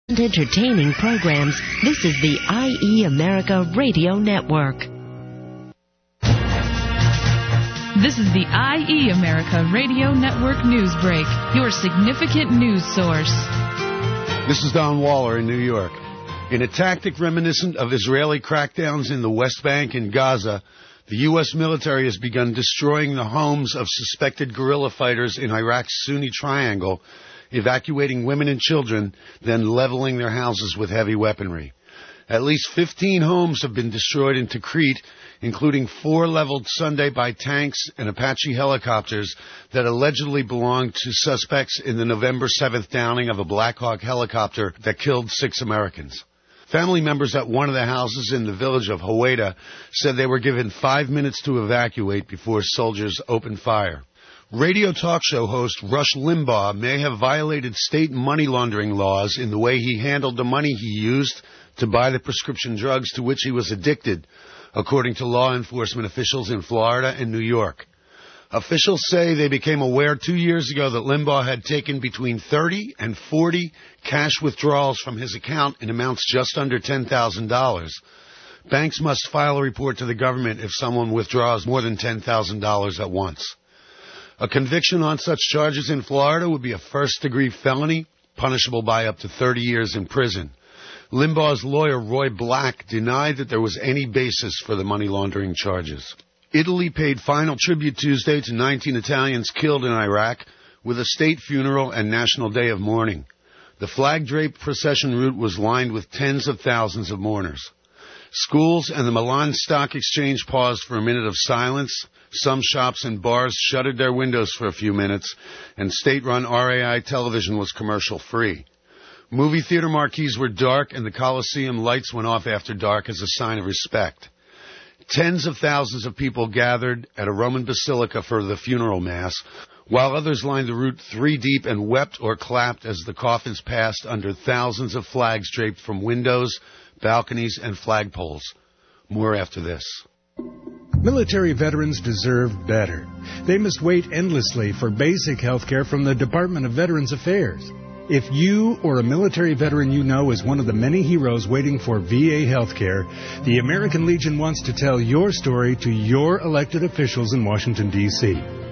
Entertaining programs. This is the IE America Radio Network. This is the IE America Radio Network News Break, your significant news source. This is Don Waller in New York. In a tactic reminiscent of Israeli crackdowns in the West Bank and Gaza, the U.S. military has begun destroying the homes of suspected guerrilla fighters in Iraq's Sunni Triangle, evacuating women and children, then leveling their houses with heavy weaponry. At least 15 homes have been destroyed in Tikrit, including 4 leveled Sunday by tanks and Apache helicopters that allegedly belonged to suspects in the November 7th downing of a Black Hawk helicopter that killed 6 Americans. Family members at one of the houses in the village of Howeida said they were given 5 minutes to evacuate before soldiers opened fire. Radio talk show host Rush Limbaugh may have violated state money laundering laws in the way he handled the money he used to buy the prescription drugs to which he was addicted, according to law enforcement officials in Florida and New York. Officials say they became aware 2 years ago that Limbaugh had taken between 30 and 40 cash withdrawals from his account in amounts just under $10,000. Banks must file a report to the government if someone withdraws more than $10,000 at once. A conviction on such charges in Florida would be a first-degree felony, punishable by up to 30 years in prison. Limbaugh's lawyer, Roy Black, denied that there was any basis for the money laundering charges. Italy paid final tribute Tuesday to 19 Italians killed in Iraq with a state funeral and national day of mourning. The flag-draped procession route was lined with tens of thousands of mourners. Schools and the Milan Stock Exchange paused for a minute of silence. Some shops and bars shuttered their windows for a few minutes, and state-run RAI television was commercial-free. Movie theater marquees were dark, and the Coliseum lights went off after dark as a sign of respect. Tens of thousands of people gathered at a Roman basilica for the funeral mass, while others lined the route 3 deep and wept or clapped as the coffins passed under thousands of flags draped from windows, balconies, and flagpoles. More after this. Military veterans deserve better. They must wait endlessly for basic health care from the Department of Veterans Affairs. If you or a military veteran you know is one of the many heroes waiting for VA health care, the American Legion wants to tell your story to your elected officials in Washington, D.C.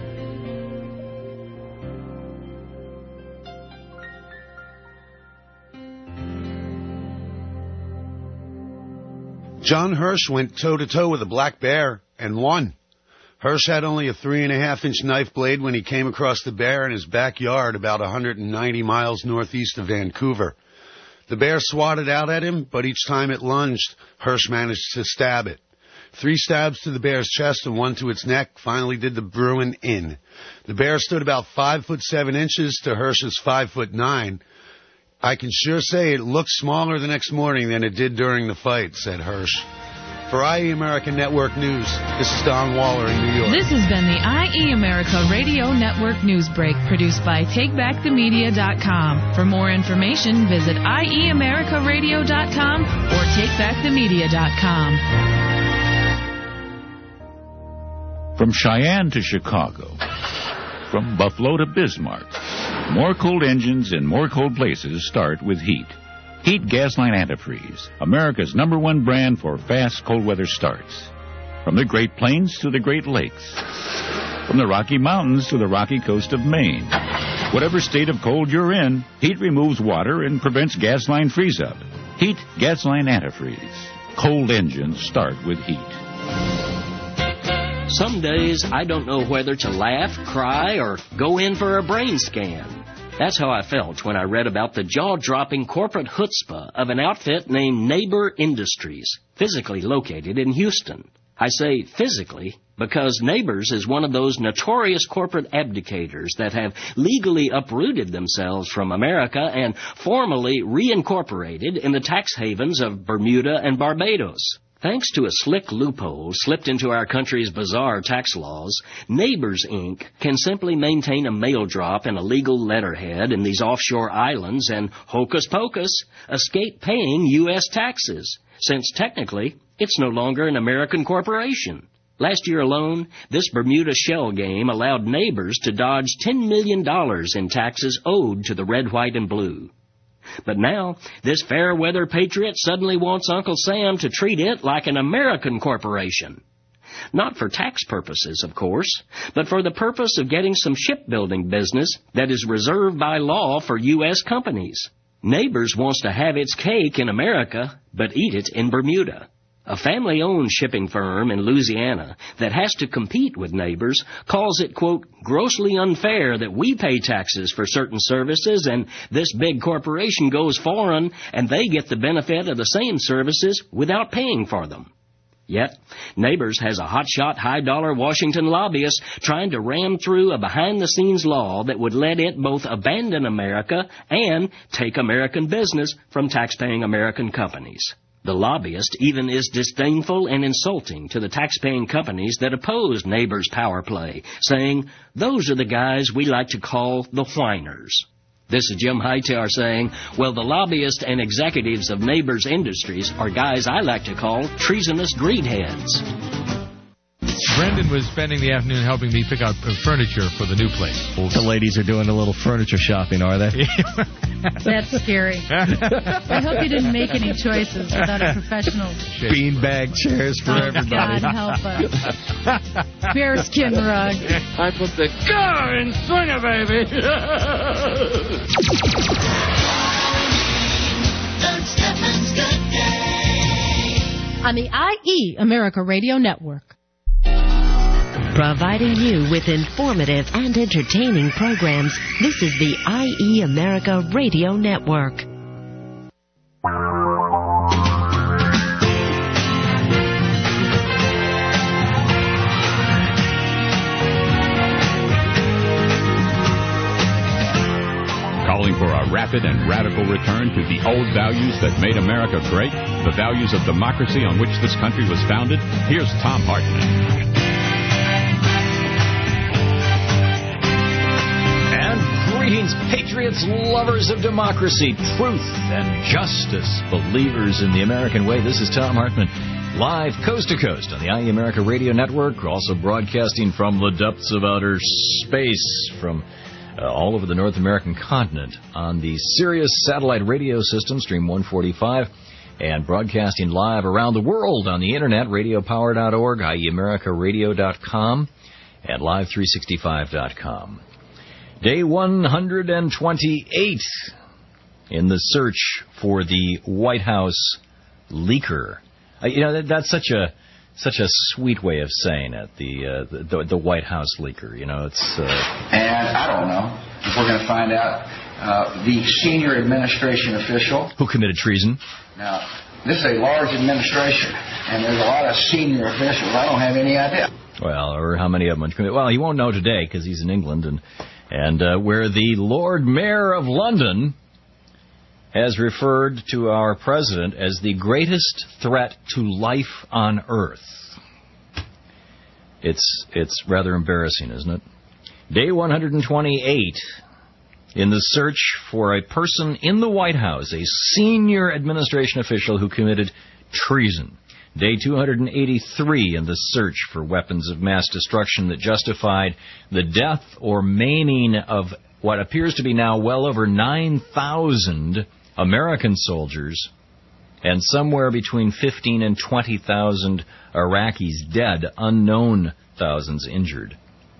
John Hirsch went toe-to-toe with a black bear and won. Hirsch had only a 3.5-inch knife blade when he came across the bear in his backyard about 190 miles northeast of Vancouver. The bear swatted out at him, but each time it lunged, Hirsch managed to stab it. 3 stabs to the bear's chest and 1 to its neck finally did the Bruin in. The bear stood about 5'7" to Hirsch's 5'9". I can sure say it looked smaller the next morning than it did during the fight, said Hirsch. For IE America Network News, this is Don Waller in New York. This has been the IE America Radio Network News Break, produced by TakeBackTheMedia.com. For more information, visit IEAmericaRadio.com or TakeBackTheMedia.com. From Cheyenne to Chicago, from Buffalo to Bismarck, more cold engines in more cold places start with heat. Heat Gasline Antifreeze, America's #1 brand for fast cold weather starts. From the Great Plains to the Great Lakes. From the Rocky Mountains to the rocky coast of Maine. Whatever state of cold you're in, Heat removes water and prevents gasline freeze-up. Heat Gasline Antifreeze. Cold engines start with heat. Some days I don't know whether to laugh, cry, or go in for a brain scan. That's how I felt when I read about the jaw-dropping corporate chutzpah of an outfit named Neighbor Industries, physically located in Houston. I say physically because Neighbors is one of those notorious corporate abdicators that have legally uprooted themselves from America and formally reincorporated in the tax havens of Bermuda and Barbados. Thanks to a slick loophole slipped into our country's bizarre tax laws, Neighbors, Inc. can simply maintain a mail drop and a legal letterhead in these offshore islands and, hocus pocus, escape paying U.S. taxes, since technically it's no longer an American corporation. Last year alone, this Bermuda shell game allowed Neighbors to dodge $10 million in taxes owed to the red, white, and blue. But now, this fair-weather patriot suddenly wants Uncle Sam to treat it like an American corporation. Not for tax purposes, of course, but for the purpose of getting some shipbuilding business that is reserved by law for U.S. companies. Neighbors wants to have its cake in America, but eat it in Bermuda. A family-owned shipping firm in Louisiana that has to compete with Neighbors calls it, quote, grossly unfair that we pay taxes for certain services and this big corporation goes foreign and they get the benefit of the same services without paying for them. Yet, Neighbors has a hotshot, high-dollar Washington lobbyist trying to ram through a behind-the-scenes law that would let it both abandon America and take American business from taxpaying American companies. The lobbyist even is disdainful and insulting to the taxpaying companies that oppose Neighbors' power play, saying, those are the guys we like to call the whiners. This is Jim Hightower saying, well, the lobbyists and executives of Neighbors Industries are guys I like to call treasonous greedheads. Brendan was spending the afternoon helping me pick out furniture for the new place. The ladies are doing a little furniture shopping, are they? That's scary. I hope you didn't make any choices without a professional. Beanbag chairs for everybody. God help us. Bearskin rug. I put the car in front of baby. On the IE America Radio Network. Providing you with informative and entertaining programs, this is the IE America Radio Network. Calling for a rapid and radical return to the old values that made America great, the values of democracy on which this country was founded, here's Thom Hartmann. Greetings, patriots, lovers of democracy, truth, and justice, believers in the American way. This is Thom Hartmann, live coast to coast on the IE America Radio Network, also broadcasting from the depths of outer space, from all over the North American continent on the Sirius satellite radio system, Stream 145, and broadcasting live around the world on the internet, radiopower.org, IEAmericaRadio.com, and Live365.com. Day 128 in the search for the White House leaker. That's such a sweet way of saying it. The White House leaker. It's. And I don't know if we're going to find out the senior administration official who committed treason. Now, this is a large administration, and there's a lot of senior officials. I don't have any idea. Well, or how many of them committed. Well, he won't know today because he's in England and where the Lord Mayor of London has referred to our president as the greatest threat to life on Earth. It's rather embarrassing, isn't it? Day 128 in the search for a person in the White House, a senior administration official who committed treason. Day 283 in the search for weapons of mass destruction that justified the death or maiming of what appears to be now well over 9,000 American soldiers and somewhere between 15 and 20,000 Iraqis dead, unknown thousands injured.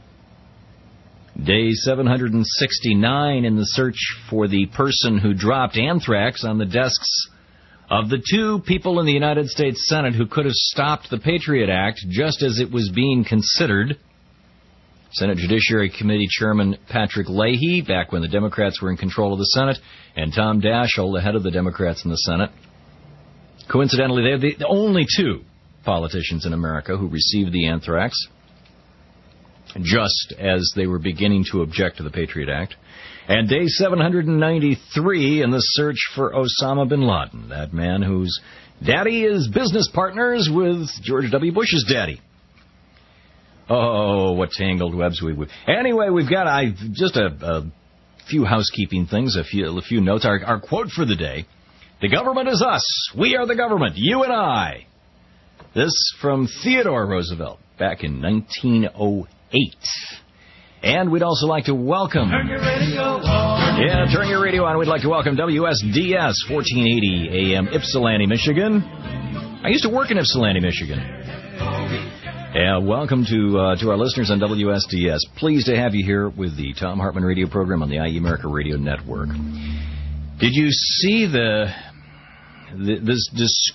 Day 769 in the search for the person who dropped anthrax on the desks of the two people in the United States Senate who could have stopped the Patriot Act just as it was being considered. Senate Judiciary Committee Chairman Patrick Leahy, back when the Democrats were in control of the Senate, and Tom Daschle, the head of the Democrats in the Senate. Coincidentally, they're the only two politicians in America who received the anthrax, just as they were beginning to object to the Patriot Act. And day 793 in the search for Osama bin Laden, that man whose daddy is business partners with George W. Bush's daddy. Oh, what tangled webs we would. Anyway, we've got just a few housekeeping things, a few notes. Our quote for the day: "The government is us. We are the government. You and I." This from Theodore Roosevelt back in 1908. And we'd also like to welcome Yeah, turn your radio on. We'd like to welcome WSDS 1480 AM, Ypsilanti, Michigan. I used to work in Ypsilanti, Michigan. Yeah, welcome to our listeners on WSDS. Pleased to have you here with the Thom Hartmann radio program on the IE America Radio Network. Did you see this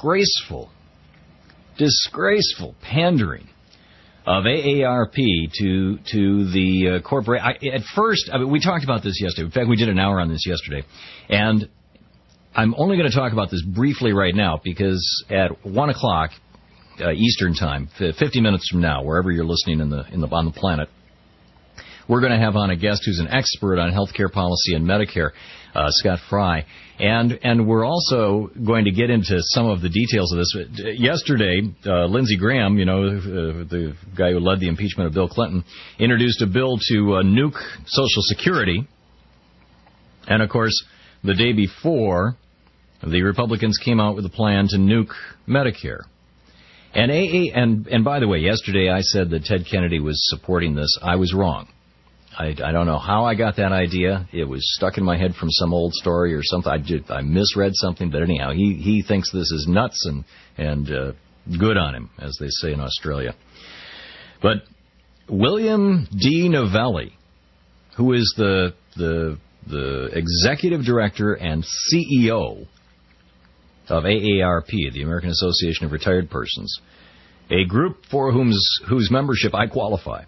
disgraceful pandering of AARP to the corporate? At first, we talked about this yesterday. In fact, we did an hour on this yesterday. And I'm only going to talk about this briefly right now because at 1 o'clock Eastern Time, 50 minutes from now, wherever you're listening on the planet, we're going to have on a guest who's an expert on healthcare policy and Medicare, Scott Fry. And we're also going to get into some of the details of this. Yesterday, Lindsey Graham, the guy who led the impeachment of Bill Clinton, introduced a bill to nuke Social Security. And, of course, the day before, the Republicans came out with a plan to nuke Medicare. And by the way, yesterday I said that Ted Kennedy was supporting this. I was wrong. I don't know how I got that idea. It was stuck in my head from some old story or something. I misread something, but anyhow, he thinks this is nuts and good on him, as they say in Australia. But William D. Novelli, who is the executive director and CEO of AARP, the American Association of Retired Persons, a group for whose membership I qualify.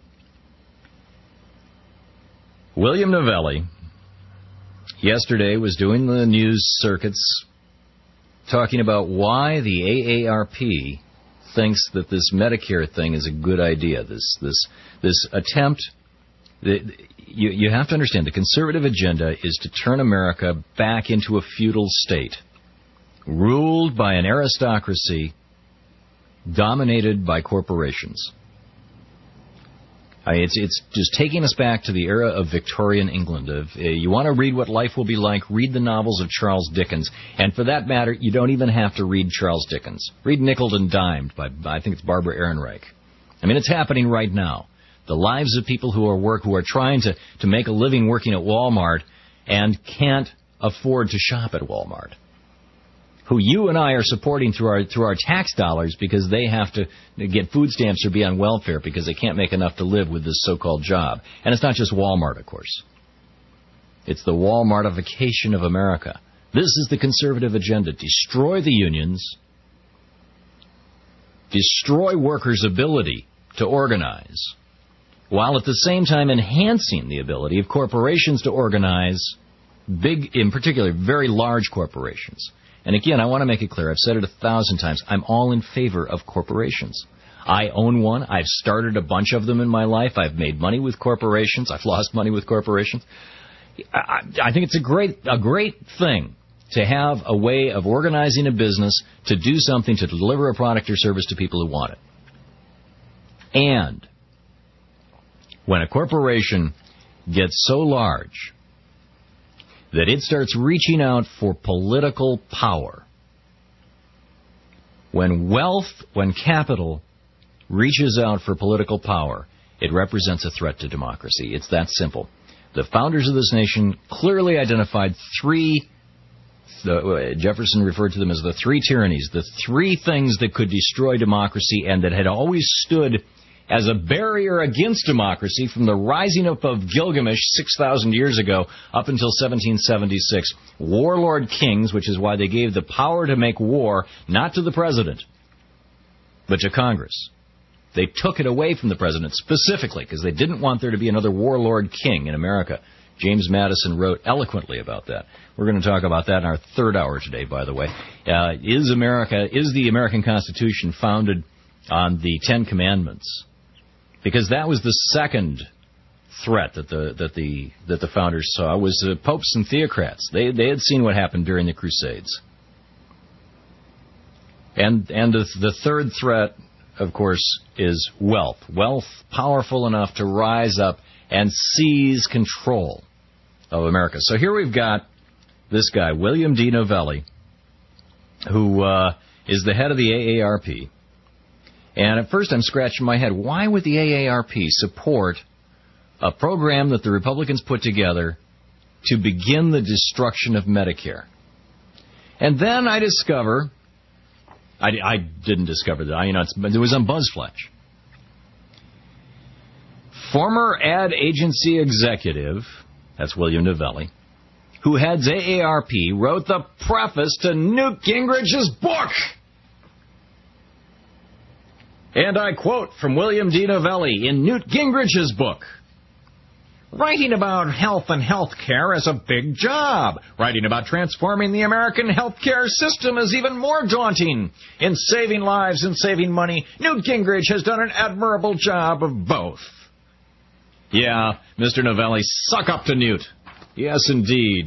William Novelli yesterday was doing the news circuits talking about why the AARP thinks that this Medicare thing is a good idea. This attempt, you have to understand, the conservative agenda is to turn America back into a feudal state, ruled by an aristocracy dominated by corporations. It's just taking us back to the era of Victorian England. You want to read what life will be like, read the novels of Charles Dickens. And for that matter, you don't even have to read Charles Dickens. Read Nickel and Dimed by I think it's Barbara Ehrenreich. I mean, it's happening right now. The lives of people who are trying to make a living working at Walmart and can't afford to shop at Walmart, who you and I are supporting through our tax dollars because they have to get food stamps or be on welfare because they can't make enough to live with this so-called job. And it's not just Walmart, of course. It's the Walmartification of America. This is the conservative agenda. Destroy the unions. Destroy workers' ability to organize, while at the same time enhancing the ability of corporations to organize, big, in particular, very large corporations. And again, I want to make it clear, I've said it 1,000 times, I'm all in favor of corporations. I own one. I've started a bunch of them in my life. I've made money with corporations. I've lost money with corporations. I think it's a great thing to have a way of organizing a business to do something, to deliver a product or service to people who want it. And when a corporation gets so large that it starts reaching out for political power, when capital reaches out for political power, it represents a threat to democracy. It's that simple. The founders of this nation clearly identified Jefferson referred to them as the three tyrannies, the three things that could destroy democracy and that had always stood as a barrier against democracy from the rising up of Gilgamesh 6,000 years ago up until 1776. Warlord kings, which is why they gave the power to make war not to the president, but to Congress. They took it away from the president specifically because they didn't want there to be another warlord king in America. James Madison wrote eloquently about that. We're going to talk about that in our third hour today, by the way. Is the American Constitution founded on the Ten Commandments? Because that was the second threat that the founders saw, was popes and theocrats. They had seen what happened during the Crusades. And the third threat, of course, is wealth. Wealth powerful enough to rise up and seize control of America. So here we've got this guy, William D. Novelli, who is the head of the AARP. And at first I'm scratching my head. Why would the AARP support a program that the Republicans put together to begin the destruction of Medicare. And then I discover, I didn't discover that, it was on BuzzFlash. Former ad agency executive, that's William Novelli, who heads AARP, wrote the preface to Newt Gingrich's book. And I quote from William D. Novelli in Newt Gingrich's book. Writing about health and health care is a big job. Writing about transforming the American health care system is even more daunting. In saving lives and saving money, Newt Gingrich has done an admirable job of both. Yeah, Mr. Novelli, suck up to Newt. Yes, indeed.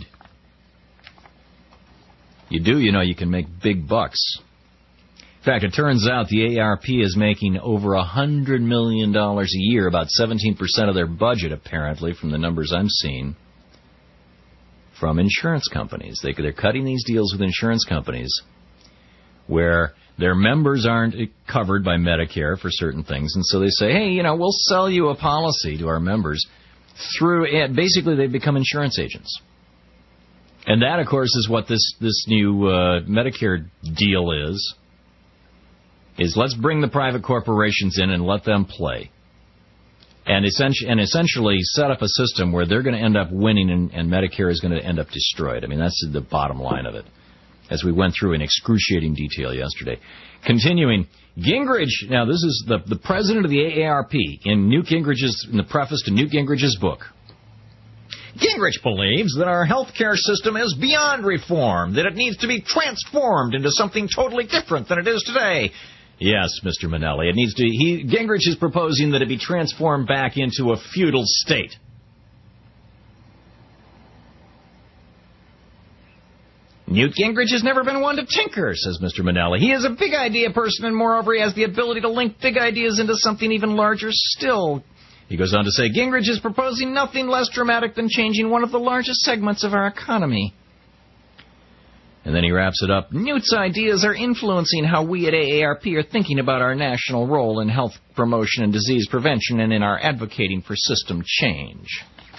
You can make big bucks. In fact, it turns out the AARP is making over $100 million a year, about 17% of their budget, apparently, from the numbers I'm seeing, from insurance companies. They're cutting these deals with insurance companies where their members aren't covered by Medicare for certain things, and so they say, hey, we'll sell you a policy to our members through it. Basically, they become insurance agents. And that, of course, is what this new Medicare deal is let's bring the private corporations in and let them play. And essentially set up a system where they're going to end up winning and Medicare is going to end up destroyed. I mean, that's the bottom line of it, as we went through in excruciating detail yesterday. Continuing, Gingrich, now this is the president of the AARP in the preface to Newt Gingrich's book. Gingrich believes that our health care system is beyond reform, that it needs to be transformed into something totally different than it is today. Yes, Mr. Minnelli, Gingrich is proposing that it be transformed back into a feudal state. Newt Gingrich has never been one to tinker, says Mr. Minnelli. He is a big idea person, and moreover, he has the ability to link big ideas into something even larger still. He goes on to say, Gingrich is proposing nothing less dramatic than changing one of the largest segments of our economy. And then he wraps it up. Newt's ideas are influencing how we at AARP are thinking about our national role in health promotion and disease prevention and in our advocating for system change.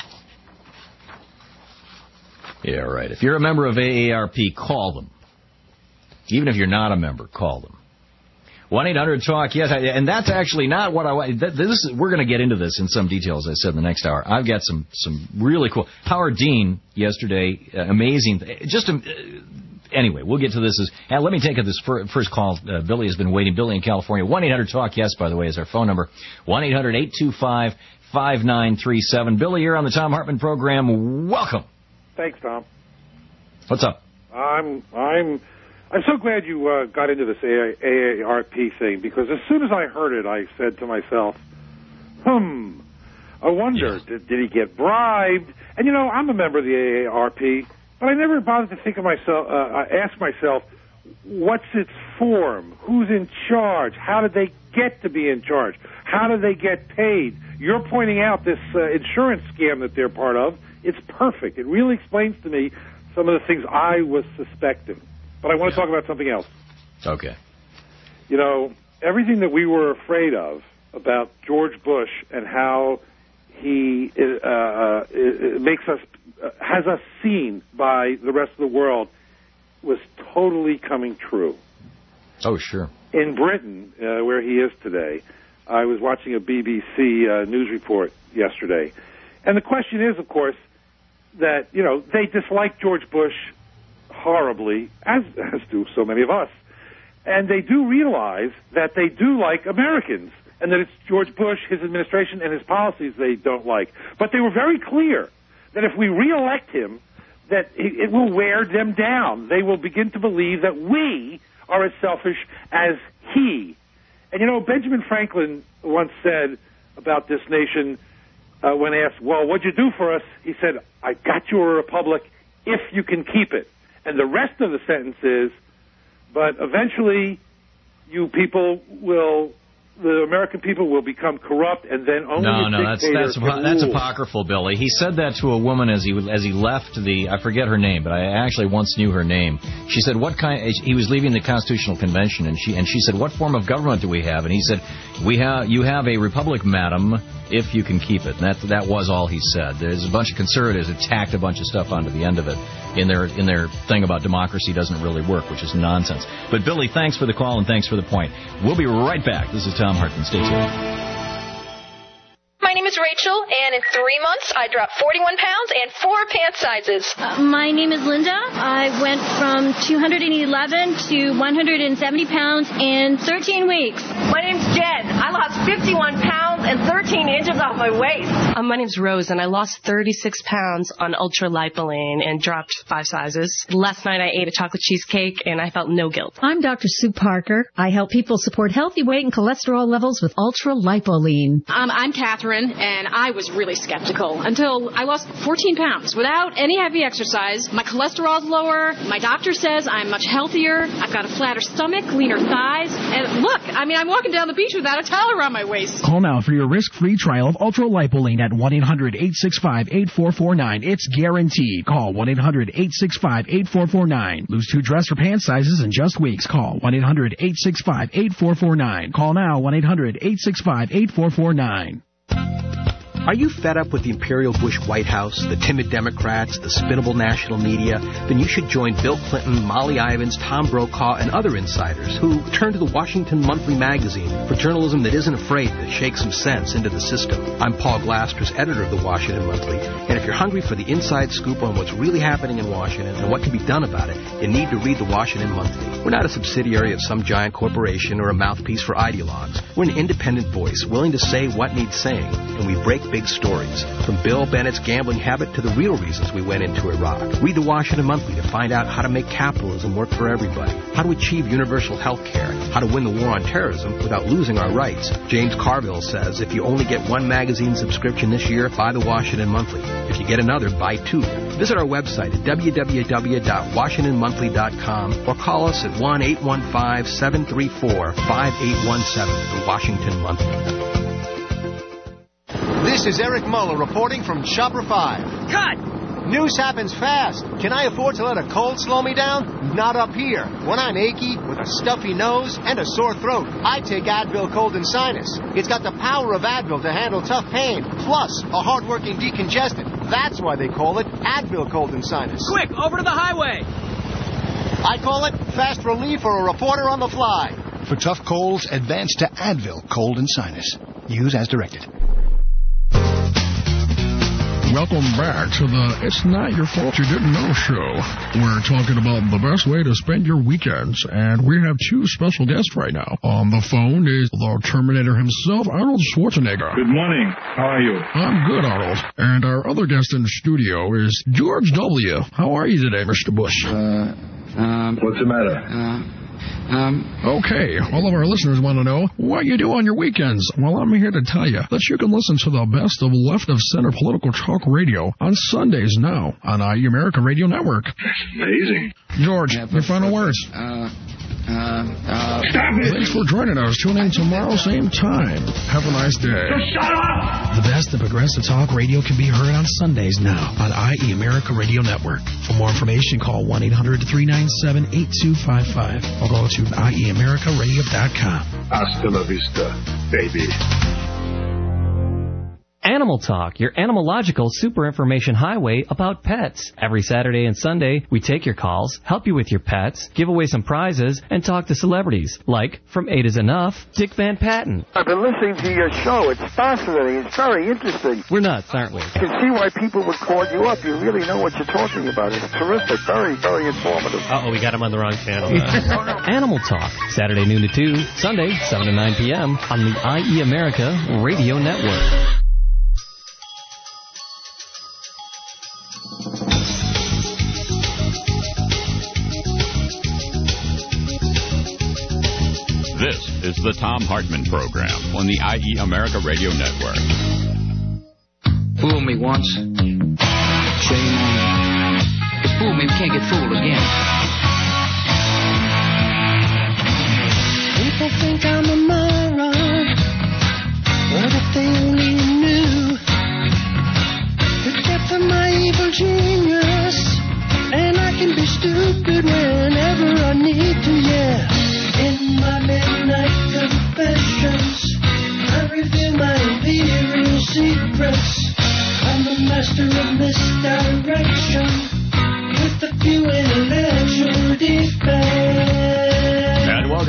Yeah, right. If you're a member of AARP, call them. Even if you're not a member, call them. 1-800-TALK, yes, and that's actually not what I want. We're going to get into this in some detail, as I said, in the next hour. I've got some really cool. Howard Dean yesterday, amazing. Anyway, we'll get to this. Let me take this first call. Billy has been waiting. Billy in California. 1-800-TALK, yes, by the way, is our phone number. 1-800-825-5937. Billy, you're on the Thom Hartmann program. Welcome. Thanks, Tom. What's up? I'm so glad you got into this AARP thing, because as soon as I heard it, I said to myself, I wonder, did he get bribed? And, I'm a member of the AARP, but I never bothered to think of myself, ask myself, what's its form? Who's in charge? How did they get to be in charge? How did they get paid? You're pointing out this insurance scam that they're part of. It's perfect. It really explains to me some of the things I was suspecting. But I want to talk about something else. Okay. Everything that we were afraid of about George Bush and how he has us seen by the rest of the world was totally coming true. Oh, sure. In Britain, where he is today, I was watching a BBC news report yesterday. And the question is, of course, that, they dislike George Bush horribly, as do so many of us. And they do realize that they do like Americans, and that it's George Bush, his administration, and his policies they don't like. But they were very clear that if we re-elect him, that it will wear them down. They will begin to believe that we are as selfish as he. And, Benjamin Franklin once said about this nation, when asked, well, what'd you do for us? He said, I got you a republic if you can keep it. And the rest of the sentence is, but eventually you people will the American people will become corrupt, and then only a dictator can that's rule. apocryphal, Billy. He said that to a woman as he left the. I forget her name, but I actually once knew her name. She said, "What kind?" He was leaving the Constitutional Convention, and she said, "What form of government do we have?" And he said, "You have a republic, madam, if you can keep it." And that was all he said. There's a bunch of conservatives that tacked a bunch of stuff onto the end of it in their thing about democracy doesn't really work, which is nonsense. But Billy, thanks for the call and thanks for the point. We'll be right back. This is Tom Hartman. Stay tuned. My name is Rachel, and in 3 months, I dropped 41 pounds and 4 pant sizes. My name is Linda. I went from 211 to 170 pounds in 13 weeks. My name's Jen. I lost 51 pounds and 13 inches off my waist. My name's Rose, and I lost 36 pounds on ultra-lipoline and dropped 5 sizes. Last night, I ate a chocolate cheesecake, and I felt no guilt. I'm Dr. Sue Parker. I help people support healthy weight and cholesterol levels with ultra-lipoline. I'm Catherine, and I was really skeptical until I lost 14 pounds without any heavy exercise. My cholesterol's lower. My doctor says I'm much healthier. I've got a flatter stomach, leaner thighs. And look, I'm walking down the beach without a towel around my waist. Call now for your risk-free trial of ultra-lipoline at 1-800-865-8449. It's guaranteed. Call 1-800-865-8449. Lose 2 dress or pant sizes in just weeks. Call 1-800-865-8449. Call now 1-800-865-8449. Are you fed up with the Imperial Bush White House, the timid Democrats, the spinnable national media? Then you should join Bill Clinton, Molly Ivins, Tom Brokaw, and other insiders who turn to the Washington Monthly magazine for journalism that isn't afraid to shake some sense into the system. I'm Paul Glasters, editor of the Washington Monthly, and if you're hungry for the inside scoop on what's really happening in Washington and what can be done about it, you need to read the Washington Monthly. We're not a subsidiary of some giant corporation or a mouthpiece for ideologues. We're an independent voice willing to say what needs saying, and we break big stories, from Bill Bennett's gambling habit to the real reasons we went into Iraq. Read the Washington Monthly to find out how to make capitalism work for everybody, how to achieve universal health care, how to win the war on terrorism without losing our rights. James Carville says if you only get 1 magazine subscription this year, buy the Washington Monthly. If you get another, buy 2. Visit our website at www.washingtonmonthly.com or call us at 1-815-734-5817, the Washington Monthly. This is Eric Muller reporting from Chopper 5. Cut! News happens fast. Can I afford to let a cold slow me down? Not up here. When I'm achy, with a stuffy nose, and a sore throat, I take Advil Cold and Sinus. It's got the power of Advil to handle tough pain, plus a hard-working decongestant. That's why they call it Advil Cold and Sinus. Quick, over to the highway! I call it fast relief for a reporter on the fly. For tough colds, advance to Advil Cold and Sinus. Use as directed. Welcome back to the It's Not Your Fault You Didn't Know show. We're talking about the best way to spend your weekends, and we have 2 special guests right now. On the phone is the Terminator himself, Arnold Schwarzenegger. Good morning. How are you? I'm good, Arnold. And our other guest in the studio is George W. How are you today, Mr. Bush? What's the matter? Okay, all of our listeners want to know what you do on your weekends. Well, I'm here to tell you that you can listen to the best of left-of-center political talk radio on Sundays now on IE America Radio Network. Amazing. George, your final words. Stop it! Thanks for joining us. Tune in tomorrow, same time. Have a nice day. Just shut up! The best of progressive talk radio can be heard on Sundays now on IE America Radio Network. For more information, call 1-800-397-8255 or go to IEAmericaRadio.com. Hasta la vista, baby. Animal Talk, your animalogical super information highway about pets. Every Saturday and Sunday, we take your calls, help you with your pets, give away some prizes, and talk to celebrities like From 8 is Enough, Dick Van Patten. I've been listening to your show. It's fascinating. It's very interesting. We're nuts, aren't we? You can see why people would call you up. You really know what you're talking about. It's terrific. Very, very informative. Uh-oh, we got him on the wrong channel. Animal Talk, Saturday noon to 2, Sunday 7 to 9 p.m. on the IE America Radio Network. This is the Tom Hartman Program on the IE America Radio Network. Fool me once, shame on me. Fool me, we can't get fooled again. People think I'm a moron,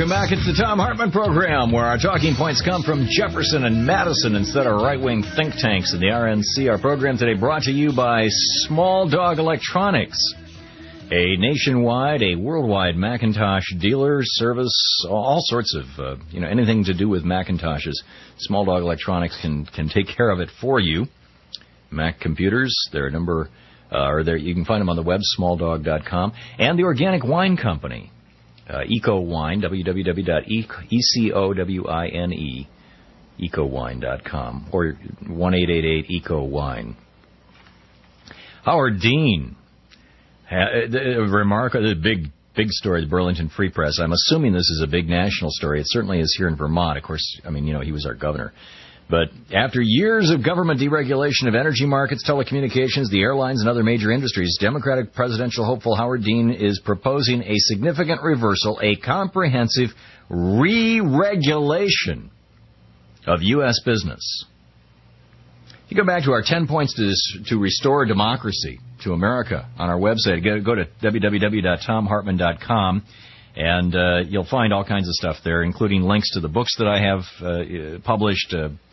Welcome back. It's the Thom Hartmann Program, where our talking points come from Jefferson and Madison instead of right-wing think tanks in the RNC. Our program today brought to you by Small Dog Electronics, a nationwide, a worldwide Macintosh dealer, service, all sorts of, anything to do with Macintoshes. Small Dog Electronics can take care of it for you. Mac computers, their number, you can find them on the web, smalldog.com, and the Organic Wine Company. Eco Wine, www.ecowine, ecowine.com, or 1-888-ECO-WINE. Howard Dean, remarkable, big story, the Burlington Free Press. I'm assuming this is a big national story. It certainly is here in Vermont. Of course, he was our governor. But after years of government deregulation of energy markets, telecommunications, the airlines, and other major industries, Democratic presidential hopeful Howard Dean is proposing a significant reversal, a comprehensive re-regulation of U.S. business. You go back to our 10 points to restore democracy to America on our website. Go to www.thomhartmann.com. And you'll find all kinds of stuff there, including links to the books that I have published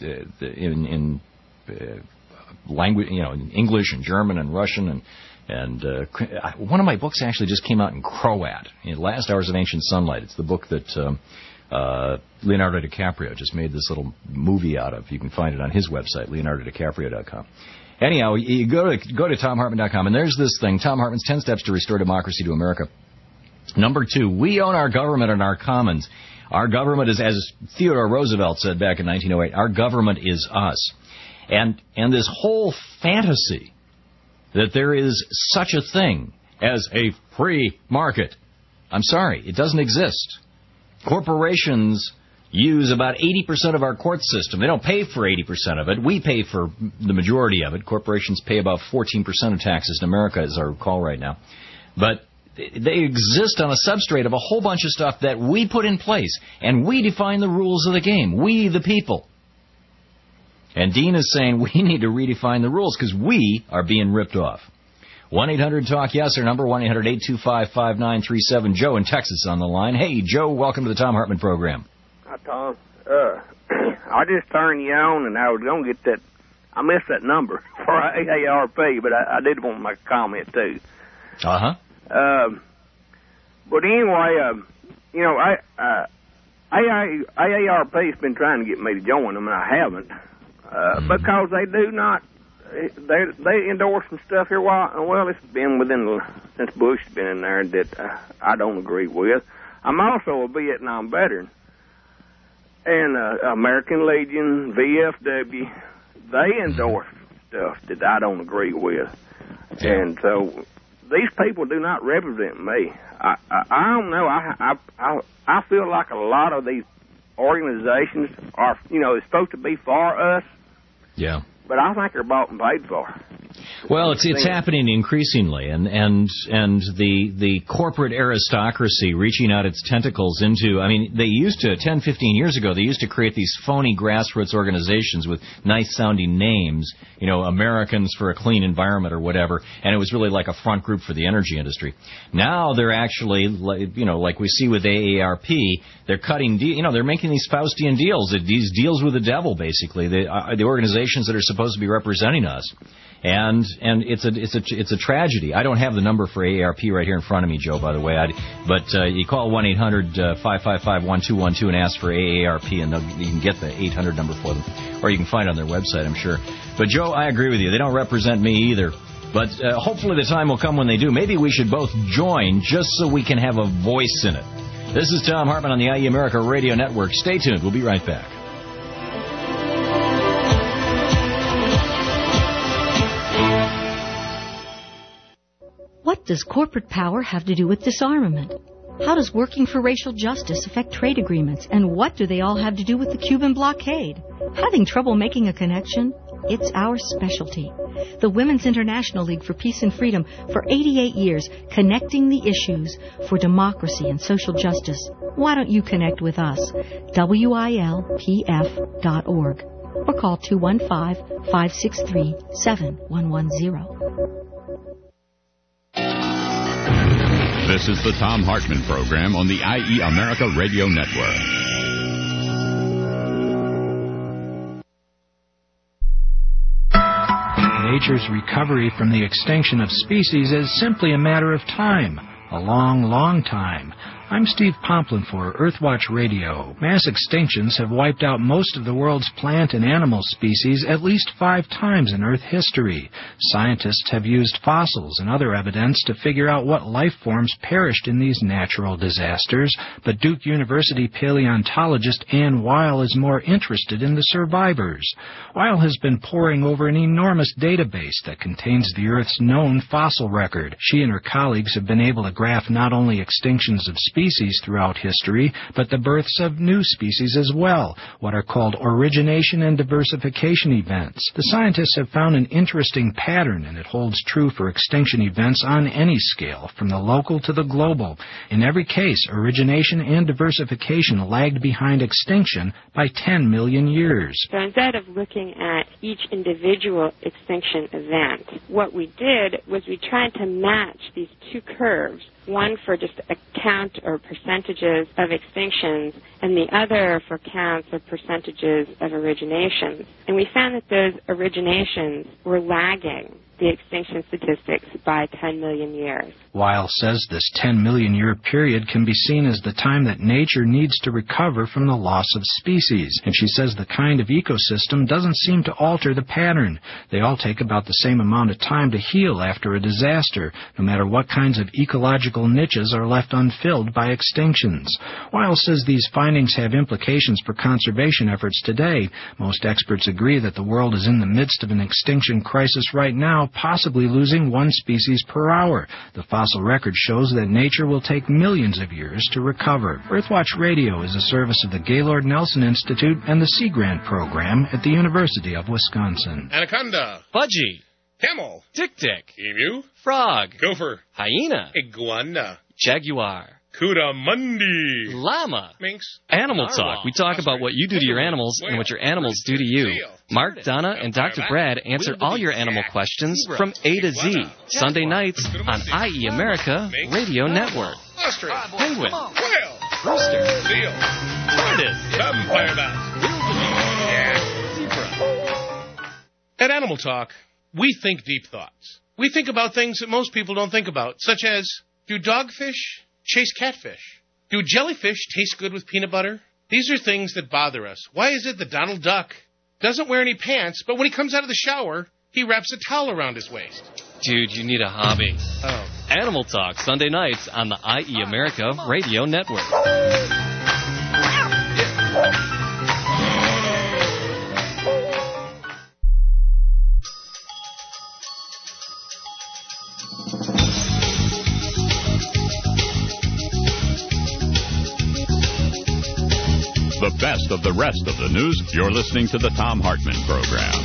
in language, in English and German and Russian, and one of my books actually just came out in Croat, Last Hours of Ancient Sunlight. It's the book that Leonardo DiCaprio just made this little movie out of. You can find it on his website, leonardodicaprio.com. Anyhow, you go to thomhartmann.com, and there's this thing, Thom Hartmann's 10 Steps to Restore Democracy to America. Number 2, we own our government and our commons. Our government is, as Theodore Roosevelt said back in 1908, our government is us. And this whole fantasy that there is such a thing as a free market, I'm sorry, it doesn't exist. Corporations use about 80% of our court system. They don't pay for 80% of it. We pay for the majority of it. Corporations pay about 14% of taxes in America, as I recall right now. But they exist on a substrate of a whole bunch of stuff that we put in place, and we define the rules of the game, we the people. And Dean is saying we need to redefine the rules because we are being ripped off. 1-800-TALK-YES, our number, 1-800-825-5937. Joe in Texas on the line. Hey, Joe, welcome to the Thom Hartmann Program. Hi, Tom. I just turned you on, and I was going to get that. I missed that number for AARP, but I did want to make a comment, too. Uh-huh. But anyway, AARP's been trying to get me to join them, and I haven't, because they do not. They endorse some stuff here. Well, it's been since Bush has been in there that I don't agree with. I'm also a Vietnam veteran, and American Legion, VFW, they endorse stuff that I don't agree with, and so. These people do not represent me. I don't know. I feel like a lot of these organizations are, it's supposed to be for us. Yeah. But I think they're bought and paid for. Well, it's happening increasingly, and the corporate aristocracy reaching out its tentacles into, they used to, 10, 15 years ago, they used to create these phony grassroots organizations with nice-sounding names, Americans for a Clean Environment or whatever, and it was really like a front group for the energy industry. Now they're actually, like we see with AARP, they're cutting, they're making these Faustian deals, these deals with the devil, basically, the organizations that are supposed to be representing us. And it's a tragedy. I don't have the number for AARP right here in front of me, Joe, by the way. But you call 1-800-555-1212 and ask for AARP, and you can get the 800 number for them. Or you can find it on their website, I'm sure. But, Joe, I agree with you. They don't represent me either. But hopefully the time will come when they do. Maybe we should both join just so we can have a voice in it. This is Thom Hartmann on the IE America Radio Network. Stay tuned. We'll be right back. What does corporate power have to do with disarmament? How does working for racial justice affect trade agreements? And what do they all have to do with the Cuban blockade? Having trouble making a connection? It's our specialty. The Women's International League for Peace and Freedom, for 88 years, connecting the issues for democracy and social justice. Why don't you connect with us? WILPF.org or call 215-563-7110. This is the Thom Hartmann Program on the IE America Radio Network. Nature's recovery from the extinction of species is simply a matter of time. A long, long time. I'm Steve Pomplin for Earthwatch Radio. Mass extinctions have wiped out most of the world's plant and animal species at least 5 times in Earth history. Scientists have used fossils and other evidence to figure out what life forms perished in these natural disasters, but Duke University paleontologist Ann Weil is more interested in the survivors. Weil has been poring over an enormous database that contains the Earth's known fossil record. She and her colleagues have been able to graph not only extinctions of species throughout history, but the births of new species as well, what are called origination and diversification events. The scientists have found an interesting pattern, and it holds true for extinction events on any scale, from the local to the global. In every case, origination and diversification lagged behind extinction by 10 million years. So instead of looking at each individual extinction event, what we did was we tried to match these two curves, one for just a count or percentages of extinctions, and the other for counts or percentages of originations. And we found that those originations were lagging the extinction statistics by 10 million years. Weil says this 10 million year period can be seen as the time that nature needs to recover from the loss of species. And she says the kind of ecosystem doesn't seem to alter the pattern. They all take about the same amount of time to heal after a disaster, no matter what kinds of ecological niches are left unfilled by extinctions. Weil says these findings have implications for conservation efforts today. Most experts agree that the world is in the midst of an extinction crisis right now, possibly losing one species per hour. The fossil record shows that nature will take millions of years to recover. Earthwatch Radio is a service of the Gaylord Nelson Institute and the Sea Grant Program at the University of Wisconsin. Anaconda. Budgie. Camel. Tick-tick. Emu. Frog. Gopher. Hyena. Iguana. Jaguar. Couramundi. Llama. Minx. Animal Talk. We talk about what you do to your animals and what your animals do to you. Mark, Donna, and Dr. Brad answer all your animal questions from A to Z. Sunday nights on IE America Radio Network. Ostrich. Penguin. Whale. Rooster. Seal. Tortoise. Vampire bat. Zebra. At Animal Talk, we think deep thoughts. We think about things that most people don't think about, such as, do dogfish chase catfish? Do jellyfish taste good with peanut butter? These are things that bother us. Why is it that Donald Duck doesn't wear any pants, but when he comes out of the shower, he wraps a towel around his waist? Dude, you need a hobby. Oh. Animal Talk, Sunday nights on the IE America Radio Network. The best of the rest of the news. You're listening to the Thom Hartmann Program.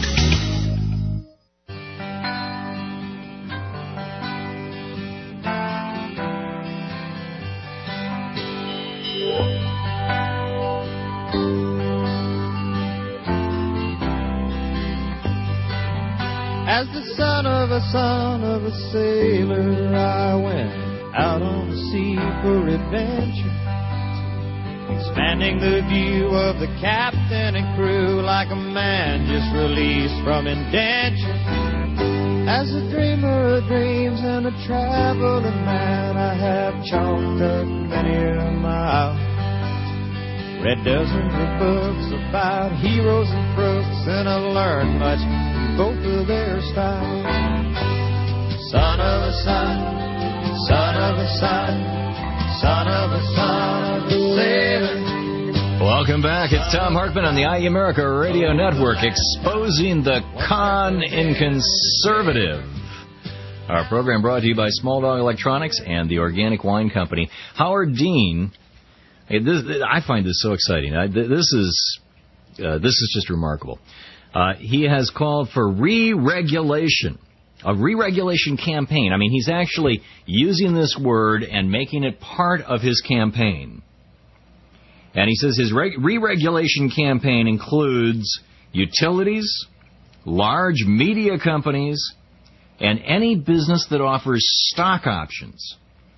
As the son of a sailor, I went out on the sea for adventure, expanding the view of the captain and crew like a man just released from indenture. As a dreamer of dreams and a traveling man, I have chalked up many a mile, read dozens of books about heroes and crooks, and I learned much from both of their styles. Son of a son, son of a son, son of a son of a sailor. Welcome back. It's Thom Hartmann on the IE America Radio Network, exposing the con in conservative. Our program brought to you by Small Dog Electronics and the Organic Wine Company. Howard Dean, I find this so exciting. This is just remarkable. He has called for re-regulation. A re-regulation campaign. I mean, he's actually using this word and making it part of his campaign. And he says his re-regulation campaign includes utilities, large media companies, and any business that offers stock options.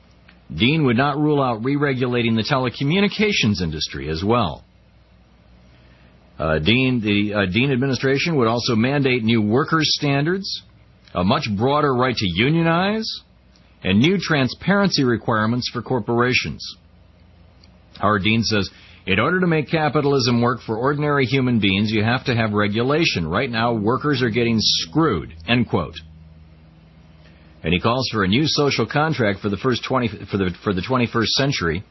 Dean would not rule out re-regulating the telecommunications industry as well. The Dean administration would also mandate new workers' standards, a much broader right to unionize, and new transparency requirements for corporations. Howard Dean says, in order to make capitalism work for ordinary human beings, you have to have regulation. Right now, workers are getting screwed, end quote. And he calls for a new social contract for the 21st century.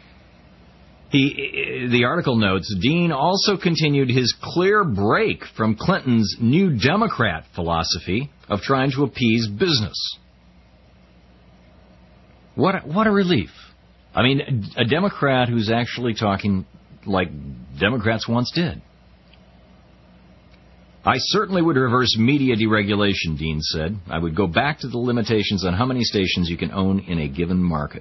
The article notes, Dean also continued his clear break from Clinton's New Democrat philosophy of trying to appease business. What a relief. I mean, a Democrat who's actually talking like Democrats once did. I certainly would reverse media deregulation, Dean said. I would go back to the limitations on how many stations you can own in a given market.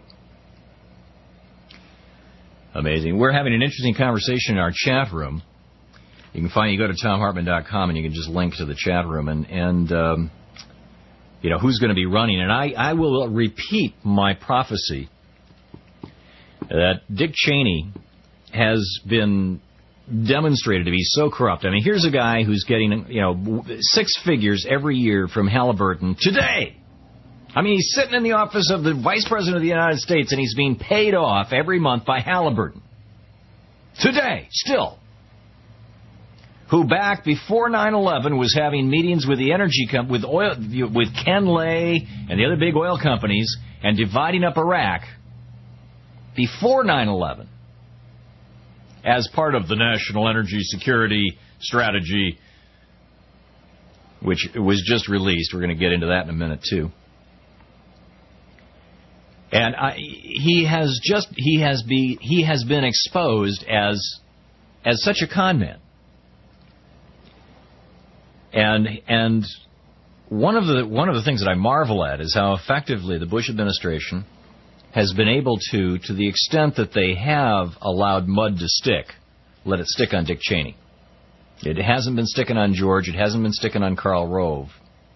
Amazing. We're having an interesting conversation in our chat room. You go to TomHartman.com and you can just link to the chat room and who's going to be running. And I will repeat my prophecy that Dick Cheney has been demonstrated to be so corrupt. I mean, here's a guy who's getting, 6 figures every year from Halliburton today. I mean, he's sitting in the office of the Vice President of the United States, and he's being paid off every month by Halliburton. Today, still. Who back before 9/11 was having meetings with the energy with Ken Lay and the other big oil companies and dividing up Iraq before 9/11 as part of the National Energy Security Strategy, which was just released. We're going to get into that in a minute, too. And he has been exposed as such a con man. And one of the things that I marvel at is how effectively the Bush administration has been able to the extent that they have allowed mud to stick, let it stick on Dick Cheney. It hasn't been sticking on George. It hasn't been sticking on Karl Rove.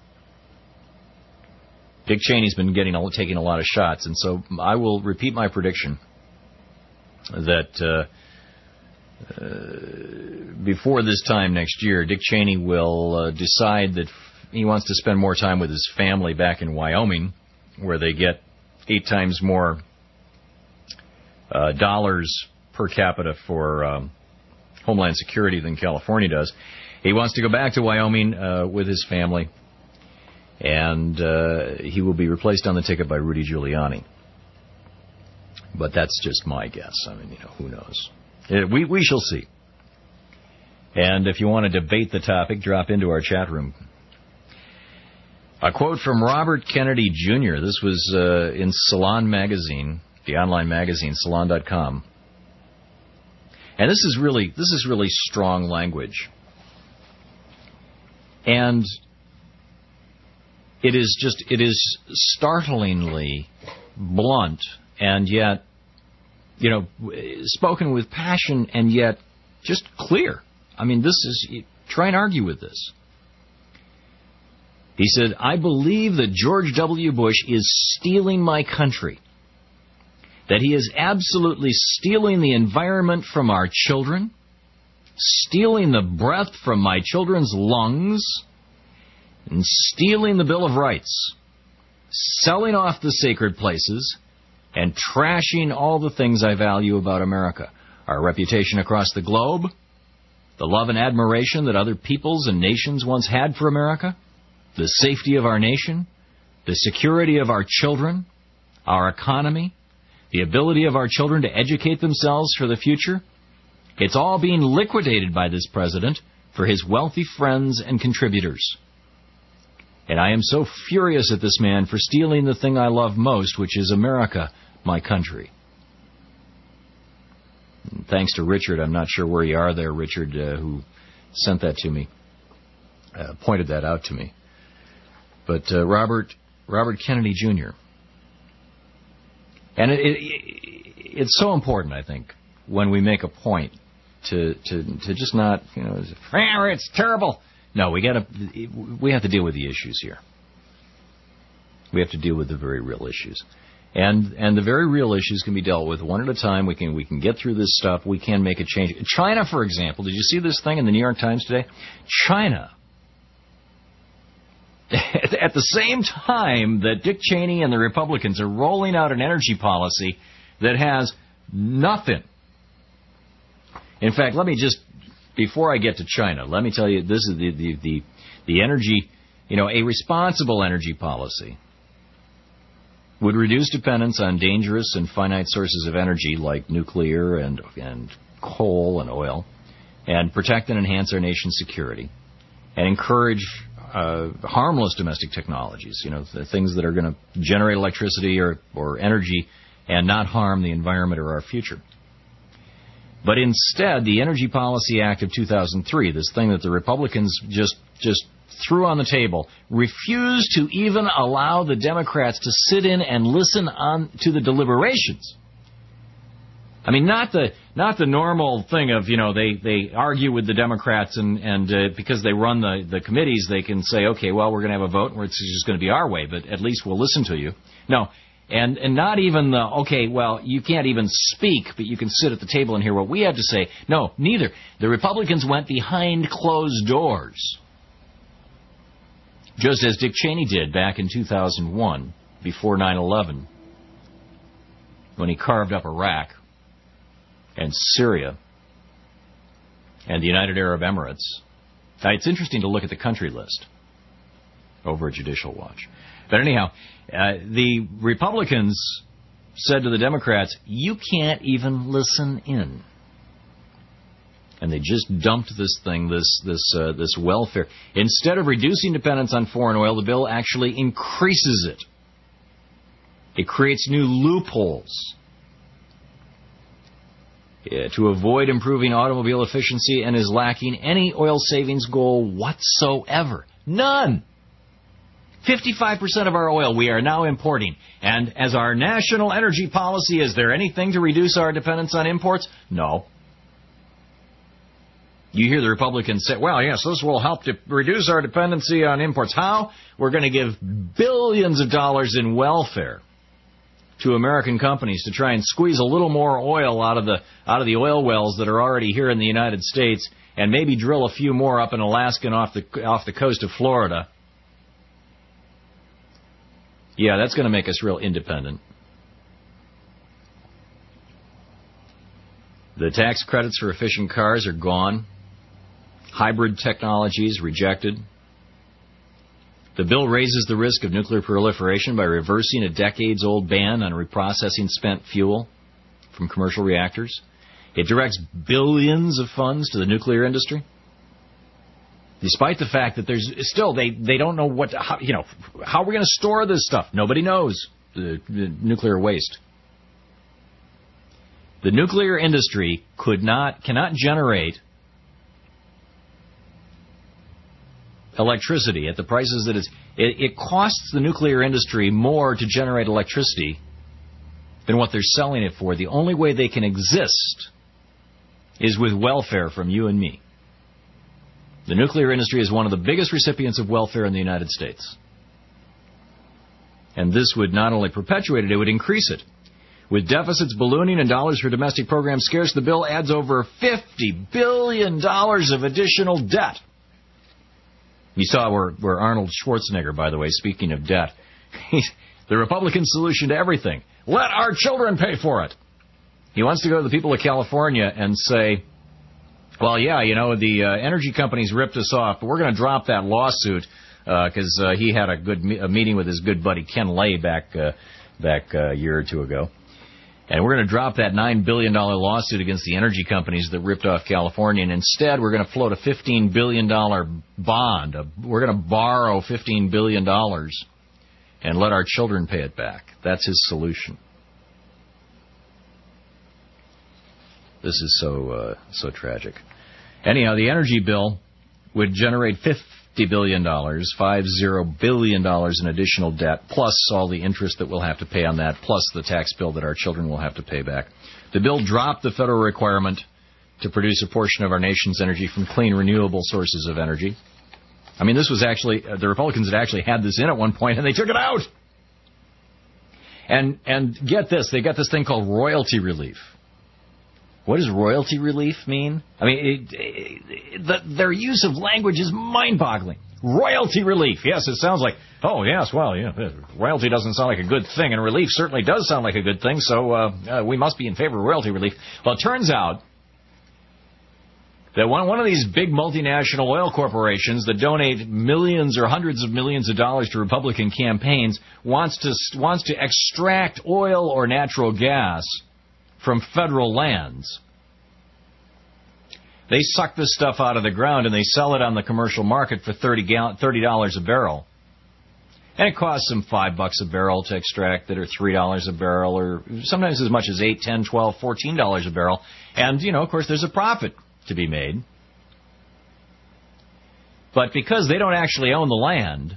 Dick Cheney's been taking a lot of shots, and so I will repeat my prediction that before this time next year, Dick Cheney will decide that he wants to spend more time with his family back in Wyoming, where they get 8 times more dollars per capita for Homeland Security than California does. He wants to go back to Wyoming with his family, and he will be replaced on the ticket by Rudy Giuliani. But that's just my guess. I mean, who knows? We shall see. And if you want to debate the topic, drop into our chat room. A quote from Robert Kennedy Jr. This was in Salon magazine, the online magazine, Salon.com. And this is really strong language. And it is startlingly blunt, and yet, spoken with passion, and yet just clear. I mean, try and argue with this. He said, I believe that George W. Bush is stealing my country, that he is absolutely stealing the environment from our children, stealing the breath from my children's lungs, and stealing the Bill of Rights, selling off the sacred places, and trashing all the things I value about America. Our reputation across the globe, the love and admiration that other peoples and nations once had for America, the safety of our nation, the security of our children, our economy, the ability of our children to educate themselves for the future. It's all being liquidated by this president for his wealthy friends and contributors. And I am so furious at this man for stealing the thing I love most, which is America, my country. And thanks to Richard, I'm not sure where you are there, Richard, who sent that to me, pointed that out to me. But Robert Kennedy Jr. And it's so important, I think, when we make a point to just not, it's terrible. No, we have to deal with the issues here. We have to deal with the very real issues. And the very real issues can be dealt with one at a time. We can get through this stuff. We can make a change. China, for example, did you see this thing in the New York Times today? China, at the same time that Dick Cheney and the Republicans are rolling out an energy policy that has nothing. In fact, let me just, before I get to China, let me tell you, this is the energy, a responsible energy policy would reduce dependence on dangerous and finite sources of energy like nuclear and coal and oil, and protect and enhance our nation's security, and encourage harmless domestic technologies, the things that are going to generate electricity or energy and not harm the environment or our future. But instead, the Energy Policy Act of 2003, this thing that the Republicans just threw on the table, refused to even allow the Democrats to sit in and listen to the deliberations. I mean, not the normal thing of, they argue with the Democrats and because they run the committees, they can say, okay, well, we're going to have a vote and it's just going to be our way, but at least we'll listen to you. No. And not even okay, well, you can't even speak, but you can sit at the table and hear what we have to say. No, neither. The Republicans went behind closed doors, just as Dick Cheney did back in 2001, before 9/11, when he carved up Iraq and Syria and the United Arab Emirates. Now, it's interesting to look at the country list over at Judicial Watch. But anyhow, the Republicans said to the Democrats, you can't even listen in. And they just dumped this thing, this welfare. Instead of reducing dependence on foreign oil, the bill actually increases it. It creates new loopholes to avoid improving automobile efficiency and is lacking any oil savings goal whatsoever. None. 55% of our oil we are now importing. And as our national energy policy, is there anything to reduce our dependence on imports? No. You hear the Republicans say, well, yes, this will help to reduce our dependency on imports. How? We're going to give billions of dollars in welfare to American companies to try and squeeze a little more oil out of the oil wells that are already here in the United States, and maybe drill a few more up in Alaska and off the coast of Florida. Yeah, that's going to make us real independent. The tax credits for efficient cars are gone. Hybrid technologies rejected. The bill raises the risk of nuclear proliferation by reversing a decades-old ban on reprocessing spent fuel from commercial reactors. It directs billions of funds to the nuclear industry. Despite the fact that there's still, they don't know how are we going to store this stuff? Nobody knows the nuclear waste. The nuclear industry cannot generate electricity at the prices that it costs the nuclear industry more to generate electricity than what they're selling it for. The only way they can exist is with welfare from you and me. The nuclear industry is one of the biggest recipients of welfare in the United States. And this would not only perpetuate it, it would increase it. With deficits ballooning and dollars for domestic programs scarce, the bill adds over $50 billion of additional debt. You saw where Arnold Schwarzenegger, by the way, speaking of debt, the Republican solution to everything, let our children pay for it. He wants to go to the people of California and say, well, yeah, the energy companies ripped us off, but we're going to drop that lawsuit because he had a meeting with his good buddy Ken Lay back a year or two ago. And we're going to drop that $9 billion lawsuit against the energy companies that ripped off California, and instead we're going to float a $15 billion bond. We're going to borrow $15 billion and let our children pay it back. That's his solution. This is so tragic. Anyhow, the energy bill would generate $50 billion, $50 billion in additional debt, plus all the interest that we'll have to pay on that, plus the tax bill that our children will have to pay back. The bill dropped the federal requirement to produce a portion of our nation's energy from clean, renewable sources of energy. I mean, this was actually, the Republicans had actually had this in at one point, and they took it out. And get this, they got this thing called royalty relief. What does royalty relief mean? I mean, their use of language is mind-boggling. Royalty relief. Yes, it sounds like, oh, yes, well, yeah, royalty doesn't sound like a good thing, and relief certainly does sound like a good thing, so we must be in favor of royalty relief. Well, it turns out that one of these big multinational oil corporations that donate millions or hundreds of millions of dollars to Republican campaigns wants to extract oil or natural gas from federal lands. They suck this stuff out of the ground and they sell it on the commercial market for $30 a barrel. And it costs them $5 a barrel to extract it, or $3 a barrel, or sometimes as much as $8, $10, $12, $14 a barrel. And, of course, there's a profit to be made. But because they don't actually own the land,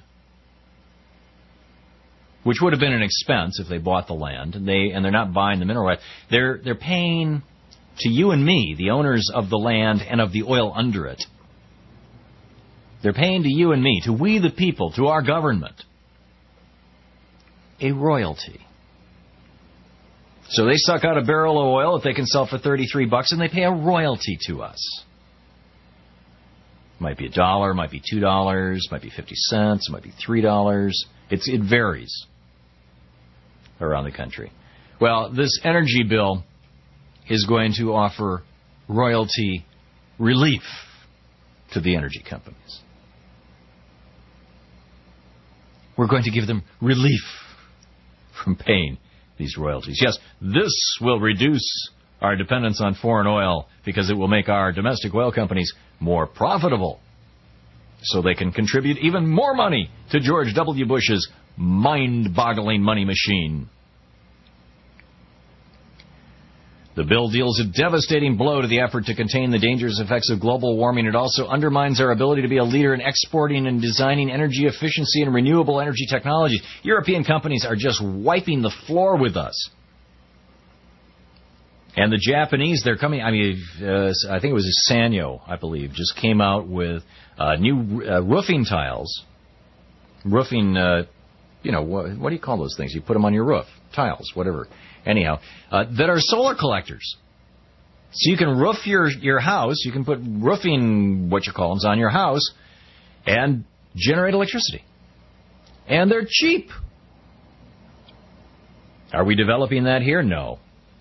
which would have been an expense if they bought the land, and they're not buying the mineral rights, they're paying to you and me, the owners of the land and of the oil under it. They're paying to you and me, to we the people, to our government, a royalty. So they suck out a barrel of oil that they can sell for $33, and they pay a royalty to us. It might be $1, it might be $2, it might be 50 cents, it might be $3. It varies around the country. Well, this energy bill is going to offer royalty relief to the energy companies. We're going to give them relief from paying these royalties. Yes, this will reduce our dependence on foreign oil because it will make our domestic oil companies more profitable, so they can contribute even more money to George W. Bush's mind-boggling money machine. The bill deals a devastating blow to the effort to contain the dangerous effects of global warming. It also undermines our ability to be a leader in exporting and designing energy efficiency and renewable energy technologies. European companies are just wiping the floor with us. And the Japanese, they're coming, I think it was Sanyo, I believe, just came out with new roofing tiles. Roofing, what do you call those things? You put them on your roof. Tiles, whatever. Anyhow, that are solar collectors. So you can roof your house, you can put roofing, on your house, and generate electricity. And they're cheap. Are we developing that here? No.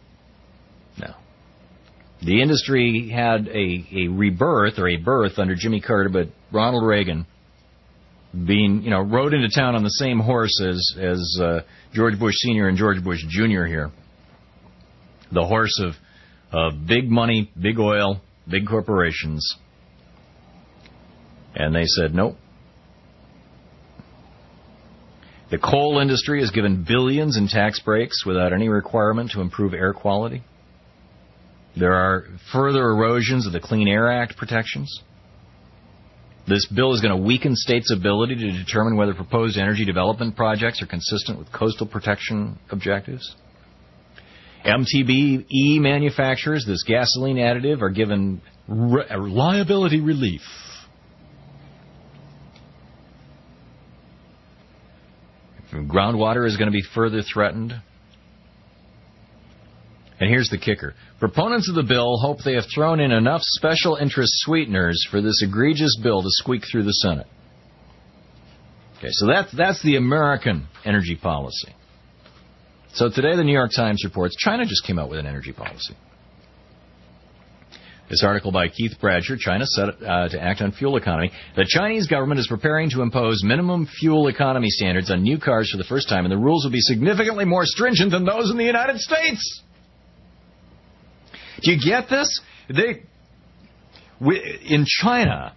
The industry had a rebirth, or a birth under Jimmy Carter, but Ronald Reagan rode into town on the same horse as George Bush Sr. and George Bush Jr. here. The horse of big money, big oil, big corporations. And they said, nope. The coal industry is given billions in tax breaks without any requirement to improve air quality. There are further erosions of the Clean Air Act protections. This bill is going to weaken states' ability to determine whether proposed energy development projects are consistent with coastal protection objectives. MTBE manufacturers, this gasoline additive, are given liability relief. Groundwater is going to be further threatened. And here's the kicker. Proponents of the bill hope they have thrown in enough special interest sweeteners for this egregious bill to squeak through the Senate. Okay, so that's the American energy policy. So today the New York Times reports China just came out with an energy policy. This article by Keith Bradsher, China set to act on fuel economy. The Chinese government is preparing to impose minimum fuel economy standards on new cars for the first time, and the rules will be significantly more stringent than those in the United States. Do you get this? In China,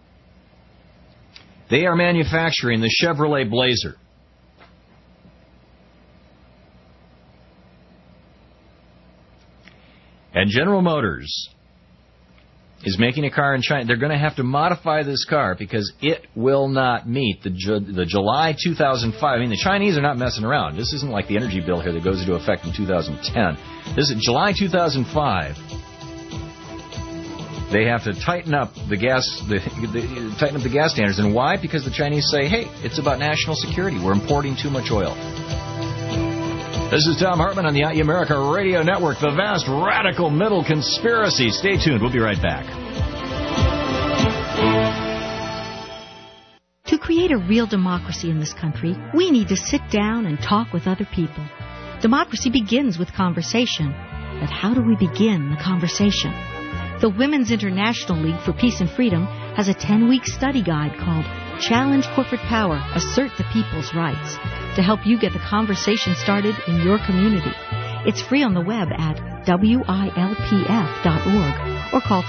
they are manufacturing the Chevrolet Blazer. And General Motors is making a car in China. They're going to have to modify this car because it will not meet the July 2005. I mean, the Chinese are not messing around. This isn't like the energy bill here that goes into effect in 2010. This is July 2005. They have to tighten up the gas standards. And why? Because the Chinese say, hey, it's about national security. We're importing too much oil. This is Tom Hartman on the IE America Radio Network, the vast radical middle conspiracy. Stay tuned. We'll be right back. To create a real democracy in this country, we need to sit down and talk with other people. Democracy begins with conversation. But how do we begin the conversation? The Women's International League for Peace and Freedom has a 10-week study guide called Challenge Corporate Power, Assert the People's Rights, to help you get the conversation started in your community. It's free on the web at wilpf.org or call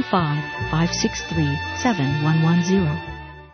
215-563-7110.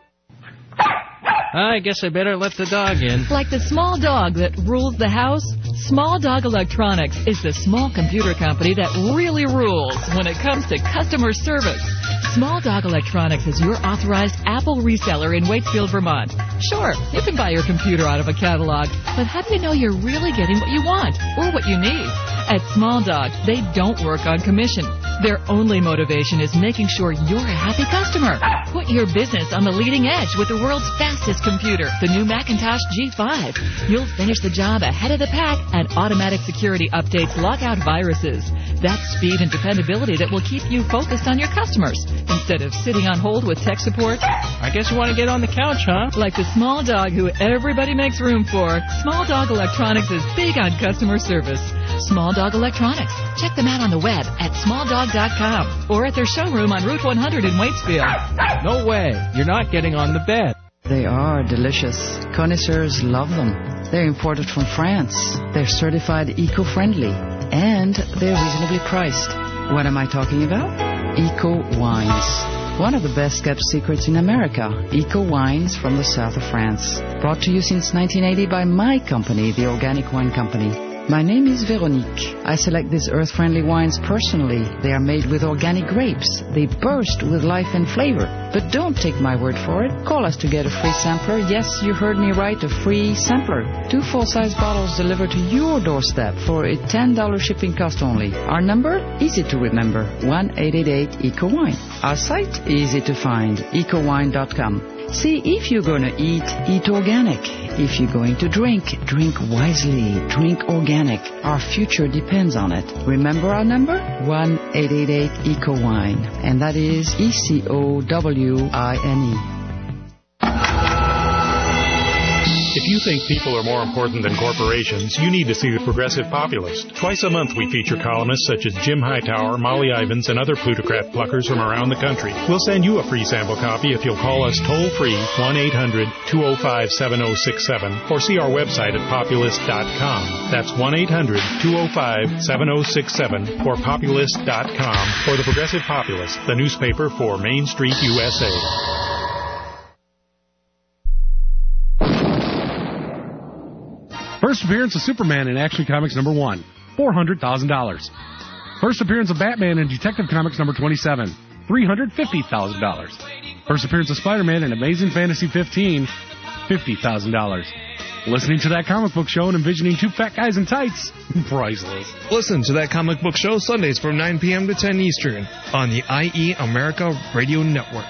I guess I better let the dog in. Like the small dog that rules the house, Small Dog Electronics is the small computer company that really rules when it comes to customer service. Small Dog Electronics is your authorized Apple reseller in Waitsfield, Vermont. Sure, you can buy your computer out of a catalog, but how do you know you're really getting what you want or what you need? At Small Dog, they don't work on commission. Their only motivation is making sure you're a happy customer. Put your business on the leading edge with the world's fastest computer, the new Macintosh G5. You'll finish the job ahead of the pack, and automatic security updates lock out viruses. That's speed and dependability that will keep you focused on your customers instead of sitting on hold with tech support. I guess you want to get on the couch, huh? Like the small dog who everybody makes room for, Small Dog Electronics is big on customer service. Small Dog Electronics. Check them out on the web at smalldog.com or at their showroom on Route 100 in Waitsfield. No way. You're not getting on the bed. They are delicious. Connoisseurs love them. They're imported from France. They're certified eco-friendly. And they're reasonably priced. What am I talking about? Eco Wines. One of the best kept secrets in America. Eco Wines from the south of France. Brought to you since 1980 by my company, the Organic Wine Company. My name is Veronique. I select these earth-friendly wines personally. They are made with organic grapes. They burst with life and flavor. But don't take my word for it. Call us to get a free sampler. Yes, you heard me right, a free sampler. 2 full-size bottles delivered to your doorstep for a $10 shipping cost only. Our number? Easy to remember. 1-888-ECO-WINE. Our site? Easy to find. EcoWine.com. See, if you're going to eat organic. If you're going to drink wisely. Drink organic. Our future depends on it. Remember our number? 1-888-ECO-WINE. And that is ECOWINE. If you think people are more important than corporations, you need to see The Progressive Populist. Twice a month we feature columnists such as Jim Hightower, Molly Ivins, and other plutocrat pluckers from around the country. We'll send you a free sample copy if you'll call us toll-free 1-800-205-7067 or see our website at populist.com. That's 1-800-205-7067 or populist.com for The Progressive Populist, the newspaper for Main Street, USA. First appearance of Superman in Action Comics number 1, $400,000. First appearance of Batman in Detective Comics number 27, $350,000. First appearance of Spider-Man in Amazing Fantasy 15, $50,000. Listening to That Comic Book Show and envisioning 2 fat guys in tights, priceless. Listen to That Comic Book Show Sundays from 9 p.m. to 10 Eastern on the IE America Radio Network.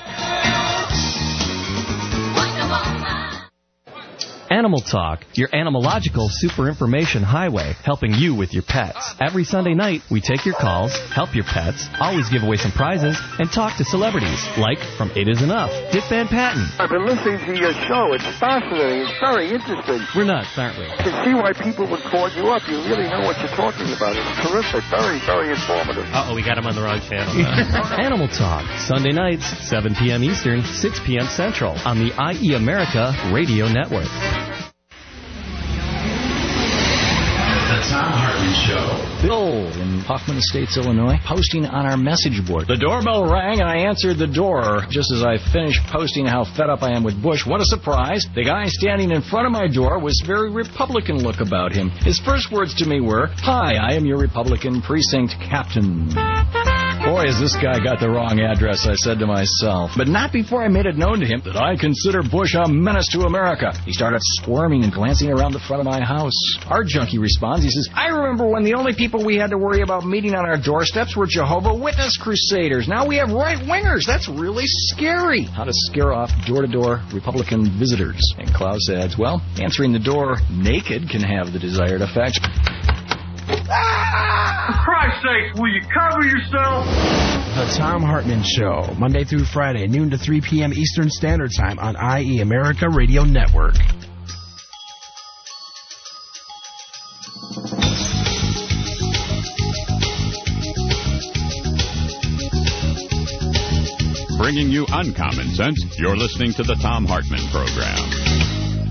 Animal Talk, your animalogical super information highway, helping you with your pets. Every Sunday night, we take your calls, help your pets, always give away some prizes, and talk to celebrities, like From 8 Is Enough, Dick Van Patten. I've been listening to your show. It's fascinating. It's very interesting. We're nuts, aren't we? I can see why people would call you up. You really know what you're talking about. It's terrific. Very, very informative. Uh-oh, we got him on the wrong channel. Animal Talk, Sunday nights, 7 p.m. Eastern, 6 p.m. Central, on the IE America Radio Network. The Tom Hartman Show. Bill in Hoffman Estates, Illinois, posting on our message board. The doorbell rang and I answered the door. Just as I finished posting how fed up I am with Bush, what a surprise. The guy standing in front of my door was very Republican look about him. His first words to me were, "Hi, I am your Republican precinct captain." Boy, has this guy got the wrong address, I said to myself. But not before I made it known to him that I consider Bush a menace to America. He started squirming and glancing around the front of my house. Our junkie responds. He says, I remember when the only people we had to worry about meeting on our doorsteps were Jehovah's Witness crusaders. Now we have right-wingers. That's really scary. How to scare off door-to-door Republican visitors. And Klaus adds, well, answering the door naked can have the desired effect. For Christ's sake, will you cover yourself? The Thom Hartmann Show, Monday through Friday, noon to 3 p.m. Eastern Standard Time on IE America Radio Network. Bringing you uncommon sense, you're listening to the Thom Hartmann Program.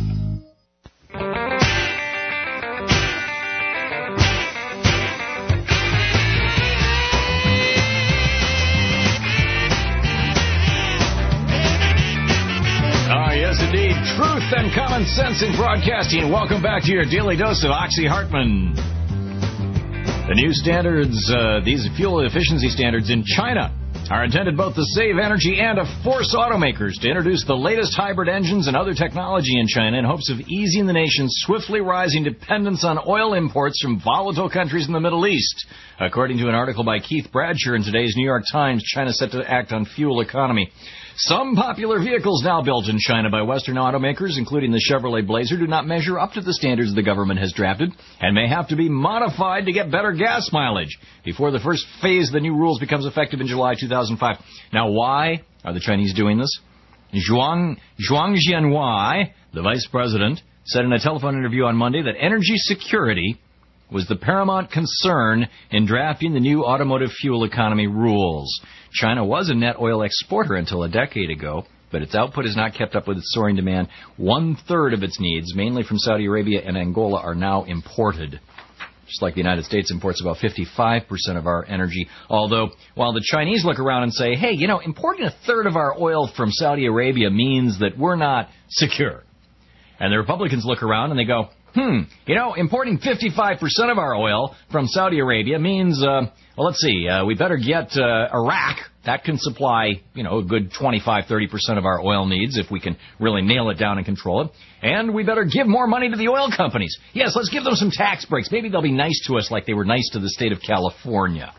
Truth and common sense in broadcasting. Welcome back to your daily dose of Oxy Hartman. The new standards, these fuel efficiency standards in China, are intended both to save energy and to force automakers to introduce the latest hybrid engines and other technology in China in hopes of easing the nation's swiftly rising dependence on oil imports from volatile countries in the Middle East. According to an article by Keith Bradsher in today's New York Times, China set to act on fuel economy. Some popular vehicles now built in China by Western automakers, including the Chevrolet Blazer, do not measure up to the standards the government has drafted and may have to be modified to get better gas mileage before the first phase of the new rules becomes effective in July 2005. Now, why are the Chinese doing this? Zhuang Jianhua, the vice president, said in a telephone interview on Monday that energy security was the paramount concern in drafting the new automotive fuel economy rules. China was a net oil exporter until a decade ago, but its output has not kept up with its soaring demand. 1/3 of its needs, mainly from Saudi Arabia and Angola, are now imported. Just like the United States imports about 55% of our energy. Although, while the Chinese look around and say, hey, importing 1/3 of our oil from Saudi Arabia means that we're not secure. And the Republicans look around and they go, importing 55% of our oil from Saudi Arabia means, we better get Iraq. That can supply, a good 25-30% of our oil needs if we can really nail it down and control it. And we better give more money to the oil companies. Yes, let's give them some tax breaks. Maybe they'll be nice to us like they were nice to the state of California.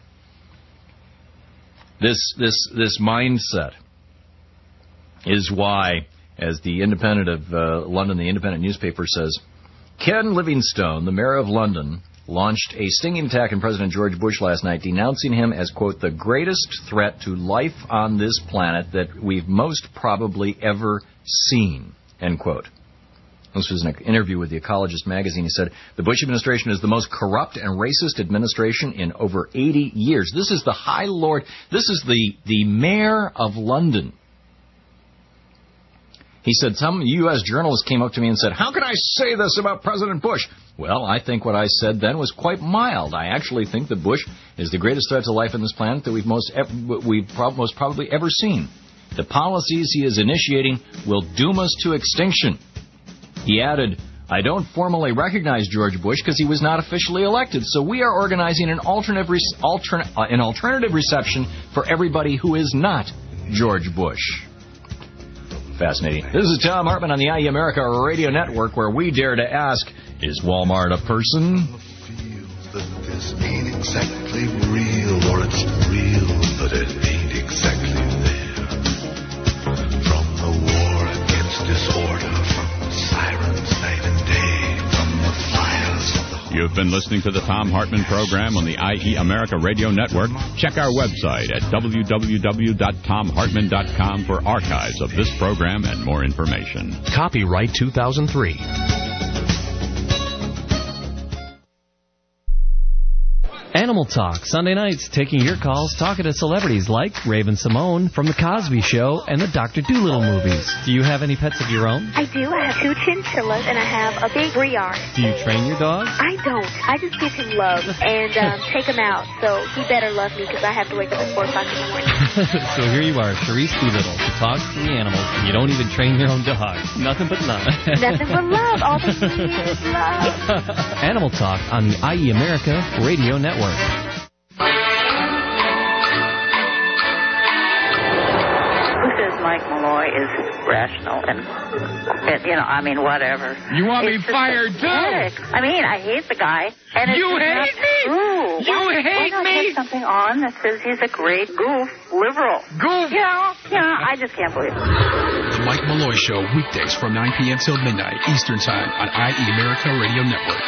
This mindset is why, as the Independent of London, the Independent newspaper says, Ken Livingstone, the mayor of London, launched a stinging attack on President George Bush last night, denouncing him as, quote, the greatest threat to life on this planet that we've most probably ever seen, end quote. This was an interview with The Ecologist magazine. He said, the Bush administration is the most corrupt and racist administration in over 80 years. This is the High Lord. This is the mayor of London. He said, some U.S. journalists came up to me and said, how can I say this about President Bush? Well, I think what I said then was quite mild. I actually think that Bush is the greatest threat to life on this planet that we've most probably ever seen. The policies he is initiating will doom us to extinction. He added, I don't formally recognize George Bush because he was not officially elected, so we are organizing an alternative reception for everybody who is not George Bush. Fascinating. This is Thom Hartmann on the IE America Radio Network, where we dare to ask, is Walmart a person? That this ain't exactly real, or it's real, but it ain't exactly there. From the war against disorder, from the sirens night and day, from the fires of the... You've been listening to the Thom Hartmann Program on the IE America Radio Network. Check our website at www.thomhartmann.com for archives of this program and more information. Copyright 2003. Animal Talk, Sunday nights, taking your calls, talking to celebrities like Raven Simone from The Cosby Show and the Dr. Dolittle movies. Do you have any pets of your own? I do. I have 2 chinchillas, and I have a big Briard. Do you train your dog? I don't. I just give him love and take him out, so he better love me because I have to wake up at 4 o'clock in the morning. So here you are, Sharice Dolittle, who talks to the animals, and you don't even train your own dog. Nothing but love. Nothing but love. All the need is love. Animal Talk on the IE America Radio Network. Mike Malloy is rational and whatever. You want me It's just fired, pathetic. too? I hate the guy. And it's You not hate me? true. You hate why not me? put something on that says he's a great goof, liberal? Goof? I just can't believe it. The Mike Malloy Show, weekdays from 9 p.m. till midnight Eastern Time on IE America Radio Network.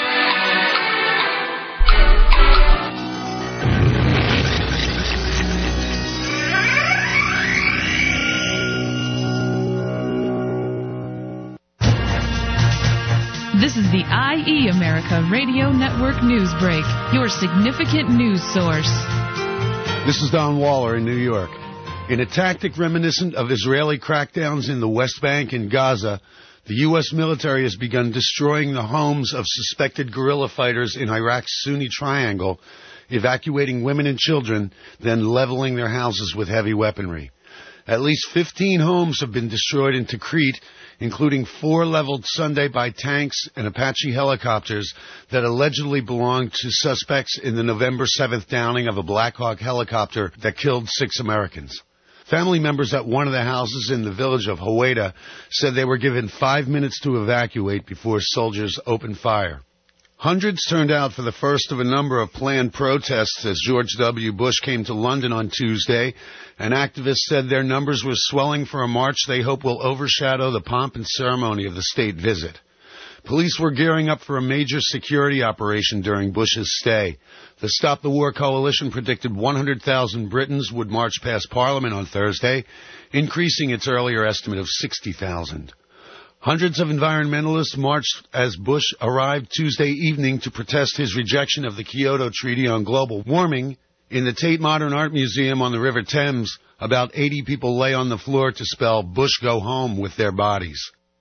This is the IE America Radio Network News Break, your significant news source. This is Don Waller in New York. In a tactic reminiscent of Israeli crackdowns in the West Bank and Gaza, the U.S. military has begun destroying the homes of suspected guerrilla fighters in Iraq's Sunni Triangle, evacuating women and children, then leveling their houses with heavy weaponry. At least 15 homes have been destroyed in Tikrit, including 4 leveled Sunday by tanks and Apache helicopters that allegedly belonged to suspects in the November 7th downing of a Black Hawk helicopter that killed 6 Americans. Family members at one of the houses in the village of Howeida said they were given 5 minutes to evacuate before soldiers opened fire. Hundreds turned out for the first of a number of planned protests as George W. Bush came to London on Tuesday, and activists said their numbers were swelling for a march they hope will overshadow the pomp and ceremony of the state visit. Police were gearing up for a major security operation during Bush's stay. The Stop the War Coalition predicted 100,000 Britons would march past Parliament on Thursday, increasing its earlier estimate of 60,000. Hundreds of environmentalists marched as Bush arrived Tuesday evening to protest his rejection of the Kyoto Treaty on global warming. In the Tate Modern Art Museum on the River Thames, about 80 people lay on the floor to spell "Bush Go Home" with their bodies.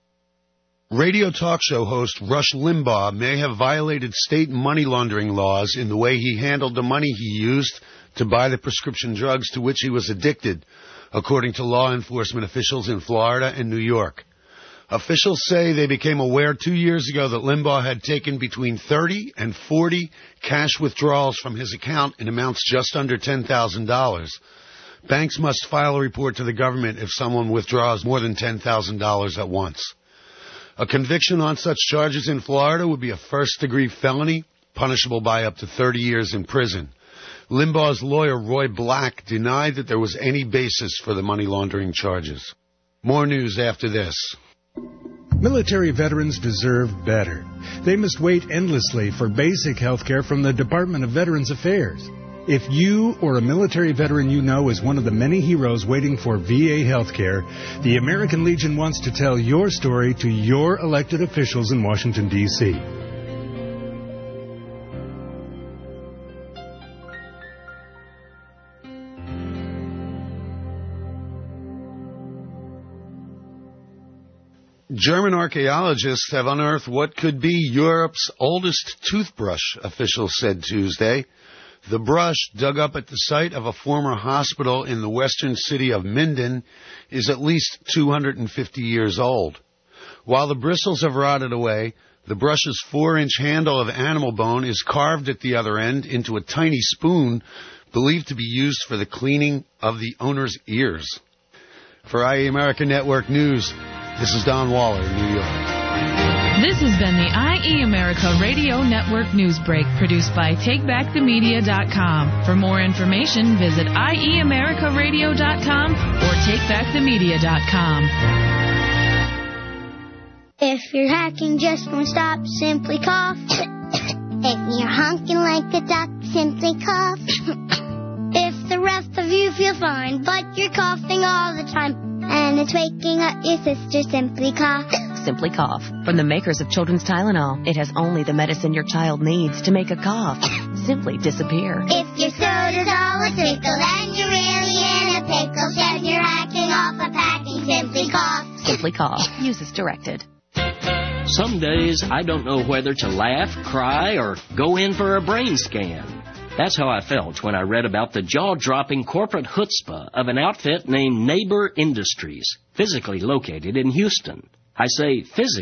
Radio talk show host Rush Limbaugh may have violated state money laundering laws in the way he handled the money he used to buy the prescription drugs to which he was addicted, according to law enforcement officials in Florida and New York. Officials say they became aware 2 years ago that Limbaugh had taken between 30 and 40 cash withdrawals from his account in amounts just under $10,000. Banks must file a report to the government if someone withdraws more than $10,000 at once. A conviction on such charges in Florida would be a first-degree felony, punishable by up to 30 years in prison. Limbaugh's lawyer, Roy Black, denied that there was any basis for the money laundering charges. More news after this. Military veterans deserve better. They must wait endlessly for basic health care from the Department of Veterans Affairs. If you or a military veteran you know is one of the many heroes waiting for VA health care, the American Legion wants to tell your story to your elected officials in Washington, D.C. German archaeologists have unearthed what could be Europe's oldest toothbrush, officials said Tuesday. The brush, dug up at the site of a former hospital in the western city of Minden, is at least 250 years old. While the bristles have rotted away, the brush's 4-inch handle of animal bone is carved at the other end into a tiny spoon believed to be used for the cleaning of the owner's ears. For IE America Network News, this is Don Waller in New York. This has been the IE America Radio Network News Break, produced by TakeBackTheMedia.com. For more information, visit IEAmericaRadio.com or TakeBackTheMedia.com. If your hacking just won't stop, simply cough. If you're honking like a duck, simply cough. If the rest of you feel fine, but you're coughing all the time, and it's waking up your sister, simply cough. Simply Cough. From the makers of Children's Tylenol, it has only the medicine your child needs to make a cough simply disappear. If your soda's all a tickle and you're really in a pickle, then you're hacking off a packing, simply cough. Simply Cough. Use as directed. Some days I don't know whether to laugh, cry, or go in for a brain scan. That's how I felt when I read about the jaw-dropping corporate chutzpah of an outfit named Neighbor Industries, physically located in Houston. I say physically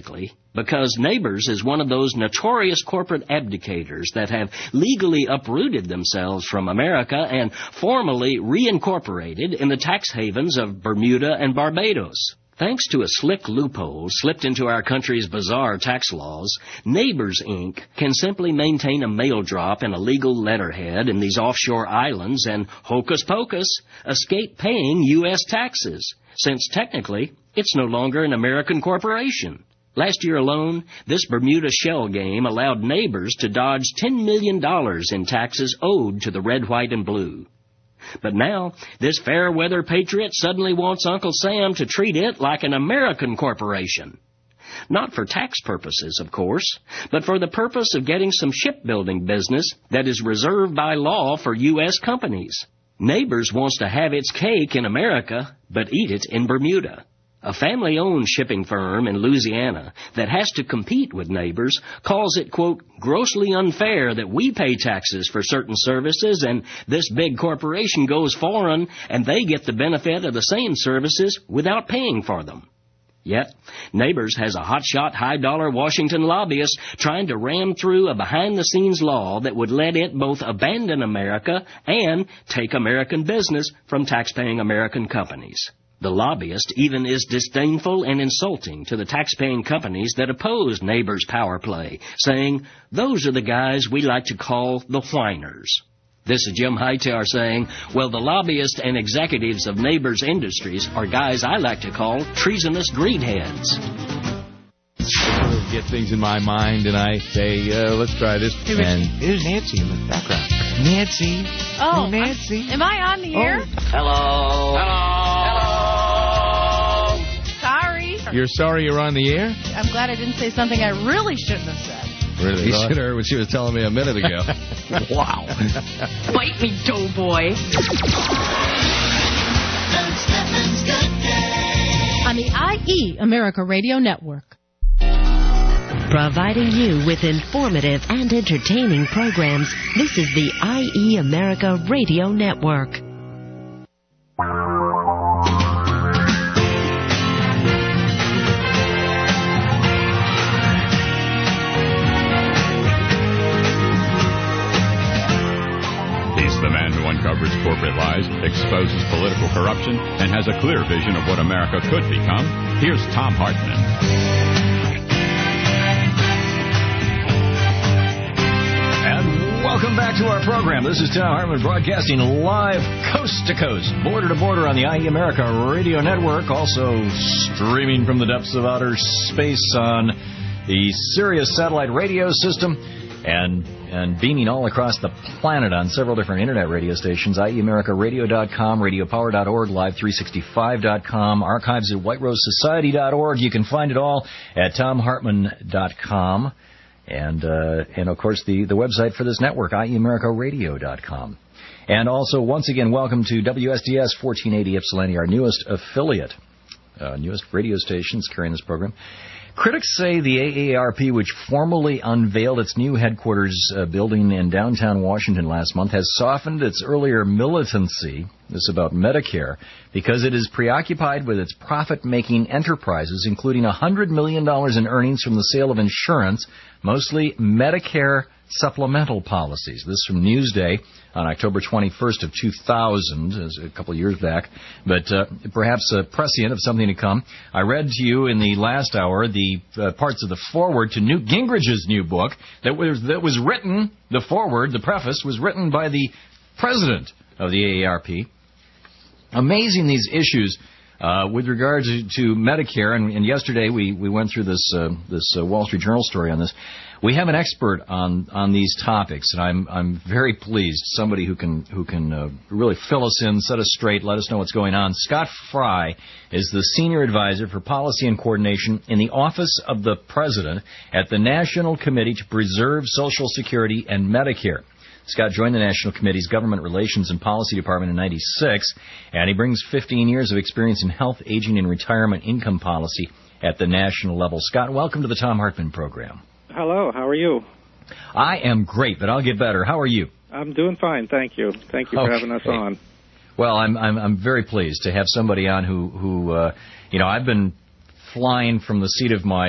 because Neighbors is one of those notorious corporate abdicators that have legally uprooted themselves from America and formally reincorporated in the tax havens of Bermuda and Barbados. Thanks to a slick loophole slipped into our country's bizarre tax laws, Neighbors, Inc. can simply maintain a mail drop and a legal letterhead in these offshore islands and, hocus pocus, escape paying U.S. taxes, since technically it's no longer an American corporation. Last year alone, this Bermuda shell game allowed Neighbors to dodge $10 million in taxes owed to the red, white, and blue. But now, this fair-weather patriot suddenly wants Uncle Sam to treat it like an American corporation. Not for tax purposes, of course, but for the purpose of getting some shipbuilding business that is reserved by law for U.S. companies. Neighbors wants to have its cake in America, but eat it in Bermuda. A family-owned shipping firm in Louisiana that has to compete with Neighbors calls it, quote, grossly unfair that we pay taxes for certain services and this big corporation goes foreign and they get the benefit of the same services without paying for them. Yet, Neighbors has a hotshot, high-dollar Washington lobbyist trying to ram through a behind-the-scenes law that would let it both abandon America and take American business from tax-paying American companies. The lobbyist even is disdainful and insulting to the tax-paying companies that oppose Neighbors' power play, saying, those are the guys we like to call the whiners. This is Jim Hightower saying, well, the lobbyists and executives of Neighbors Industries are guys I like to call treasonous greedheads. Get things in my mind, and I say, let's try this. And here's Nancy in the background. Nancy. Oh, Nancy. Am I on the air? Hello. Sorry. You're sorry you're on the air? I'm glad I didn't say something I really shouldn't have said. Really? You should have heard what she was telling me a minute ago. Wow. Bite me, doughboy. On the IE America Radio Network. Providing you with informative and entertaining programs, this is the IE America Radio Network. He's the man who uncovers corporate lies, exposes political corruption, and has a clear vision of what America could become. Here's Thom Hartmann. Welcome back to our program. This is Thom Hartmann broadcasting live coast to coast, border to border on the IE America Radio Network, also streaming from the depths of outer space on the Sirius satellite radio system and beaming all across the planet on several different internet radio stations, IEAmericaRadio.com, RadioPower.org, Live365.com, archives at WhiteRoseSociety.org. You can find it all at ThomHartmann.com. And of course, the website for this network, IEAmericaRadio.com. And also, once again, welcome to WSDS 1480 Ypsilanti, our newest affiliate, newest radio stations carrying this program. Critics say the AARP, which formally unveiled its new headquarters building in downtown Washington last month, has softened its earlier militancy, this is about Medicare, because it is preoccupied with its profit-making enterprises, including $100 million in earnings from the sale of insurance, mostly Medicare supplemental policies. This is from Newsday on October 21st of 2000, a couple of years back, but perhaps prescient of something to come. I read to you in the last hour the parts of the foreword to Newt Gingrich's new book that was written, the foreword, the preface, was written by the president of the AARP. Amazing, these issues with regard to Medicare, and yesterday we went through this Wall Street Journal story on this. We have an expert on these topics, and I'm very pleased. Somebody who can really fill us in, set us straight, let us know what's going on. Scott Fry is the senior advisor for policy and coordination in the Office of the President at the National Committee to Preserve Social Security and Medicare. Scott joined the National Committee's Government Relations and Policy Department in '96, and he brings 15 years of experience in health, aging, and retirement income policy at the national level. Scott, welcome to the Thom Hartmann program. Hello, how are you? I am great, but I'll get better. How are you? I'm doing fine, thank you. Thank you for having us on. Well, I'm very pleased to have somebody on who I've been flying from the seat of my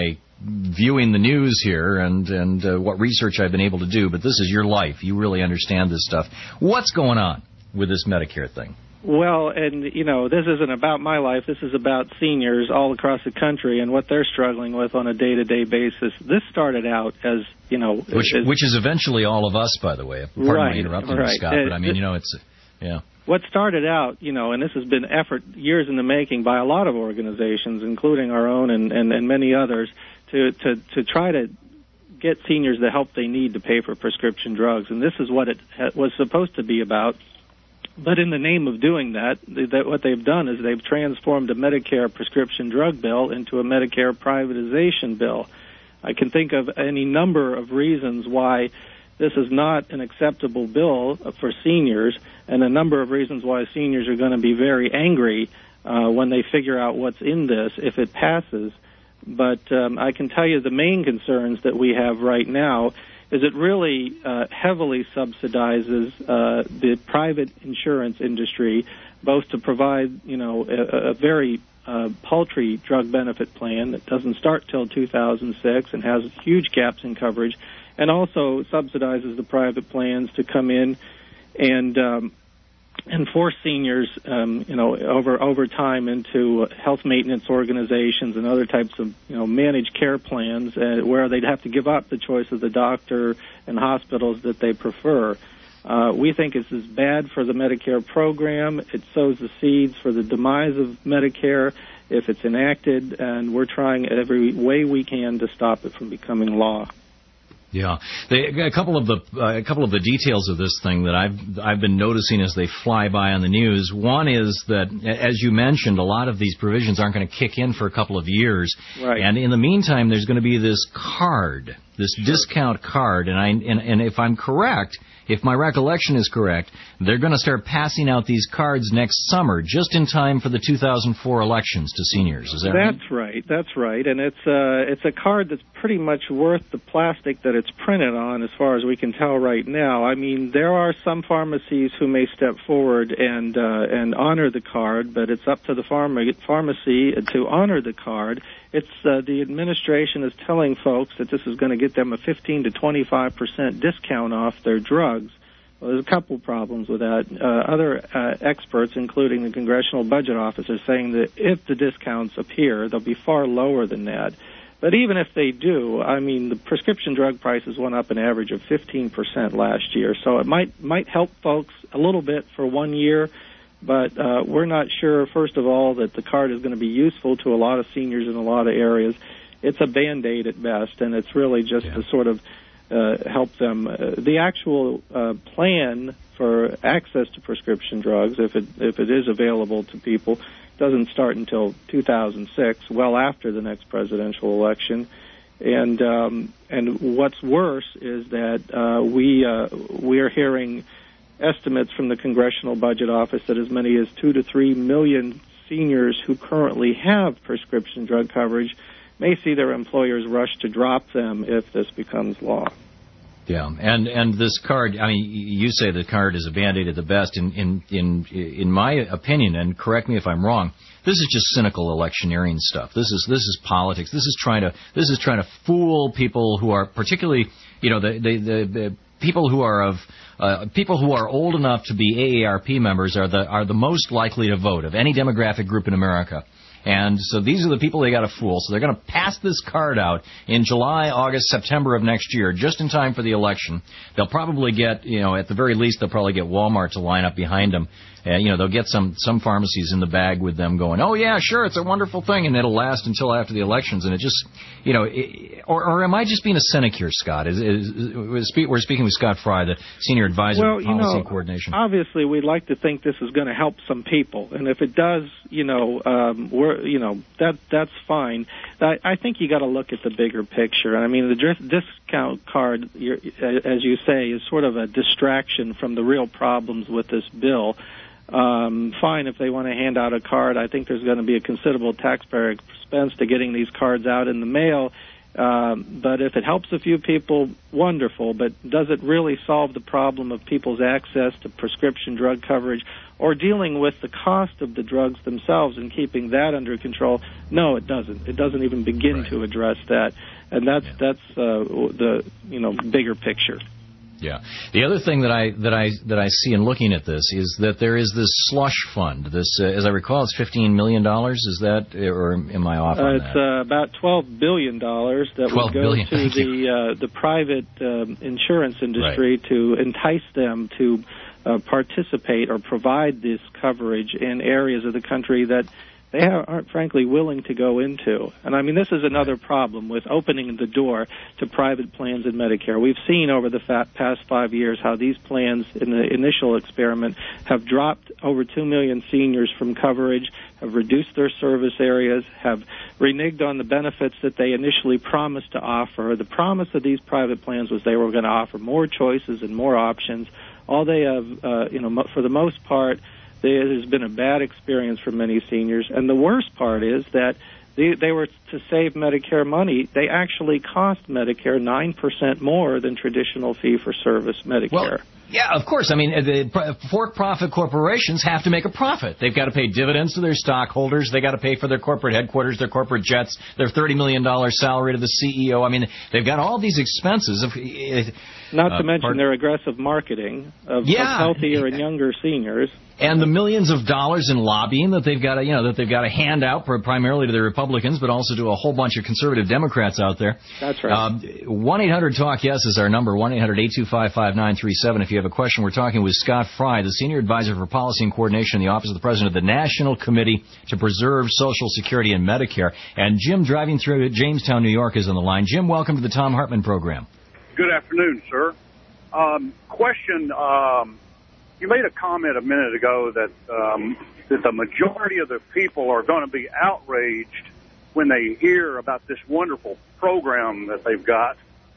viewing the news here and what research I've been able to do, but this is your life. You really understand this stuff. What's going on with this Medicare thing? Well, and, this isn't about my life. This is about seniors all across the country and what they're struggling with on a day-to-day basis. This started out as, Which is eventually all of us, by the way. Pardon me interrupting you, Scott, but I mean, it's... Yeah. What started out, and this has been effort years in the making by a lot of organizations, including our own and many others, to try to get seniors the help they need to pay for prescription drugs. And this is what it was supposed to be about. But in the name of doing that, what they've done is they've transformed a Medicare prescription drug bill into a Medicare privatization bill. I can think of any number of reasons why this is not an acceptable bill for seniors, and a number of reasons why seniors are going to be very angry when they figure out what's in this if it passes. But I can tell you the main concerns that we have right now is it really heavily subsidizes the private insurance industry, both to provide, a very paltry drug benefit plan that doesn't start till 2006 and has huge gaps in coverage, and also subsidizes the private plans to come in and force seniors, over time into health maintenance organizations and other types of, managed care plans where they'd have to give up the choice of the doctor and hospitals that they prefer. We think this is bad for the Medicare program. It sows the seeds for the demise of Medicare if it's enacted, and we're trying every way we can to stop it from becoming law. Yeah, a couple of the details of this thing that I've been noticing as they fly by on the news. One is that, as you mentioned, a lot of these provisions aren't going to kick in for a couple of years, right. And in the meantime, there's going to be this card, this discount card, and if I'm correct, if my recollection is correct, they're going to start passing out these cards next summer, just in time for the 2004 elections to seniors. Is that right? That's right. And it's a card that's pretty much worth the plastic that it's printed on, as far as we can tell right now. I mean, there are some pharmacies who may step forward and honor the card, but it's up to the pharmacy to honor the card. It's the administration is telling folks that this is going to get them a 15 to 25% discount off their drugs. Well, there's a couple problems with that. Other experts, including the Congressional Budget Office, are saying that if the discounts appear, they'll be far lower than that. But even if they do, I mean, the prescription drug prices went up an average of 15% last year, so it might help folks a little bit for 1 year. But we're not sure, first of all, that the card is going to be useful to a lot of seniors in a lot of areas. It's a Band-Aid at best, and it's really just to sort of help them. The actual plan for access to prescription drugs, if it is available to people, doesn't start until 2006, well after the next presidential election. And what's worse is that we are hearing estimates from the Congressional Budget Office that as many as 2 to 3 million seniors who currently have prescription drug coverage may see their employers rush to drop them if this becomes law. Yeah, and this card, I mean, you say the card is a Band-Aid at the best. In my opinion, and correct me if I'm wrong, this is just cynical electioneering stuff. This is politics. This is trying to fool people who are particularly, the people who are old enough to be AARP members are the most likely to vote of any demographic group in America. And so these are the people they got to fool. So they're going to pass this card out in July, August, September of next year, just in time for the election. They'll probably get, at the very least, they'll probably get Walmart to line up behind them. They'll get some pharmacies in the bag with them going, oh, yeah, sure, it's a wonderful thing, and it'll last until after the elections. And it just, or am I just being a cynic here, Scott? We're speaking with Scott Fry, the Senior Advisor of Policy Coordination. Obviously, we'd like to think this is going to help some people. And if it does, that's fine. I think you got to look at the bigger picture. I mean, the discount card, as you say, is sort of a distraction from the real problems with this bill. Fine if they want to hand out a card. I think there's going to be a considerable taxpayer expense to getting these cards out in the mail, But if it helps a few people, wonderful. But does it really solve the problem of people's access to prescription drug coverage or dealing with the cost of the drugs themselves and keeping that under control? No, it doesn't. It doesn't even begin to address that. And that's the bigger picture. Yeah. The other thing that I see in looking at this is that there is this slush fund. This, as I recall, it's $15 million. Is that, or am I off on that? It's about $12 billion that would go to the private insurance industry to entice them to participate or provide this coverage in areas of the country that they aren't, frankly, willing to go into. And, I mean, this is another problem with opening the door to private plans in Medicare. We've seen over the past 5 years how these plans in the initial experiment have dropped over 2 million seniors from coverage, have reduced their service areas, have reneged on the benefits that they initially promised to offer. The promise of these private plans was they were going to offer more choices and more options. All they have, for the most part, there has been a bad experience for many seniors, and the worst part is that they were to save Medicare money. They actually cost Medicare 9% more than traditional fee-for-service Medicare. Well, yeah, of course. I mean, the for-profit corporations have to make a profit. They've got to pay dividends to their stockholders. They've got to pay for their corporate headquarters, their corporate jets, their $30 million salary to the CEO. I mean, they've got all these expenses. Not to mention their aggressive marketing of healthier and younger seniors. And the millions of dollars in lobbying that they've got to hand out primarily to the Republicans, but also to a whole bunch of conservative Democrats out there. That's right. 1-800-TALK-YES is our number. 1-800-825-5937. If you have a question, we're talking with Scott Fry, the Senior Advisor for Policy and Coordination in the Office of the President of the National Committee to Preserve Social Security and Medicare. And Jim, driving through Jamestown, New York, is on the line. Jim, welcome to the Tom Hartman program. Good afternoon, sir. Question. You made a comment a minute ago that the majority of the people are going to be outraged when they hear about this wonderful program that they've got.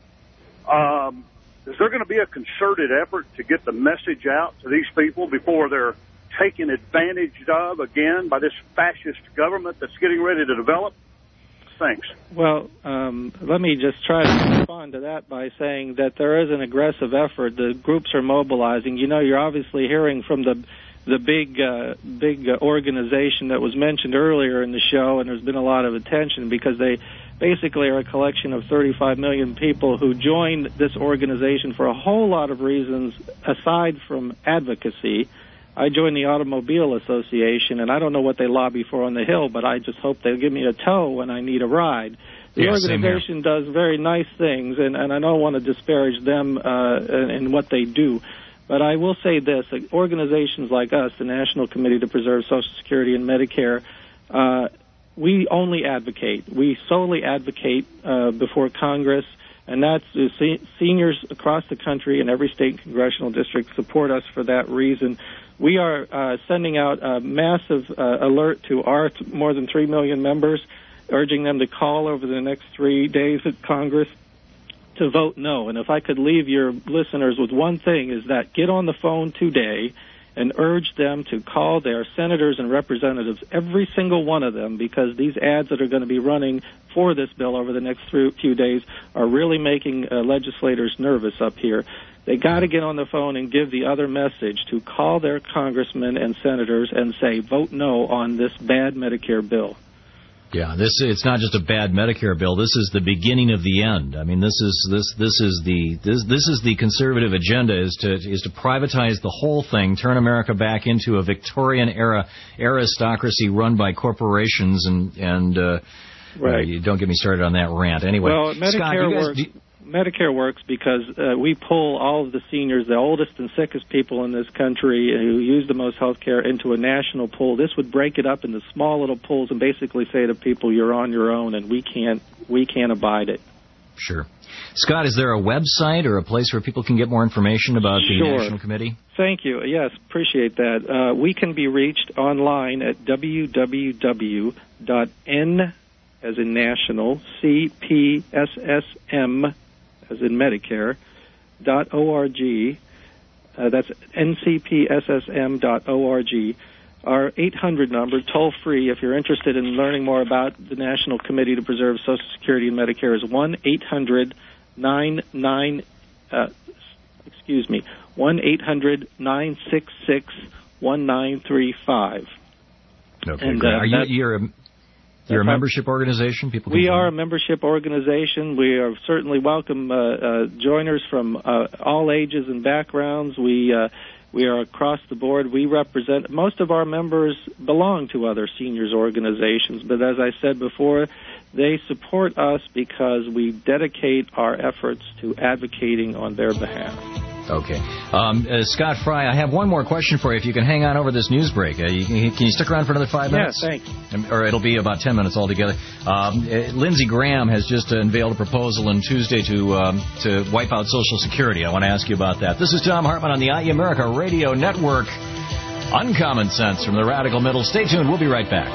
Is there going to be a concerted effort to get the message out to these people before they're taken advantage of again by this fascist government that's getting ready to develop? Thanks. Well, let me just try to respond to that by saying that there is an aggressive effort. The groups are mobilizing. You know, you're obviously hearing from the big organization that was mentioned earlier in the show, and there's been a lot of attention because they basically are a collection of 35 million people who joined this organization for a whole lot of reasons aside from advocacy. I joined the Automobile Association, and I don't know what they lobby for on the Hill, but I just hope they'll give me a tow when I need a ride. The organization does very nice things, and I don't want to disparage them in what they do. But I will say this, organizations like us, the National Committee to Preserve Social Security and Medicare, we only advocate. We solely advocate before Congress, and that's seniors across the country in every state and congressional district support us for that reason. We are sending out a massive alert to our more than 3 million members, urging them to call over the next 3 days at Congress to vote no. And if I could leave your listeners with one thing, is that get on the phone today and urge them to call their senators and representatives, every single one of them, because these ads that are going to be running for this bill over the next few days are really making legislators nervous up here. They got to get on the phone and give the other message to call their congressmen and senators and say, vote no on this bad Medicare bill. Yeah, it's not just a bad Medicare bill. This is the beginning of the end. I mean, this is the conservative agenda is to privatize the whole thing, turn America back into a Victorian era aristocracy run by corporations, and right. Don't get me started on that rant. Anyway, well, Medicare works because we pull all of the seniors, the oldest and sickest people in this country who use the most health care, into a national pool. This would break it up into small little pools and basically say to people, you're on your own, and we can't abide it. Sure. Scott, is there a website or a place where people can get more information about the National Committee? Thank you. Yes, appreciate that. We can be reached online at www.n, as in national, CPSSM, as in Medicare, .org. That's ncpssm.org. Our 800 number, toll-free, if you're interested in learning more about the National Committee to Preserve Social Security and Medicare, is 1-800-966-1935. Okay, and, great. You're a membership organization? We are a membership organization. We are certainly welcome joiners from all ages and backgrounds. We are across the board. We represent, most of our members belong to other seniors organizations, but as I said before, they support us because we dedicate our efforts to advocating on their behalf. Okay. Scott Fry, I have one more question for you if you can hang on over this news break. Can you stick around for another 5 minutes? Yeah, thanks. Or it'll be about 10 minutes altogether. Lindsey Graham has just unveiled a proposal on Tuesday to wipe out Social Security. I want to ask you about that. This is Tom Hartman on the IE America Radio Network. Uncommon Sense from the Radical Middle. Stay tuned. We'll be right back.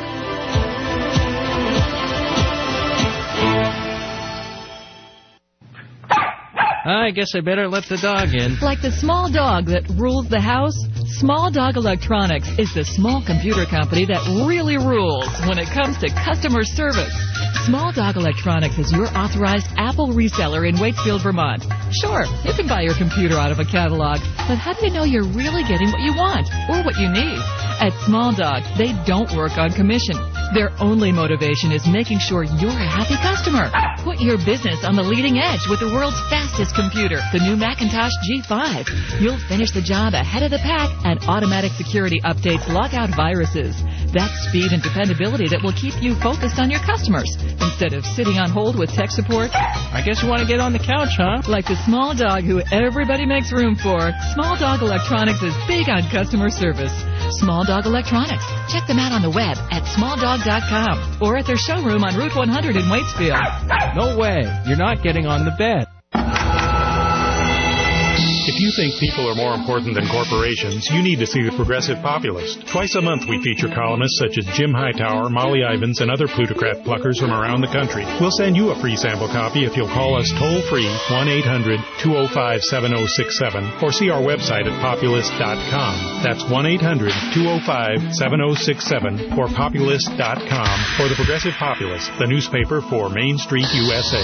I guess I better let the dog in. Like the small dog that rules the house, Small Dog Electronics is the small computer company that really rules when it comes to customer service. Small Dog Electronics is your authorized Apple reseller in Waitsfield, Vermont. Sure, you can buy your computer out of a catalog, but how do you know you're really getting what you want or what you need? At Small Dog, they don't work on commission. Their only motivation is making sure you're a happy customer. Put your business on the leading edge with the world's fastest computer, the new Macintosh G5. You'll finish the job ahead of the pack, and automatic security updates lock out viruses. That's speed and dependability that will keep you focused on your customers instead of sitting on hold with tech support. I guess you want to get on the couch, huh? Like the small dog who everybody makes room for, Small Dog Electronics is big on customer service. Small Dog Electronics. Check them out on the web at smalldog.com or at their showroom on Route 100 in Waitsfield. No way. You're not getting on the bed. If you think people are more important than corporations, you need to see The Progressive Populist. Twice a month we feature columnists such as Jim Hightower, Molly Ivins, and other plutocrat pluckers from around the country. We'll send you a free sample copy if you'll call us toll-free 1-800-205-7067 or see our website at populist.com. That's 1-800-205-7067 or populist.com or The Progressive Populist, the newspaper for Main Street, USA.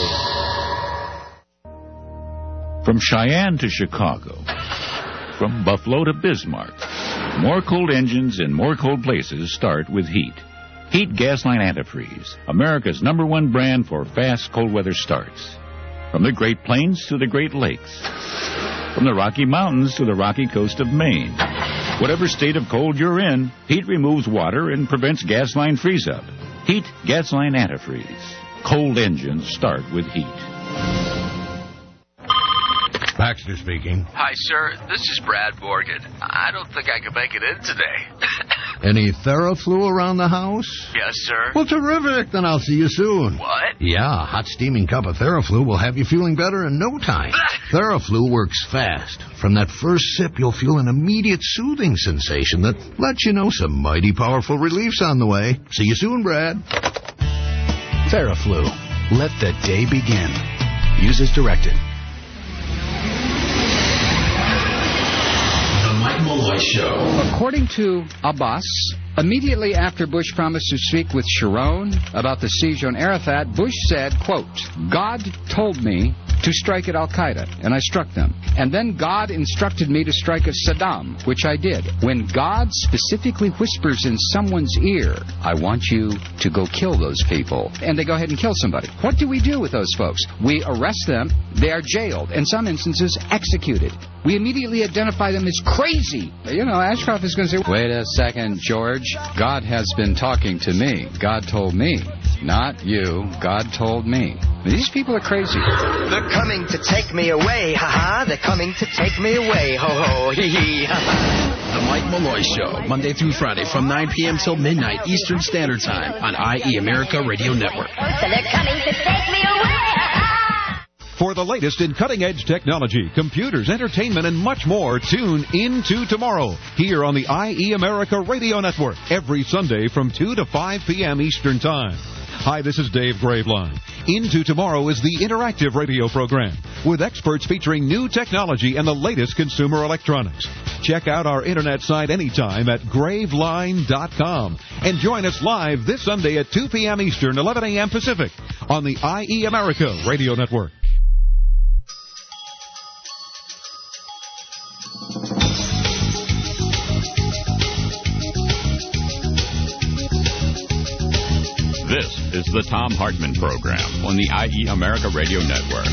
From Cheyenne to Chicago, from Buffalo to Bismarck, more cold engines in more cold places start with heat. Heat Gasline Antifreeze, America's #1 brand for fast cold weather starts. From the Great Plains to the Great Lakes, from the Rocky Mountains to the rocky coast of Maine. Whatever state of cold you're in, heat removes water and prevents gasline freeze-up. Heat Gasline Antifreeze. Cold engines start with heat. Baxter speaking. Hi, sir. This is Brad Morgan. I don't think I can make it in today. Any Theraflu around the house? Yes, sir. Well, terrific. Then I'll see you soon. What? Yeah, a hot steaming cup of Theraflu will have you feeling better in no time. Theraflu works fast. From that first sip, you'll feel an immediate soothing sensation that lets you know some mighty powerful relief's on the way. See you soon, Brad. Theraflu. Let the day begin. Use as directed. Mike Malloy Show. According to Abbas, immediately after Bush promised to speak with Sharon about the siege on Arafat, Bush said, quote, "God told me to strike at Al-Qaeda, and I struck them. And then God instructed me to strike at Saddam, which I did. When God specifically whispers in someone's ear, I want you to go kill those people, and they go ahead and kill somebody. What do we do with those folks? We arrest them, they are jailed, in some instances executed. We immediately identify them as crazy." You know, Ashcroft is going to say, "Wait a second, George. God has been talking to me. God told me. Not you. God told me." These people are crazy. They're coming to take me away, ha-ha. They're coming to take me away, ho-ho, hee-hee, ha-ha. The Mike Malloy Show, Monday through Friday from 9 p.m. till midnight Eastern Standard Time on IE America Radio Network. So they're coming to take me away, ha-ha. For the latest in cutting-edge technology, computers, entertainment, and much more, tune into tomorrow here on the IE America Radio Network every Sunday from 2 to 5 p.m. Eastern Time. Hi, this is Dave Graveline. Into Tomorrow is the interactive radio program with experts featuring new technology and the latest consumer electronics. Check out our internet site anytime at graveline.com and join us live this Sunday at 2 p.m. Eastern, 11 a.m. Pacific on the IE America Radio Network. This is the Thom Hartmann Program on the IE America Radio Network.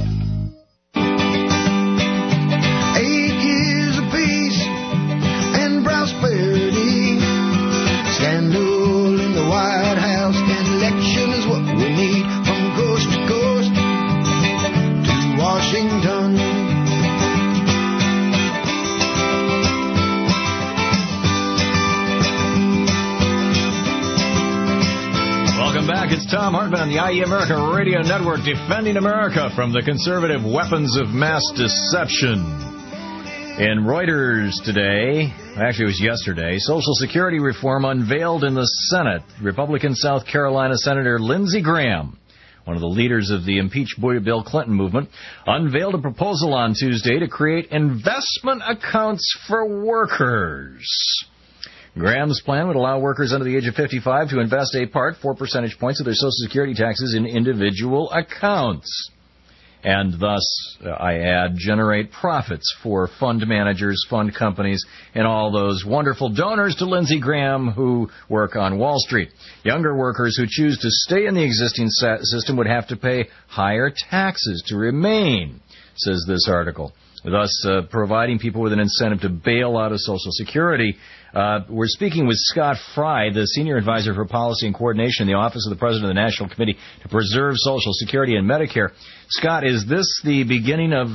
8 years of peace and prosperity. Scandal in the White House. An election is what we need from coast to coast to Washington. Welcome back. It's Thom Hartmann on the IE America Radio Network, defending America from the conservative weapons of mass deception. In Reuters today, actually it was yesterday, Social Security reform unveiled in the Senate. Republican South Carolina Senator Lindsey Graham, one of the leaders of the impeach Bill Clinton movement, unveiled a proposal on Tuesday to create investment accounts for workers. Graham's plan would allow workers under the age of 55 to invest a part, 4 percentage points of their Social Security taxes, in individual accounts, and thus, I add, generate profits for fund managers, fund companies, and all those wonderful donors to Lindsey Graham who work on Wall Street. Younger workers who choose to stay in the existing system would have to pay higher taxes to remain, says this article, thus providing people with an incentive to bail out of Social Security. We're speaking with Scott Fry, the Senior Advisor for Policy and Coordination in the Office of the President of the National Committee to Preserve Social Security and Medicare. Scott, is this the beginning of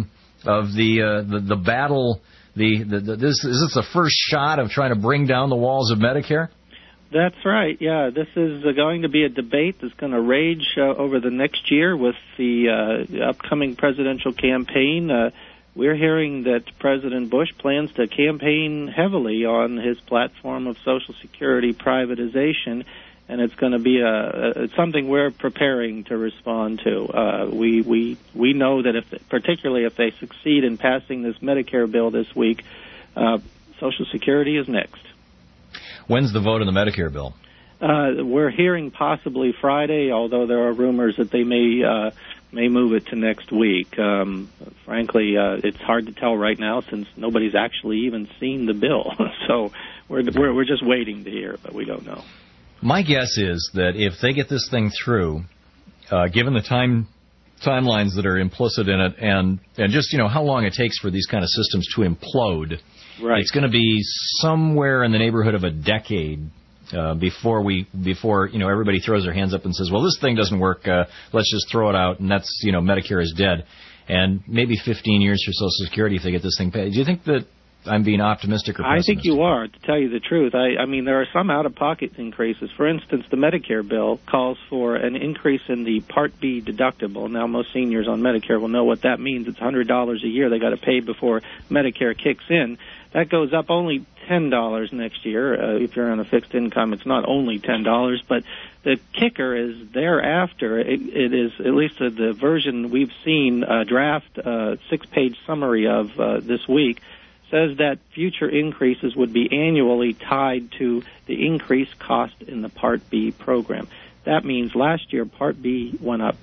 the battle? Is this the first shot of trying to bring down the walls of Medicare? That's right. Yeah, this is going to be a debate that's going to rage over the next year with the upcoming presidential campaign. We're hearing that President Bush plans to campaign heavily on his platform of Social Security privatization, and it's going to be it's something we're preparing to respond to. We know that particularly if they succeed in passing this Medicare bill this week, Social Security is next. When's the vote on the Medicare bill? We're hearing possibly Friday, although there are rumors that they may move it to next week. Frankly, it's hard to tell right now since nobody's actually even seen the bill. So we're just waiting to hear, but we don't know. My guess is that if they get this thing through, given the timelines that are implicit in it, and just how long it takes for these kind of systems to implode, right, it's going to be somewhere in the neighborhood of a decade before everybody throws their hands up and says, well, this thing doesn't work, let's just throw it out, and that's, Medicare is dead. And maybe 15 years for Social Security if they get this thing paid. Do you think that I'm being optimistic or pessimistic? I think you are, to tell you the truth. I mean, there are some out-of-pocket increases. For instance, the Medicare bill calls for an increase in the Part B deductible. Now, most seniors on Medicare will know what that means. It's $100 a year they got to pay before Medicare kicks in. That goes up only $10 next year. If you're on a fixed income, it's not only $10, but the kicker is thereafter. It is, at least the version we've seen, draft 6-page summary of this week, says that future increases would be annually tied to the increased cost in the Part B program. That means last year Part B went up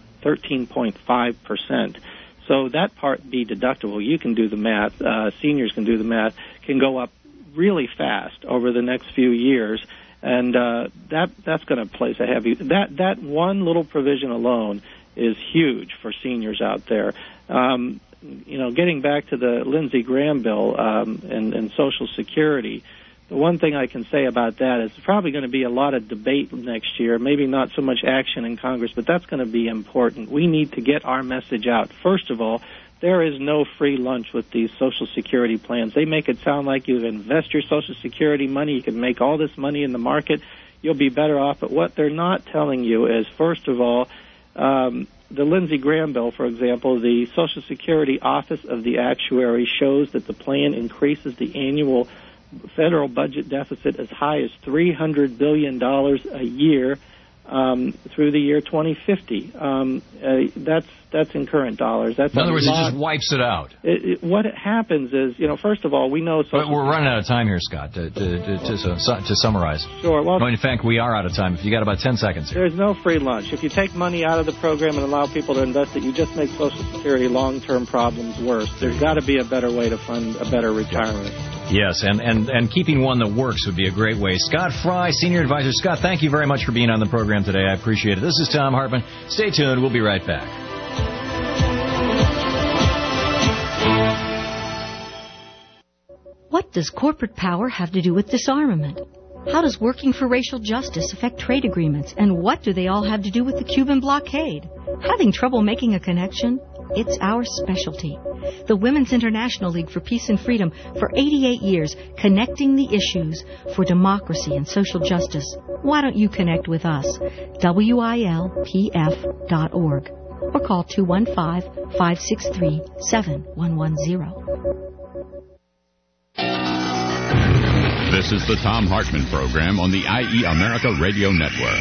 13.5%. So that Part B deductible, you can do the math, seniors can do the math, can go up really fast over the next few years, and that's going to place a heavy. That one little provision alone is huge for seniors out there. Getting back to the Lindsey Graham bill and Social Security, the one thing I can say about that is there's probably going to be a lot of debate next year, maybe not so much action in Congress, but that's going to be important. We need to get our message out. First of all, there is no free lunch with these Social Security plans. They make it sound like you invest your Social Security money, you can make all this money in the market, you'll be better off. But what they're not telling you is, first of all, the Lindsey Graham bill, for example, the Social Security Office of the Actuary shows that the plan increases the annual federal budget deficit as high as $300 billion a year through the year 2050. That's in current dollars. That's in other words, it just wipes it out. What happens is, first of all, we know... But we're running out of time here, Scott, to summarize. Sure. Well, in fact, we are out of time. If you got about 10 seconds here. There's no free lunch. If you take money out of the program and allow people to invest it, you just make Social Security long-term problems worse. There's got to be a better way to fund a better retirement. Yes, and keeping one that works would be a great way. Scott Fry, Senior Advisor. Scott, thank you very much for being on the program today. I appreciate it. This is Thom Hartmann. Stay tuned. We'll be right back. What does corporate power have to do with disarmament? How does working for racial justice affect trade agreements? And what do they all have to do with the Cuban blockade? Having trouble making a connection? It's our specialty. The Women's International League for Peace and Freedom, for 88 years, connecting the issues for democracy and social justice. Why don't you connect with us? WILPF.org or call 215-563-7110. This is the Thom Hartmann Program on the IE America Radio Network.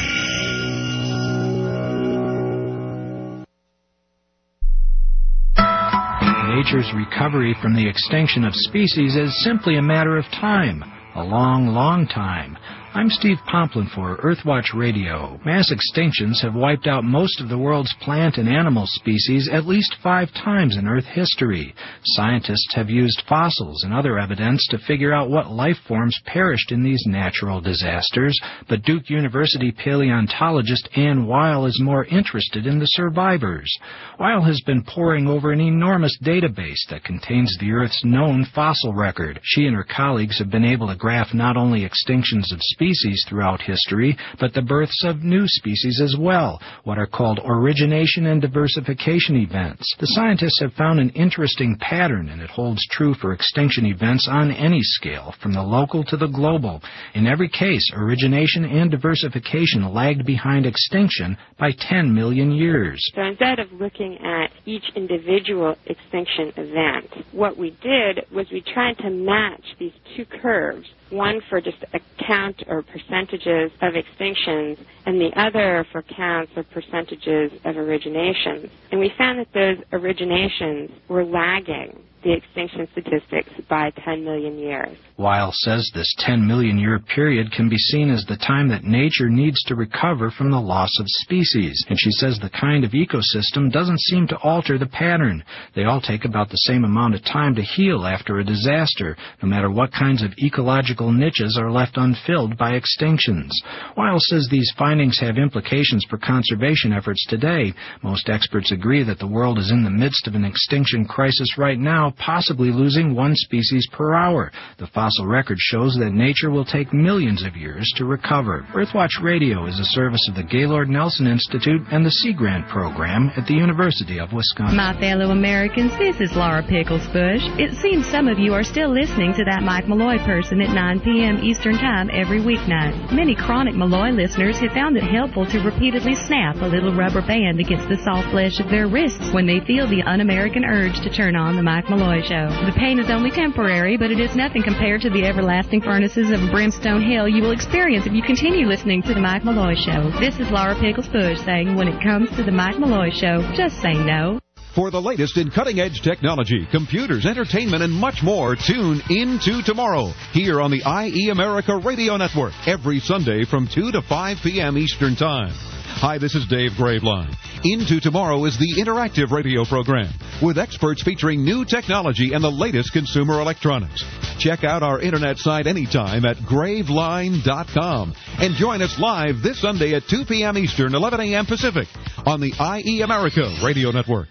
Nature's recovery from the extinction of species is simply a matter of time. A long, long time. I'm Steve Pomplin for Earthwatch Radio. Mass extinctions have wiped out most of the world's plant and animal species at least 5 times in Earth history. Scientists have used fossils and other evidence to figure out what life forms perished in these natural disasters, but Duke University paleontologist Ann Weil is more interested in the survivors. Weil has been poring over an enormous database that contains the Earth's known fossil record. She and her colleagues have been able to graph not only extinctions of species throughout history, but the births of new species as well, what are called origination and diversification events. The scientists have found an interesting pattern, and it holds true for extinction events on any scale, from the local to the global. In every case, origination and diversification lagged behind extinction by 10 million years. So instead of looking at each individual extinction event, what we did was we tried to match these two curves, one for just a count or percentages of extinctions, and the other for counts or percentages of originations. And we found that those originations were lagging the extinction statistics by 10 million years. Weil says this 10 million year period can be seen as the time that nature needs to recover from the loss of species. And she says the kind of ecosystem doesn't seem to alter the pattern. They all take about the same amount of time to heal after a disaster, no matter what kinds of ecological niches are left unfilled by extinctions. Weil says these findings have implications for conservation efforts today. Most experts agree that the world is in the midst of an extinction crisis right now, possibly losing one species per hour. The fossil record shows that nature will take millions of years to recover. Earthwatch Radio is a service of the Gaylord Nelson Institute and the Sea Grant Program at the University of Wisconsin. My fellow Americans, this is Laura Pickles Bush. It seems some of you are still listening to that Mike Malloy person at 9 p.m. Eastern Time every weeknight. Many chronic Malloy listeners have found it helpful to repeatedly snap a little rubber band against the soft flesh of their wrists when they feel the un-American urge to turn on the Mike Malloy Show. The pain is only temporary, but it is nothing compared to the everlasting furnaces of brimstone hell you will experience if you continue listening to the Mike Malloy Show. This is Laura Pickles Bush saying, when it comes to the Mike Malloy Show, just say no. For the latest in cutting-edge technology, computers, entertainment, and much more, tune into tomorrow here on the IE America Radio Network every Sunday from 2 to 5 p.m. Eastern Time. Hi, this is Dave Graveline. Into Tomorrow is the interactive radio program with experts featuring new technology and the latest consumer electronics. Check out our internet site anytime at graveline.com and join us live this Sunday at 2 p.m. Eastern, 11 a.m. Pacific on the IE America Radio Network.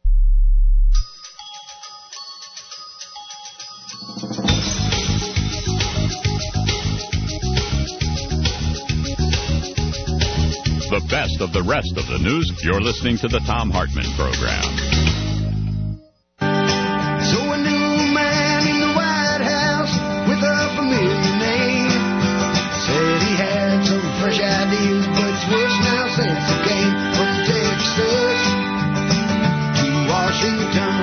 The best of the rest of the news. You're listening to the Thom Hartmann Program. So a new man in the White House with a familiar name said he had some fresh ideas, but it's worse now since he came from Texas to Washington.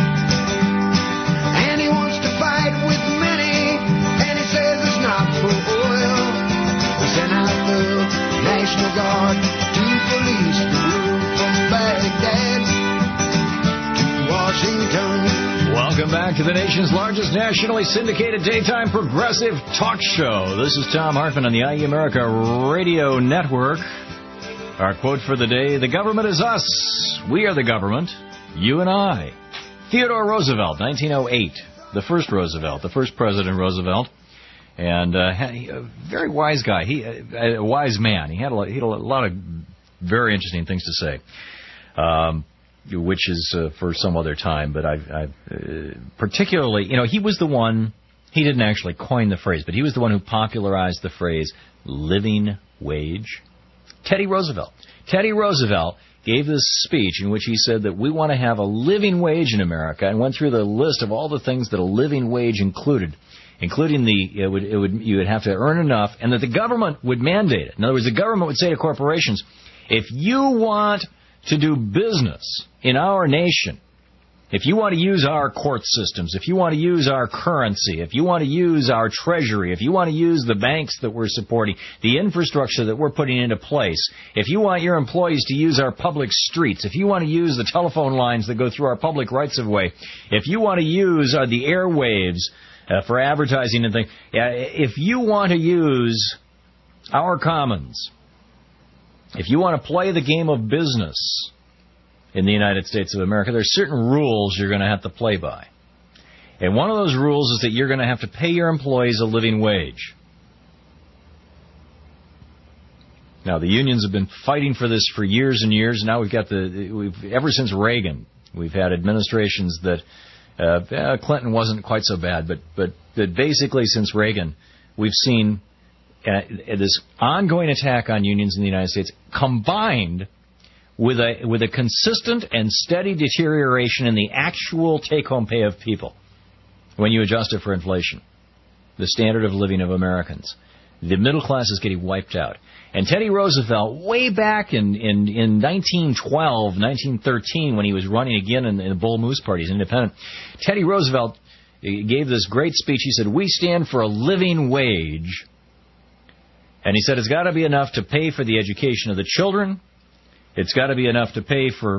And he wants to fight with many, and he says it's not for oil. He sent out the National National Guard to police the world from Baghdad to Washington. Welcome back to the nation's largest nationally syndicated daytime progressive talk show. This is Tom Hartman on the IE America Radio Network. Our quote for the day, the government is us. We are the government, you and I. Theodore Roosevelt, 1908. The first Roosevelt, the first President Roosevelt. And a very wise guy, a wise man. He had a lot of very interesting things to say, which is for some other time. But I particularly, he was the one, he didn't actually coin the phrase, but he was the one who popularized the phrase living wage. Teddy Roosevelt. Teddy Roosevelt gave this speech in which he said that we want to have a living wage in America and went through the list of all the things that a living wage included. Including you would have to earn enough, and that the government would mandate it. In other words, the government would say to corporations, if you want to do business in our nation, if you want to use our court systems, if you want to use our currency, if you want to use our treasury, if you want to use the banks that we're supporting, the infrastructure that we're putting into place, if you want your employees to use our public streets, if you want to use the telephone lines that go through our public rights-of-way, if you want to use the airwaves for advertising and things, if you want to use our commons, if you want to play the game of business in the United States of America, there are certain rules you're going to have to play by. And one of those rules is that you're going to have to pay your employees a living wage. Now, the unions have been fighting for this for years and years. Now ever since Reagan, we've had administrations that Clinton wasn't quite so bad, but basically since Reagan, we've seen this ongoing attack on unions in the United States, combined with a consistent and steady deterioration in the actual take-home pay of people when you adjust it for inflation, the standard of living of Americans. The middle class is getting wiped out. And Teddy Roosevelt, way back in 1912, 1913, when he was running again in the Bull Moose Party as independent, Teddy Roosevelt gave this great speech. He said, we stand for a living wage. And he said it's got to be enough to pay for the education of the children. It's got to be enough to pay for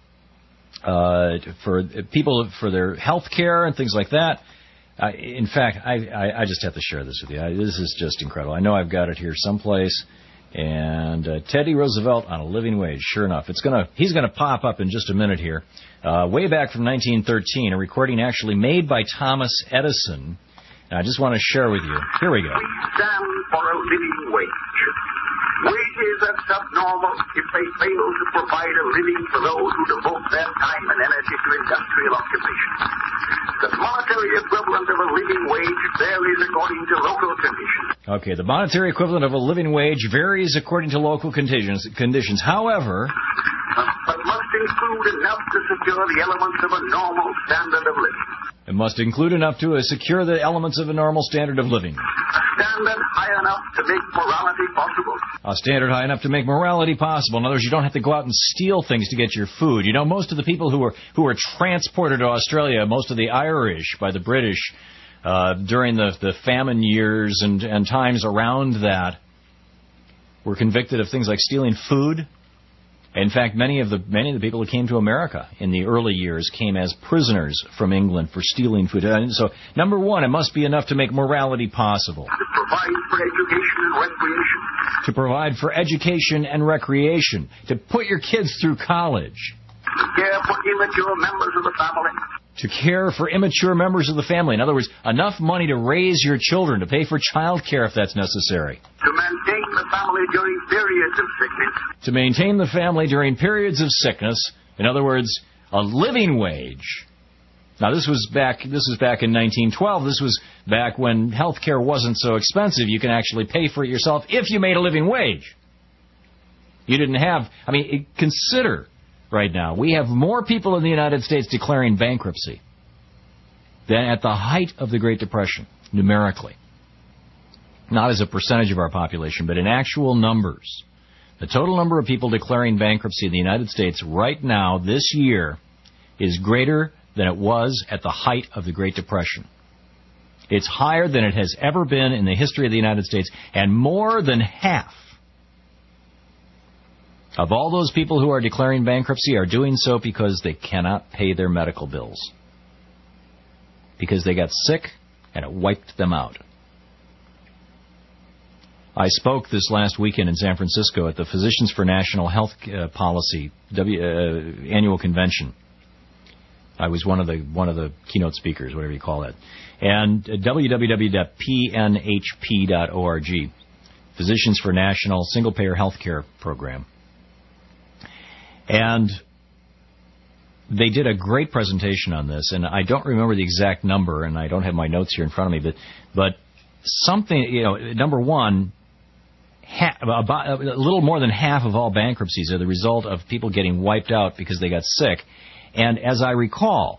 people, for their health care and things like that. In fact, I just have to share this with you. This is just incredible. I know I've got it here someplace. And Teddy Roosevelt on a living wage, sure enough. He's gonna pop up in just a minute here. Way back from 1913, a recording actually made by Thomas Edison. And I just want to share with you. Here we go. We stand for a living wage. Wages are subnormal if they fail to provide a living for those who devote their time and energy to industrial occupation. The monetary equivalent of a living wage varies according to local conditions. Okay, the monetary equivalent of a living wage varies according to local conditions. However, but must include enough to secure the elements of a normal standard of living. It must include enough to secure the elements of a normal standard of living. A standard high enough to make morality possible. A standard high enough to make morality possible. In other words, you don't have to go out and steal things to get your food. You know, most of the people who were transported to Australia, most of the Irish by the British during the famine years and times around that, were convicted of things like stealing food. In fact, many of the people who came to America in the early years came as prisoners from England for stealing food. And so, number one, it must be enough to make morality possible. To provide for education and recreation. To put your kids through college. To care for immature members of the family. To care for immature members of the family. In other words, enough money to raise your children, to pay for child care if that's necessary. To maintain the family during periods of sickness. To maintain the family during periods of sickness. In other words, a living wage. Now, this was back in 1912. This was back when health care wasn't so expensive. You can actually pay for it yourself if you made a living wage. You didn't have... consider... Right now, we have more people in the United States declaring bankruptcy than at the height of the Great Depression, numerically. Not as a percentage of our population, but in actual numbers. The total number of people declaring bankruptcy in the United States right now, this year, is greater than it was at the height of the Great Depression. It's higher than it has ever been in the history of the United States, and more than half of all those people who are declaring bankruptcy are doing so because they cannot pay their medical bills. Because they got sick and it wiped them out. I spoke this last weekend in San Francisco at the Physicians for National Health Policy annual convention. I was one of the keynote speakers, whatever you call that. And www.pnhp.org, Physicians for National Single Payer Health Care Program. And they did a great presentation on this, and I don't remember the exact number, and I don't have my notes here in front of me, but something, number one, about a little more than half of all bankruptcies are the result of people getting wiped out because they got sick. And as I recall,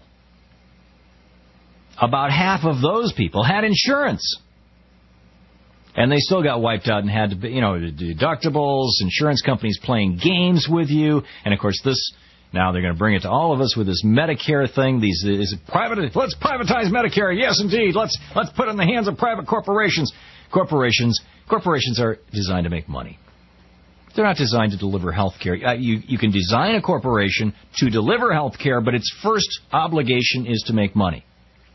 about half of those people had insurance. And they still got wiped out and had to, deductibles, insurance companies playing games with you. And, of course, now they're going to bring it to all of us with this Medicare thing. Let's privatize Medicare. Yes, indeed. Let's put it in the hands of private corporations. Corporations are designed to make money. They're not designed to deliver health care. You can design a corporation to deliver health care, but its first obligation is to make money.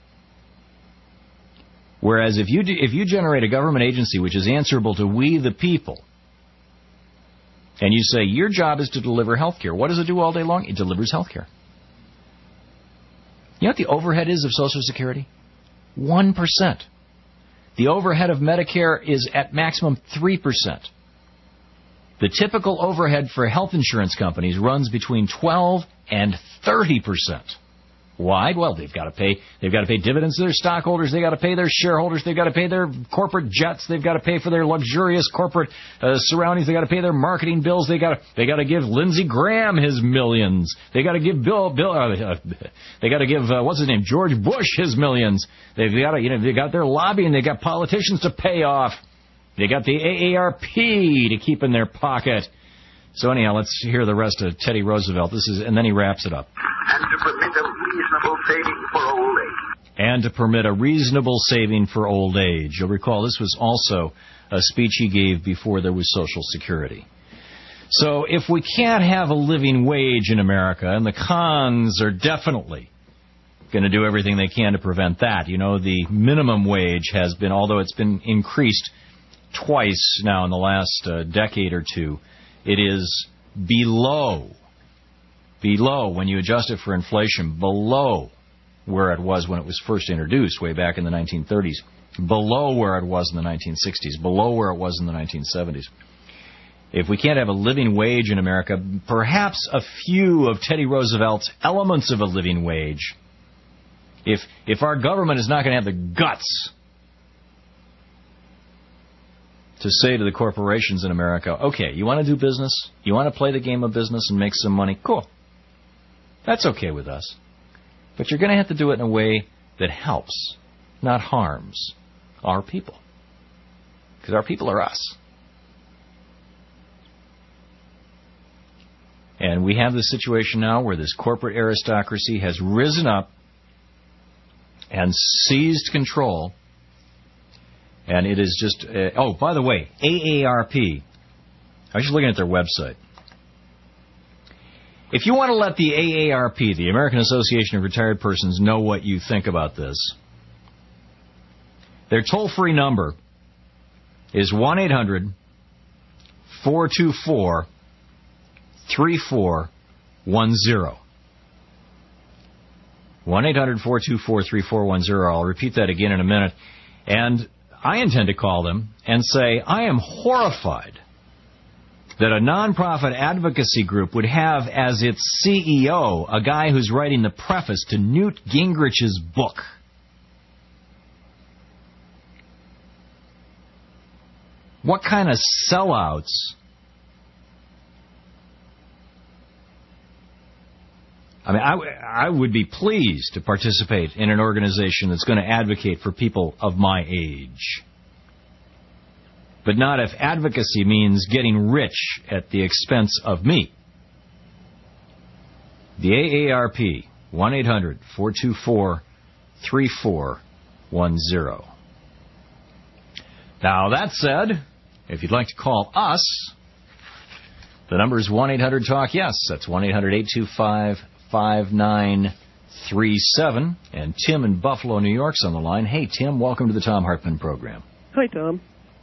Whereas if you generate a government agency which is answerable to we the people, and you say your job is to deliver health care, what does it do all day long? It delivers health care. You know what the overhead is of Social Security? 1%. The overhead of Medicare is at maximum 3%. The typical overhead for health insurance companies runs between 12 and 30%. Why? Well, they've got to pay dividends to their stockholders, they've got to pay their shareholders, they've got to pay their corporate jets, they've got to pay for their luxurious corporate surroundings, they've got to pay their marketing bills, they got to give Lindsey Graham his millions, they got to give what's his name, George Bush his millions. They got their lobbying, they got politicians to pay off. They got the AARP to keep in their pocket. So anyhow, let's hear the rest of Teddy Roosevelt. And then he wraps it up. And to permit a reasonable saving for old age. And to permit a reasonable saving for old age. You'll recall this was also a speech he gave before there was Social Security. So if we can't have a living wage in America, and the cons are definitely going to do everything they can to prevent that. The minimum wage has been, although it's been increased twice now in the last decade or two, it is below, when you adjust it for inflation, below where it was when it was first introduced way back in the 1930s, below where it was in the 1960s, below where it was in the 1970s. If we can't have a living wage in America, perhaps a few of Teddy Roosevelt's elements of a living wage, if our government is not going to have the guts to say to the corporations in America, okay, you want to do business? You want to play the game of business and make some money? Cool. That's okay with us. But you're going to have to do it in a way that helps, not harms, our people. Because our people are us. And we have this situation now where this corporate aristocracy has risen up and seized control. And it is just... by the way, AARP. I was just looking at their website. If you want to let the AARP, the American Association of Retired Persons, know what you think about this, their toll-free number is 1-800-424-3410. 1-800-424-3410. I'll repeat that again in a minute. And I intend to call them and say, I am horrified that a nonprofit advocacy group would have as its CEO a guy who's writing the preface to Newt Gingrich's book. What kind of sellouts? I mean, I would be pleased to participate in an organization that's going to advocate for people of my age. But not if advocacy means getting rich at the expense of me. The AARP, 1-800-424-3410. Now, that said, if you'd like to call us, The number is 1-800-TALK-YES. That's 1-800-255-5937. And Tim in Buffalo, New York's on the line. Hey, Tim, welcome to the Thom Hartmann program. Hi, Tom.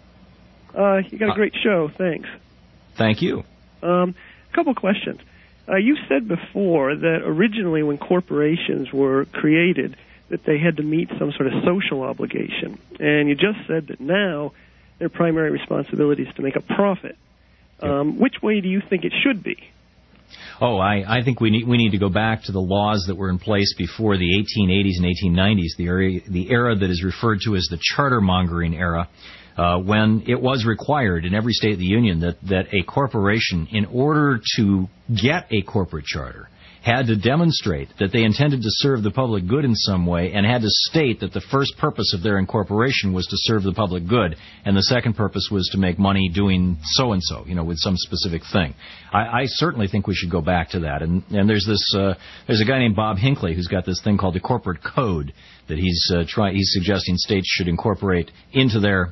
You got a great show. Thanks. Thank you. A couple questions. You said before that originally when corporations were created that they had to meet some sort of social obligation. And you just said that now their primary responsibility is to make a profit. Which way do you think it should be? Oh, I think we need to go back to the laws that were in place before the 1880s and 1890s, the era that is referred to as the charter-mongering era, when it was required in every state of the Union that a corporation, in order to get a corporate charter, had to demonstrate that they intended to serve the public good in some way and had to state that the first purpose of their incorporation was to serve the public good and the second purpose was to make money doing so-and-so, with some specific thing. I certainly think we should go back to that. And there's a guy named Bob Hinckley who's got this thing called the Corporate Code that he's suggesting states should incorporate into their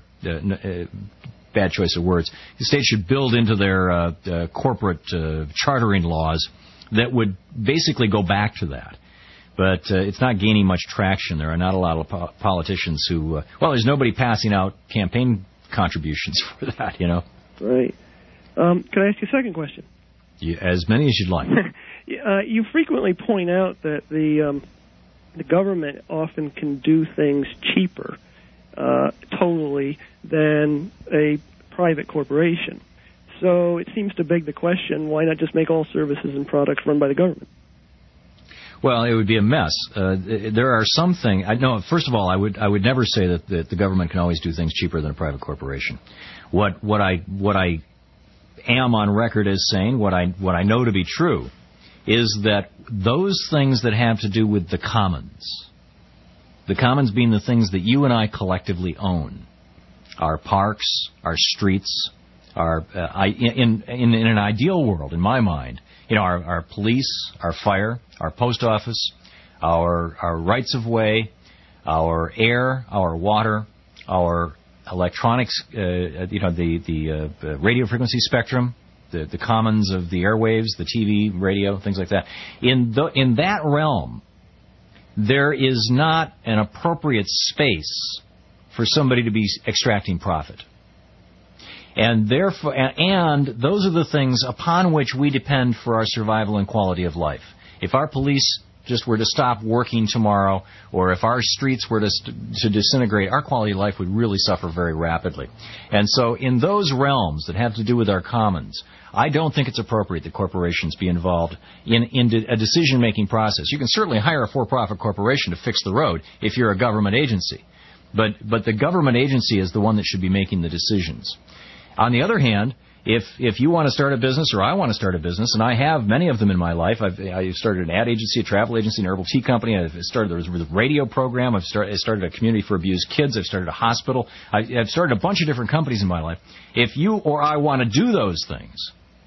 bad choice of words. The states should build into their corporate chartering laws that would basically go back to that. But it's not gaining much traction. There are not a lot of politicians who... there's nobody passing out campaign contributions for that, Right. Can I ask you a second question? As many as you'd like. You frequently point out that the government often can do things cheaper totally than a private corporation. So it seems to beg the question, why not just make all services and products run by the government? Well, it would be a mess. There are some things... first of all, I would never say that the government can always do things cheaper than a private corporation. What I am on record as saying, what I know to be true, is that those things that have to do with the commons being the things that you and I collectively own, our parks, our streets... in an ideal world, in my mind, our police, our fire, our post office, our rights of way, our air, our water, our electronics, the radio frequency spectrum, the commons of the airwaves, the TV, radio, things like that. In that realm, there is not an appropriate space for somebody to be extracting profit. And therefore, and those are the things upon which we depend for our survival and quality of life. If our police just were to stop working tomorrow, or if our streets were to disintegrate, our quality of life would really suffer very rapidly. And so in those realms that have to do with our commons, I don't think it's appropriate that corporations be involved in a decision-making process. You can certainly hire a for-profit corporation to fix the road if you're a government agency. But the government agency is the one that should be making the decisions. On the other hand, if you want to start a business or I want to start a business, and I have many of them in my life, I started an ad agency, a travel agency, an herbal tea company. I've started a radio program. I started a community for abused kids. I've started a hospital. I've started a bunch of different companies in my life. If you or I want to do those things,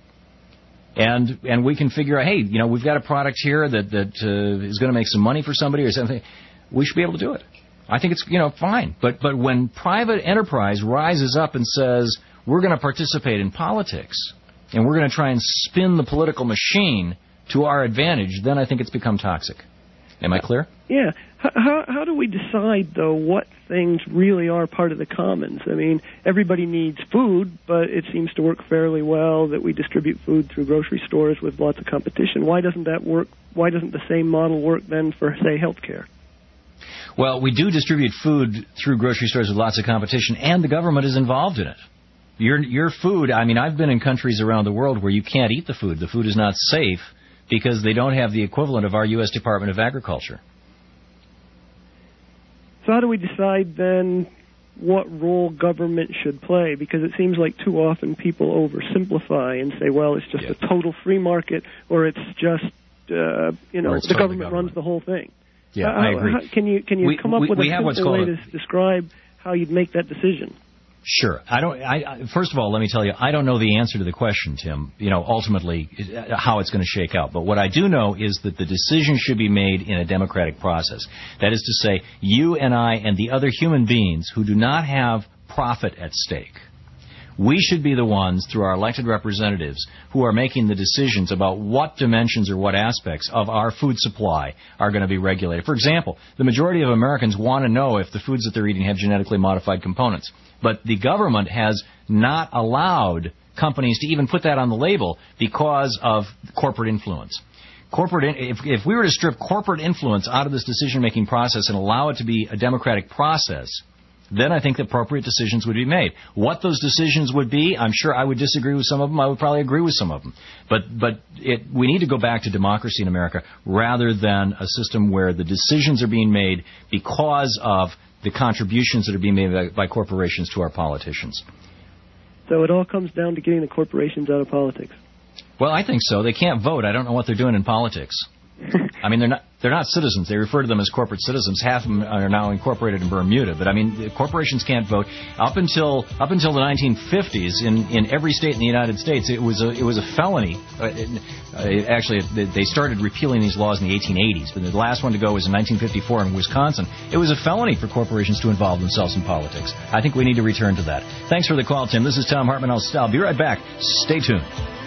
and we can figure out, hey, we've got a product here that is going to make some money for somebody or something, we should be able to do it. I think it's fine. But when private enterprise rises up and says, we're going to participate in politics, and we're going to try and spin the political machine to our advantage, then I think it's become toxic. Am I clear? Yeah. How do we decide, though, what things really are part of the commons? I mean, everybody needs food, but it seems to work fairly well that we distribute food through grocery stores with lots of competition. Why doesn't that work? Why doesn't the same model work then for, say, healthcare? Well, we do distribute food through grocery stores with lots of competition, and the government is involved in it. Your food, I mean, I've been in countries around the world where you can't eat the food. The food is not safe because they don't have the equivalent of our U.S. Department of Agriculture. So how do we decide then what role government should play? Because it seems like too often people oversimplify and say, well, it's just a total free market, or it's just, the government runs the whole thing. Yeah, I agree. Can you come up with a simple way to describe how you'd make that decision? Sure. First of all, let me tell you, I don't know the answer to the question, Tim, ultimately how it's going to shake out. But what I do know is that the decision should be made in a democratic process. That is to say, you and I and the other human beings who do not have profit at stake, We should be the ones, through our elected representatives, who are making the decisions about what dimensions or what aspects of our food supply are going to be regulated. For example, the majority of Americans want to know if the foods that they're eating have genetically modified components. But the government has not allowed companies to even put that on the label because of corporate influence. If we were to strip corporate influence out of this decision-making process and allow it to be a democratic process, then I think the appropriate decisions would be made. What those decisions would be, I'm sure I would disagree with some of them. I would probably agree with some of them. But we need to go back to democracy in America rather than a system where the decisions are being made because of the contributions that are being made by corporations to our politicians. So it all comes down to getting the corporations out of politics. Well, I think so. They can't vote. I don't know what they're doing in politics. I mean, they're not citizens. They refer to them as corporate citizens. Half of them are now incorporated in Bermuda. But I mean, corporations can't vote. Up until the 1950s, in every state in the United States, it was a felony. Actually, they started repealing these laws in the 1880s. But the last one to go was in 1954 in Wisconsin. It was a felony for corporations to involve themselves in politics. I think we need to return to that. Thanks for the call, Tim. This is Tom Hartman. I'll be right back. Stay tuned.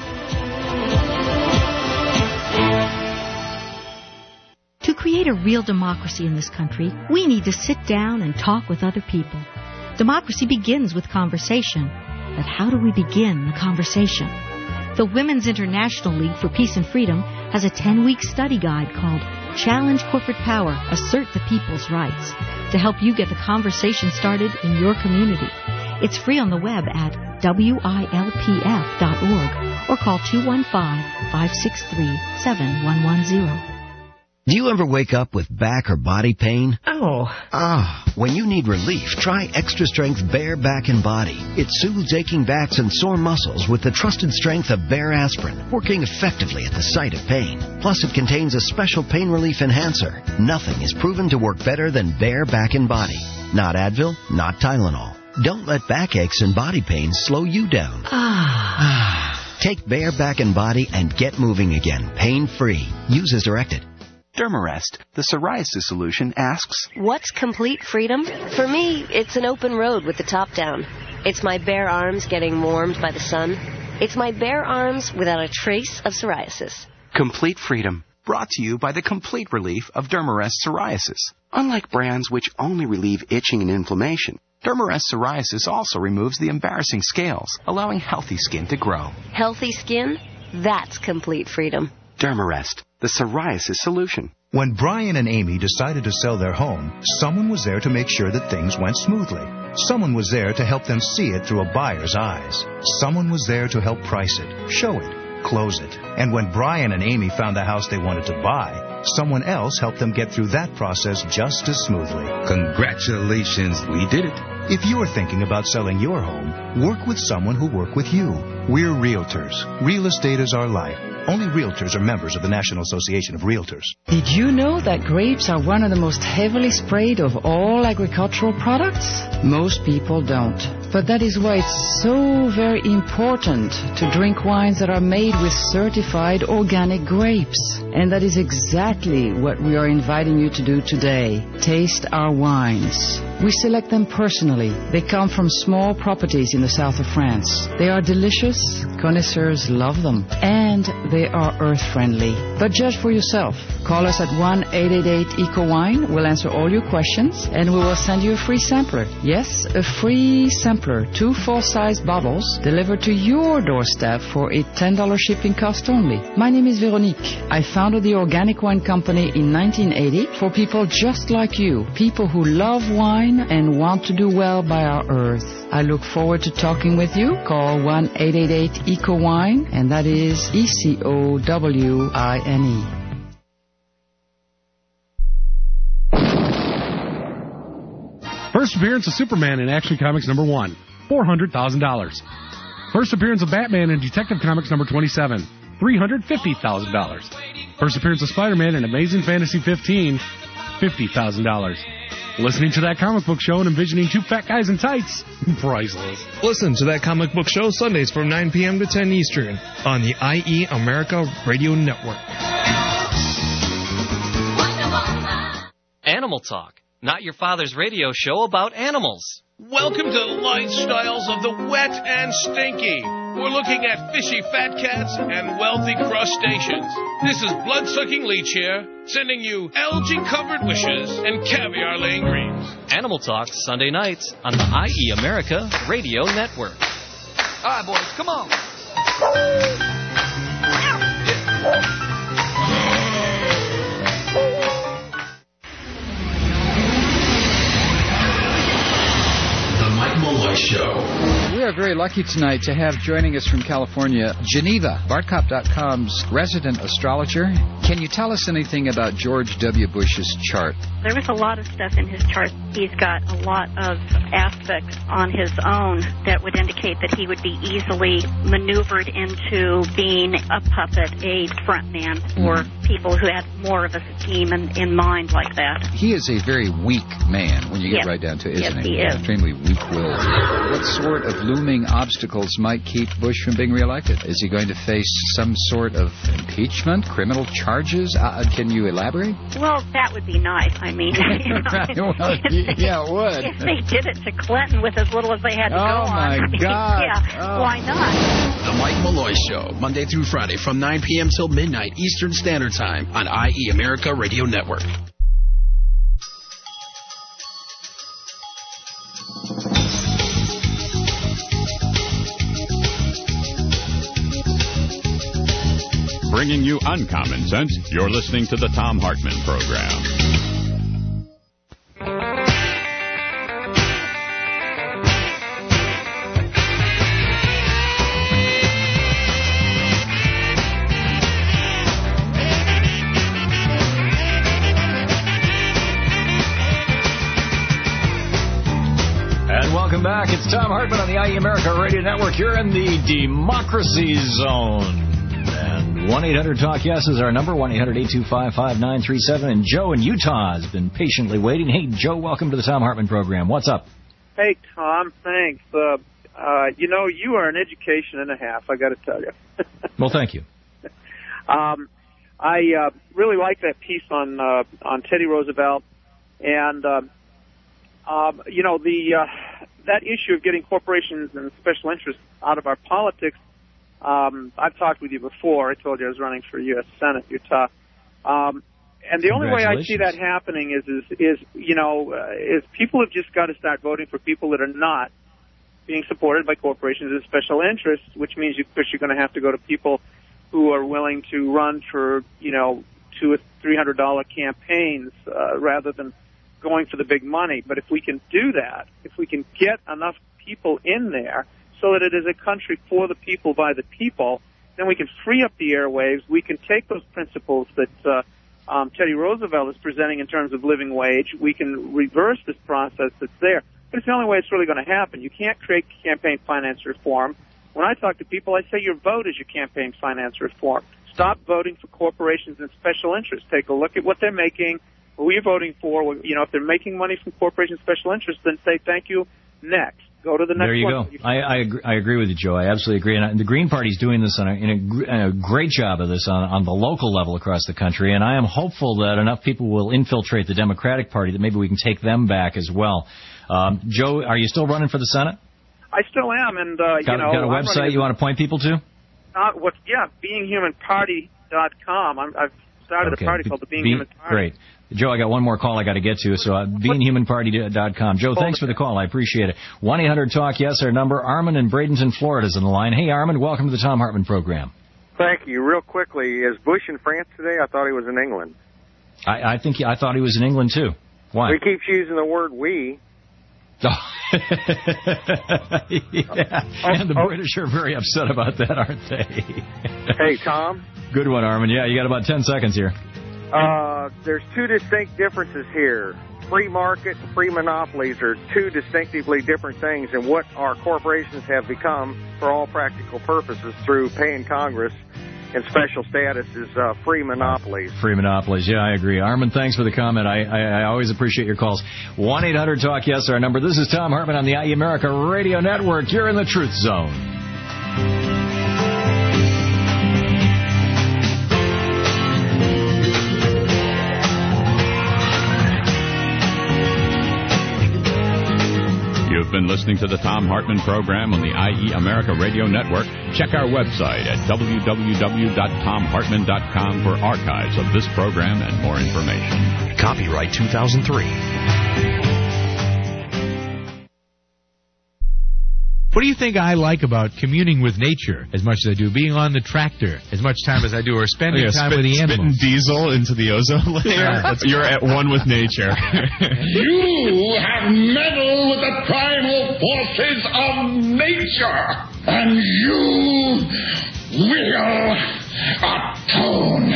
To create a real democracy in this country, we need to sit down and talk with other people. Democracy begins with conversation. But how do we begin the conversation? The Women's International League for Peace and Freedom has a 10-week study guide called Challenge Corporate Power, Assert the People's Rights, to help you get the conversation started in your community. It's free on the web at WILPF.org or call 215-563-7110. Do you ever wake up with back or body pain? Oh. When you need relief, try Extra Strength Bare Back and Body. It soothes aching backs and sore muscles with the trusted strength of Bare Aspirin, working effectively at the site of pain. Plus, it contains a special pain relief enhancer. Nothing is proven to work better than Bare Back and Body. Not Advil, not Tylenol. Don't let backaches and body pains slow you down. Take Bare Back and Body and get moving again, pain-free. Use as directed. Dermarest, the psoriasis solution, asks, what's complete freedom? For me, it's an open road with the top down. It's my bare arms getting warmed by the sun. It's my bare arms without a trace of psoriasis. Complete freedom, brought to you by the complete relief of Dermarest psoriasis. Unlike brands which only relieve itching and inflammation, Dermarest psoriasis also removes the embarrassing scales, allowing healthy skin to grow. Healthy skin? That's complete freedom. Dermarest, the psoriasis solution. When Brian and Amy decided to sell their home, someone was there to make sure that things went smoothly. Someone was there to help them see it through a buyer's eyes. Someone was there to help price it, show it, close it. And when Brian and Amy found the house they wanted to buy, someone else helped them get through that process just as smoothly. Congratulations, we did it. If you're thinking about selling your home, work with someone who worked with you. We're realtors. Real estate is our life. Only realtors are members of the National Association of Realtors. Did you know that grapes are one of the most heavily sprayed of all agricultural products? Most people don't. But that is why it's so very important to drink wines that are made with certified organic grapes. And that is exactly what we are inviting you to do today. Taste our wines. We select them personally. They come from small properties in the south of France. They are delicious. Connoisseurs love them. And they are earth-friendly. But judge for yourself. Call us at 1-888-ECO-WINE. We'll answer all your questions, and we will send you a free sampler. Yes, a free sampler. 2 full-size bottles delivered to your doorstep for a $10 shipping cost only. My name is Veronique. I founded the Organic Wine Company in 1980 for people just like you, people who love wine and want to do well by our earth. I look forward to talking with you. Call 1-888-ECO-WINE, and that is ECOWINE. First appearance of Superman in Action Comics number 1, $400,000. First appearance of Batman in Detective Comics number 27, $350,000. First appearance of Spider-Man in Amazing Fantasy 15, $50,000. Listening to That Comic Book Show and envisioning 2 fat guys in tights, priceless. Listen to That Comic Book Show Sundays from 9 p.m. to 10 Eastern on the IE America Radio Network. Animal Talk, Not Your Father's Radio show about animals. Welcome to the lifestyles of the wet and stinky. We're looking at fishy fat cats and wealthy crustaceans. This is blood-sucking Leech here, sending you algae-covered wishes and caviar-laying dreams. Animal Talk, Sunday nights on the IE America Radio Network. All right, boys, come on. Mike Malloy Show. We are very lucky tonight to have joining us from California, Geneva, BartCop.com's resident astrologer. Can you tell us anything about George W. Bush's chart? There was a lot of stuff in his chart. He's got a lot of aspects on his own that would indicate that he would be easily maneuvered into being a puppet, a front man for people who had more of a scheme in mind like that. He is a very weak man when you get right down to it, isn't he? Yes, he is. Extremely weak-willed. What sort of looming obstacles might keep Bush from being reelected? Is he going to face some sort of impeachment, criminal charges? Can you elaborate? Well, that would be nice. I mean, Well, yeah, it would. If they did it to Clinton with as little as they had to go on. Oh, my God. Why not? The Mike Malloy Show, Monday through Friday from 9 p.m. till midnight Eastern Standard Time on IE America Radio Network. Bringing you uncommon sense, you're listening to the Thom Hartmann Program. And welcome back. It's Thom Hartmann on the IE America Radio Network. You're in the Democracy Zone. And 1-800-TALK-YES is our number, 1-800-825-5937. And Joe in Utah has been patiently waiting. Hey, Joe, welcome to the Thom Hartmann Program. What's up? Hey, Tom, thanks. You know, you are an education and a half, I got to tell you. Well, thank you. I really like that piece on Teddy Roosevelt. And, you know, that issue of getting corporations and special interests out of our politics, I've talked with you before. I told you I was running for U.S. Senate, Utah. And the only way I see that happening is you know, is people have just got to start voting for people that are not being supported by corporations and special interests, which means you're going to have to go to people who are willing to run for, you know, $200 or $300 campaigns rather than going for the big money. But if we can do that, if we can get enough people in there so that it is a country for the people, by the people, then we can free up the airwaves. We can take those principles that Teddy Roosevelt is presenting in terms of living wage. We can reverse this process that's there. But it's the only way it's really going to happen. You can't create campaign finance reform. When I talk to people, I say your vote is your campaign finance reform. Stop voting for corporations and special interests. Take a look at what they're making, who you're voting for. You know, if they're making money from corporations and special interests, then say thank you, next. Go to the next one. There you go. I agree with you, Joe. I absolutely agree. And the Green Party's doing this in a great job of this on the local level across the country. And I am hopeful that enough people will infiltrate the Democratic Party that maybe we can take them back as well. Joe, are you still running for the Senate? I still am. And, got a website you want to point people to? BeingHumanParty.com. I've started a party called the Being Human Party. Great. Joe, I got one more call I got to get to, so BeingHumanParty.com. Joe, thanks for the call. I appreciate it. 1-800-TALK-YES, our number. Armin in Bradenton, Florida is on the line. Hey, Armin, welcome to the Thom Hartmann Program. Thank you. Real quickly, is Bush in France today? I thought he was in England. I thought he was in England, too. Why? He keeps using the word we. Yeah. And the British are very upset about that, aren't they? Hey, Tom. Good one, Armin. Yeah, you got about 10 seconds here. There's two distinct differences here. Free market and free monopolies are two distinctively different things, and what our corporations have become, for all practical purposes, through paying Congress and special status, is free monopolies. Free monopolies, yeah, I agree. Armin, thanks for the comment. I always appreciate your calls. 1-800-TALK-YES, our number. This is Thom Hartmann on the IE America Radio Network. You're in the Truth Zone. in listening to the Thom Hartmann program on the IE America Radio Network, check our website at www.thomhartmann.com for archives of this program and more information. Copyright 2003. What do you think I like about communing with nature as much as I do being on the tractor as much time as I do, or spending time with the animals? Spitting diesel into the ozone layer. You're at one with nature. You have meddled with the primal forces of nature, and you will atone.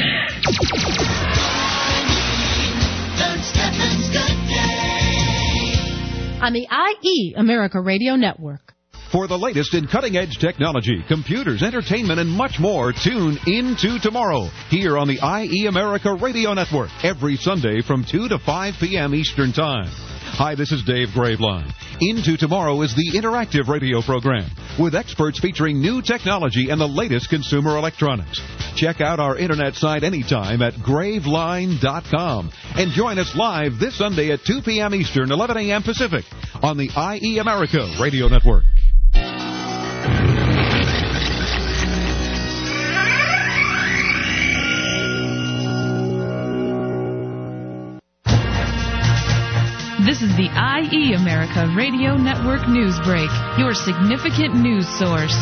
On the IE America Radio Network. For the latest in cutting-edge technology, computers, entertainment, and much more, tune into tomorrow here on the IE America Radio Network every Sunday from 2 to 5 p.m. Eastern Time. Hi, this is Dave Graveline. Into Tomorrow is the interactive radio program with experts featuring new technology and the latest consumer electronics. Check out our internet site anytime at graveline.com and join us live this Sunday at 2 p.m. Eastern, 11 a.m. Pacific on the IE America Radio Network. This is the IE America Radio Network News Break, your significant news source.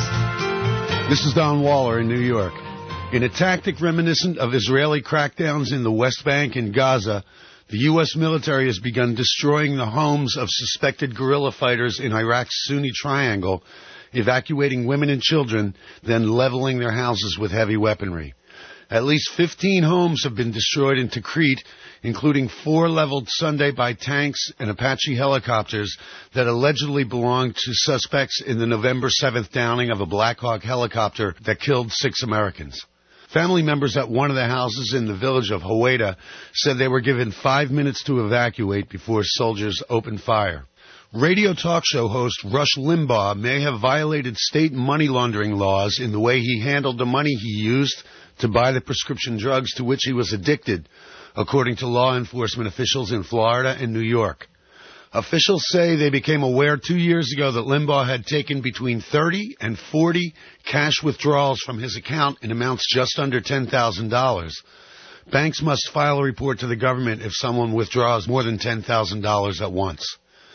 This is Don Waller in New York. In a tactic reminiscent of Israeli crackdowns in the West Bank and Gaza, the U.S. military has begun destroying the homes of suspected guerrilla fighters in Iraq's Sunni Triangle, evacuating women and children, then leveling their houses with heavy weaponry. At least 15 homes have been destroyed in Tikrit, including 4 leveled Sunday by tanks and Apache helicopters that allegedly belonged to suspects in the November 7th downing of a Black Hawk helicopter that killed 6 Americans. Family members at one of the houses in the village of Howeida said they were given 5 minutes to evacuate before soldiers opened fire. Radio talk show host Rush Limbaugh may have violated state money laundering laws in the way he handled the money he used to buy the prescription drugs to which he was addicted, according to law enforcement officials in Florida and New York. Officials say they became aware 2 years ago that Limbaugh had taken between 30 and 40 cash withdrawals from his account in amounts just under $10,000. Banks must file a report to the government if someone withdraws more than $10,000 at once.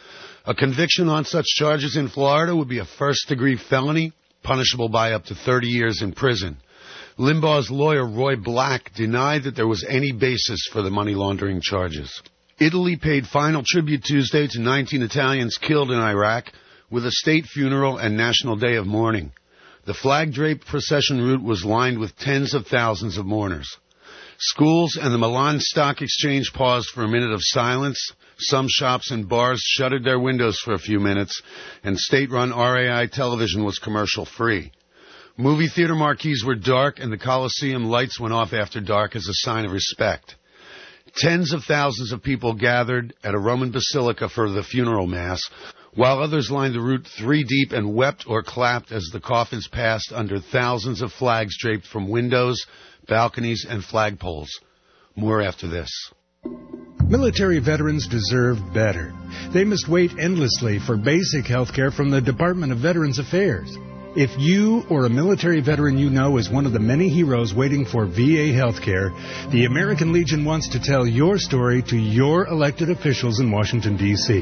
A conviction on such charges in Florida would be a first-degree felony, punishable by up to 30 years in prison. Limbaugh's lawyer, Roy Black, denied that there was any basis for the money laundering charges. Italy paid final tribute Tuesday to 19 Italians killed in Iraq with a state funeral and national day of mourning. The flag-draped procession route was lined with tens of thousands of mourners. Schools and the Milan Stock Exchange paused for a minute of silence. Some shops and bars shuttered their windows for a few minutes, and state-run RAI television was commercial-free. Movie theater marquees were dark, and the Coliseum lights went off after dark as a sign of respect. Tens of thousands of people gathered at a Roman basilica for the funeral mass, while others lined the route 3 deep and wept or clapped as the coffins passed under thousands of flags draped from windows, balconies, and flagpoles. More after this. Military veterans deserve better. They must wait endlessly for basic health care from the Department of Veterans Affairs. If you or a military veteran you know is one of the many heroes waiting for VA health care, the American Legion wants to tell your story to your elected officials in Washington, D.C.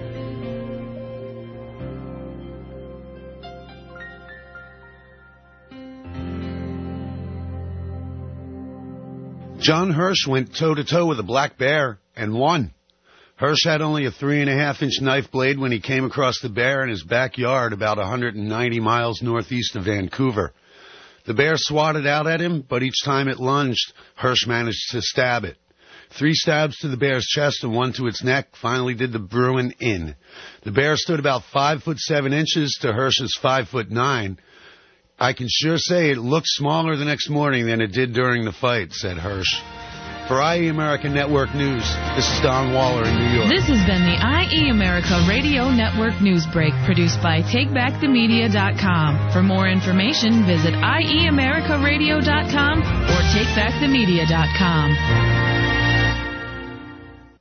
John Hirsch went toe-to-toe with a black bear and won. Hirsch had only a 3.5-inch knife blade when he came across the bear in his backyard about 190 miles northeast of Vancouver. The bear swatted out at him, but each time it lunged, Hirsch managed to stab it. 3 stabs to the bear's chest and 1 to its neck finally did the Bruin in. The bear stood about 5'7" to Hirsch's 5'9". I can sure say it looked smaller the next morning than it did during the fight, said Hirsch. For IE America Network News, this is Don Waller in New York. This has been the IE America Radio Network News Break, produced by TakeBackTheMedia.com. For more information, visit IEAmericaRadio.com or TakeBackTheMedia.com.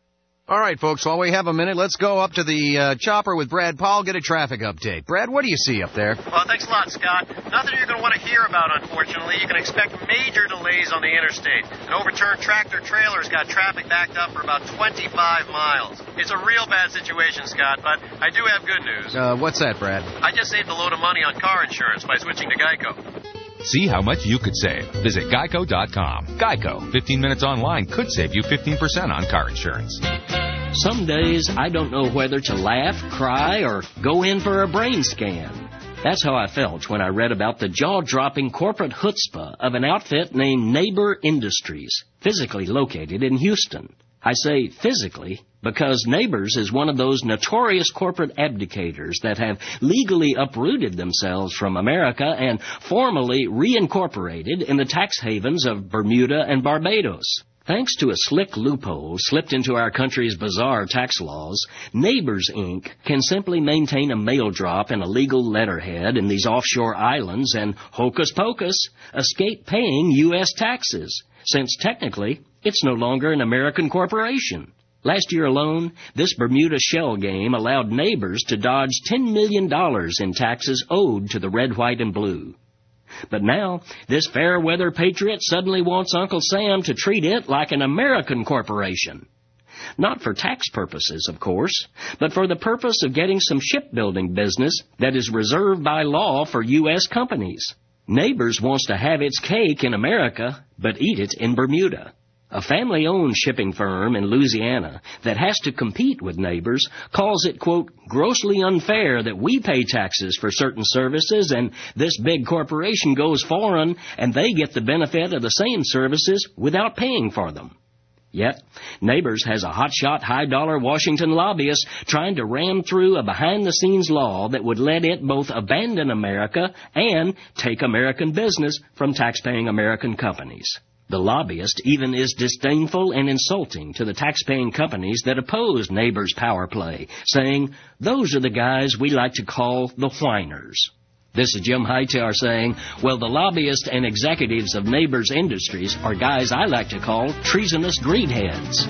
All right, folks, while we have a minute, let's go up to the chopper with Brad Powell, get a traffic update. Brad, what do you see up there? Well, thanks a lot, Scott. Nothing you're going to want to hear about, unfortunately. You can expect major delays on the interstate. An overturned tractor-trailer's got traffic backed up for about 25 miles. It's a real bad situation, Scott, but I do have good news. What's that, Brad? I just saved a load of money on car insurance by switching to Geico. See how much you could save. Visit Geico.com. Geico. 15 minutes online could save you 15% on car insurance. Some days I don't know whether to laugh, cry, or go in for a brain scan. That's how I felt when I read about the jaw-dropping corporate chutzpah of an outfit named Neighbor Industries, physically located in Houston. I say physically because Neighbors is one of those notorious corporate abdicators that have legally uprooted themselves from America and formally reincorporated in the tax havens of Bermuda and Barbados. Thanks to a slick loophole slipped into our country's bizarre tax laws, Neighbors, Inc. can simply maintain a mail drop and a legal letterhead in these offshore islands and, hocus pocus, escape paying U.S. taxes, since technically it's no longer an American corporation. Last year alone, this Bermuda shell game allowed Neighbors to dodge $10 million in taxes owed to the red, white, and blue. But now, this fair-weather patriot suddenly wants Uncle Sam to treat it like an American corporation. Not for tax purposes, of course, but for the purpose of getting some shipbuilding business that is reserved by law for U.S. companies. Neighbors wants to have its cake in America, but eat it in Bermuda. A family-owned shipping firm in Louisiana that has to compete with Neighbors calls it, quote, grossly unfair that we pay taxes for certain services and this big corporation goes foreign and they get the benefit of the same services without paying for them. Yet, Neighbors has a hotshot, high-dollar Washington lobbyist trying to ram through a behind-the-scenes law that would let it both abandon America and take American business from tax-paying American companies. The lobbyist even is disdainful and insulting to the tax-paying companies that oppose Neighbors' power play, saying, those are the guys we like to call the whiners. This is Jim Hightower saying, well, the lobbyists and executives of Neighbors Industries are guys I like to call treasonous greedheads.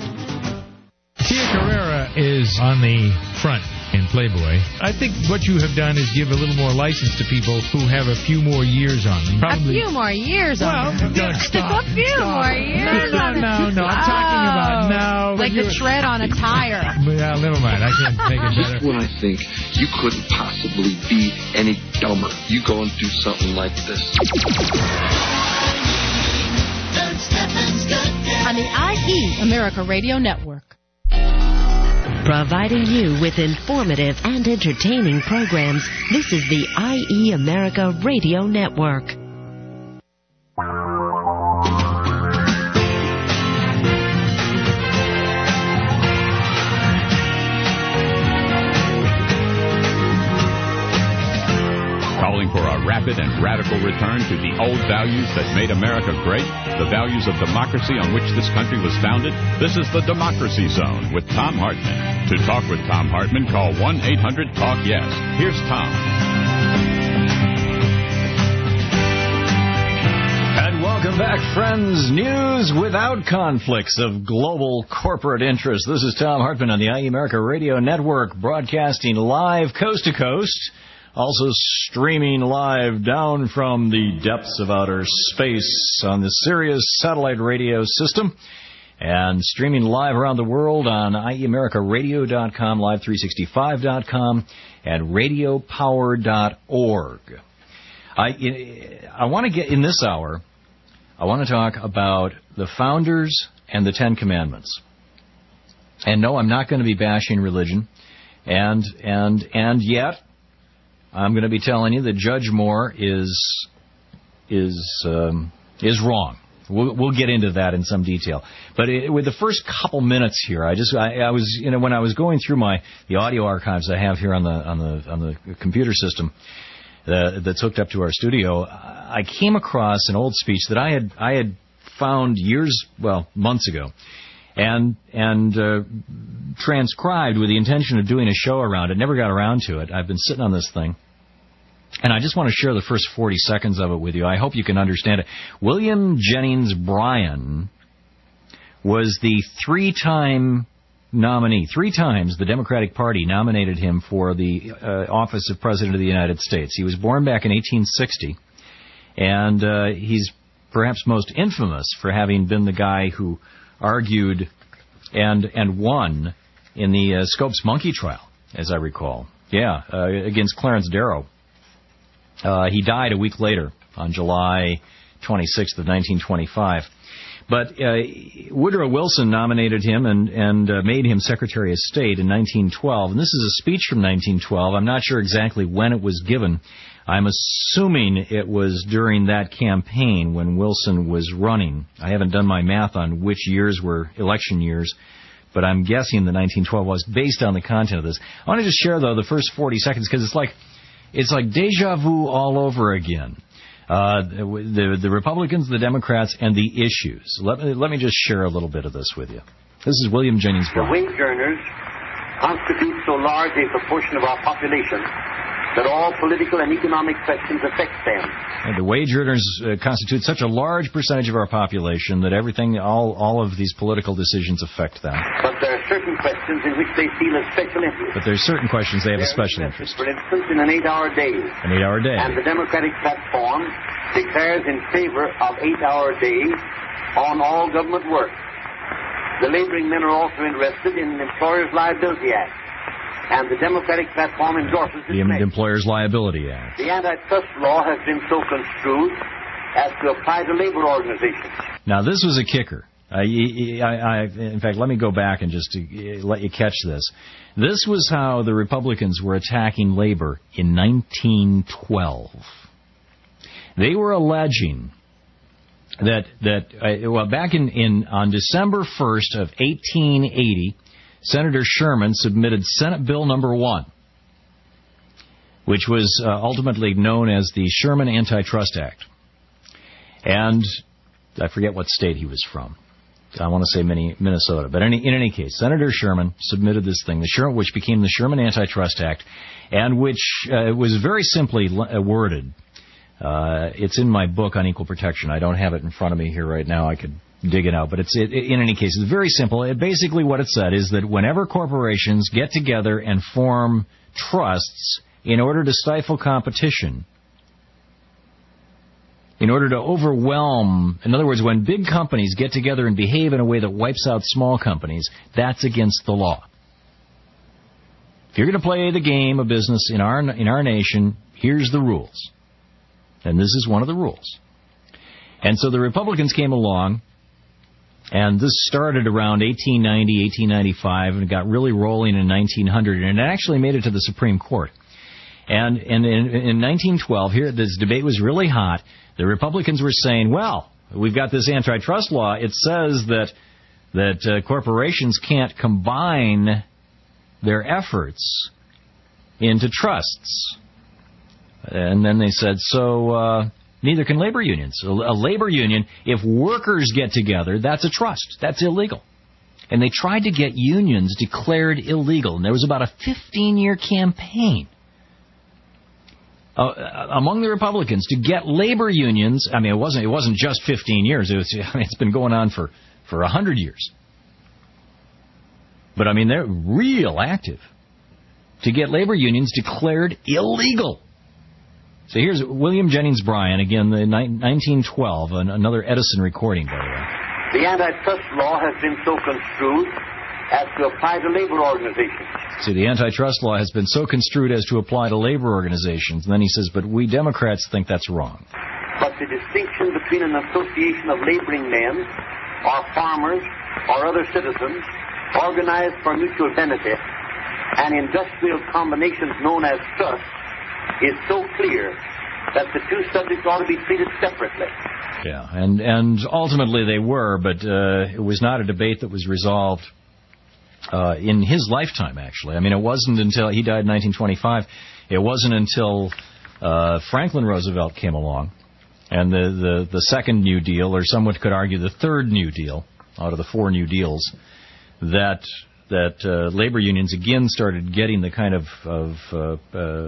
Tia Carrera is on the front in Playboy. I think what you have done is give a little more license to people who have a few more years on them. Probably. A few more years on them? Stop. A few more years on them. No. I'm talking about now. Like the tread on a tire. Well, never mind. I can't make it better. When I think you couldn't possibly be any dumber, you go and do something like this. On the IE America Radio Network. Providing you with informative and entertaining programs, this is the IE America Radio Network. Calling for a rapid and radical return to the old values that made America great, the values of democracy on which this country was founded. This is the Democracy Zone with Thom Hartmann. To talk with Thom Hartmann, call 1-800-TALK-YES. Here's Tom. And welcome back, friends. News without conflicts of global corporate interest. This is Thom Hartmann on the IE America Radio Network, broadcasting live coast to coast. Also streaming live down from the depths of outer space on the Sirius satellite radio system. And streaming live around the world on IEAmericaRadio.com, Live365.com, and RadioPower.org. I want to get, in this hour, I want to talk about the founders and the Ten Commandments. And no, I'm not going to be bashing religion. And yet, I'm going to be telling you that Judge Moore is wrong. We'll get into that in some detail. But with the first couple minutes here, I was, when I was going through the audio archives I have here on the computer system that's hooked up to our studio, I came across an old speech that I had found months ago, and transcribed with the intention of doing a show around it. Never got around to it. I've been sitting on this thing. And I just want to share the first 40 seconds of it with you. I hope you can understand it. William Jennings Bryan was the 3-time nominee. 3 times the Democratic Party nominated him for the office of President of the United States. He was born back in 1860, and he's perhaps most infamous for having been the guy who argued and won in the Scopes monkey trial, as I recall. Yeah, against Clarence Darrow. He died a week later on July 26th of 1925. But Woodrow Wilson nominated him and made him Secretary of State in 1912. And this is a speech from 1912. I'm not sure exactly when it was given. I'm assuming it was during that campaign when Wilson was running. I haven't done my math on which years were election years, but I'm guessing the 1912 was based on the content of this. I want to just share, though, the first 40 seconds, because it's like deja vu all over again. The Republicans, the Democrats, and the issues. Let me just share a little bit of this with you. This is William Jennings Bryan. The wage earners constitute so large a proportion of our population that all political and economic questions affect them. And the wage earners constitute such a large percentage of our population that all of these political decisions affect them. But there are certain questions in which they feel a special interest. But there are certain questions they have a special interest. For instance, in an 8-hour day. An 8-hour day. And the Democratic platform declares in favor of 8-hour days on all government work. The laboring men are also interested in the Employers' Liability Act. And the Democratic platform endorses the Employers' Liability Act. The antitrust law has been so construed as to apply to labor organizations. Now, this was a kicker. In fact, let me go back and just let you catch this. This was how the Republicans were attacking labor in 1912. They were alleging that back on December 1st of 1880, Senator Sherman submitted Senate Bill number 1, which was ultimately known as the Sherman Antitrust Act. And I forget what state he was from. I want to say Minnesota. But in any case, Senator Sherman submitted this thing, which became the Sherman Antitrust Act, and which was very simply worded. It's in my book on equal protection. I don't have it in front of me here right now. I could dig it out. But in any case, it's very simple. Basically what it said is that whenever corporations get together and form trusts in order to stifle competition, in order to overwhelm, in other words, when big companies get together and behave in a way that wipes out small companies, that's against the law. If you're going to play the game of business in our nation, here's the rules. And this is one of the rules. And so the Republicans came along, and this started around 1890, 1895, and it got really rolling in 1900, and it actually made it to the Supreme Court. And in 1912, here, this debate was really hot. The Republicans were saying, well, we've got this antitrust law. It says that corporations can't combine their efforts into trusts. And then they said, so neither can labor unions. A labor union, if workers get together, that's a trust. That's illegal. And they tried to get unions declared illegal. And there was about a 15-year campaign among the Republicans to get labor unions. I mean, it wasn't just 15 years. It's been going on for 100 years. But I mean, they're real active to get labor unions declared illegal. So here's William Jennings Bryan, again, the 1912, another Edison recording, by the way. The antitrust law has been so construed as to apply to labor organizations. See, the antitrust law has been so construed as to apply to labor organizations. And then he says, but we Democrats think that's wrong. But the distinction between an association of laboring men, or farmers, or other citizens, organized for mutual benefit, and industrial combinations known as trusts, is so clear that the two subjects ought to be treated separately. Yeah, and ultimately they were, but it was not a debate that was resolved in his lifetime, actually. I mean, it wasn't until he died in 1925, it wasn't until Franklin Roosevelt came along, and the second New Deal, or someone could argue the third New Deal, out of the four New Deals, that labor unions again started getting the kind of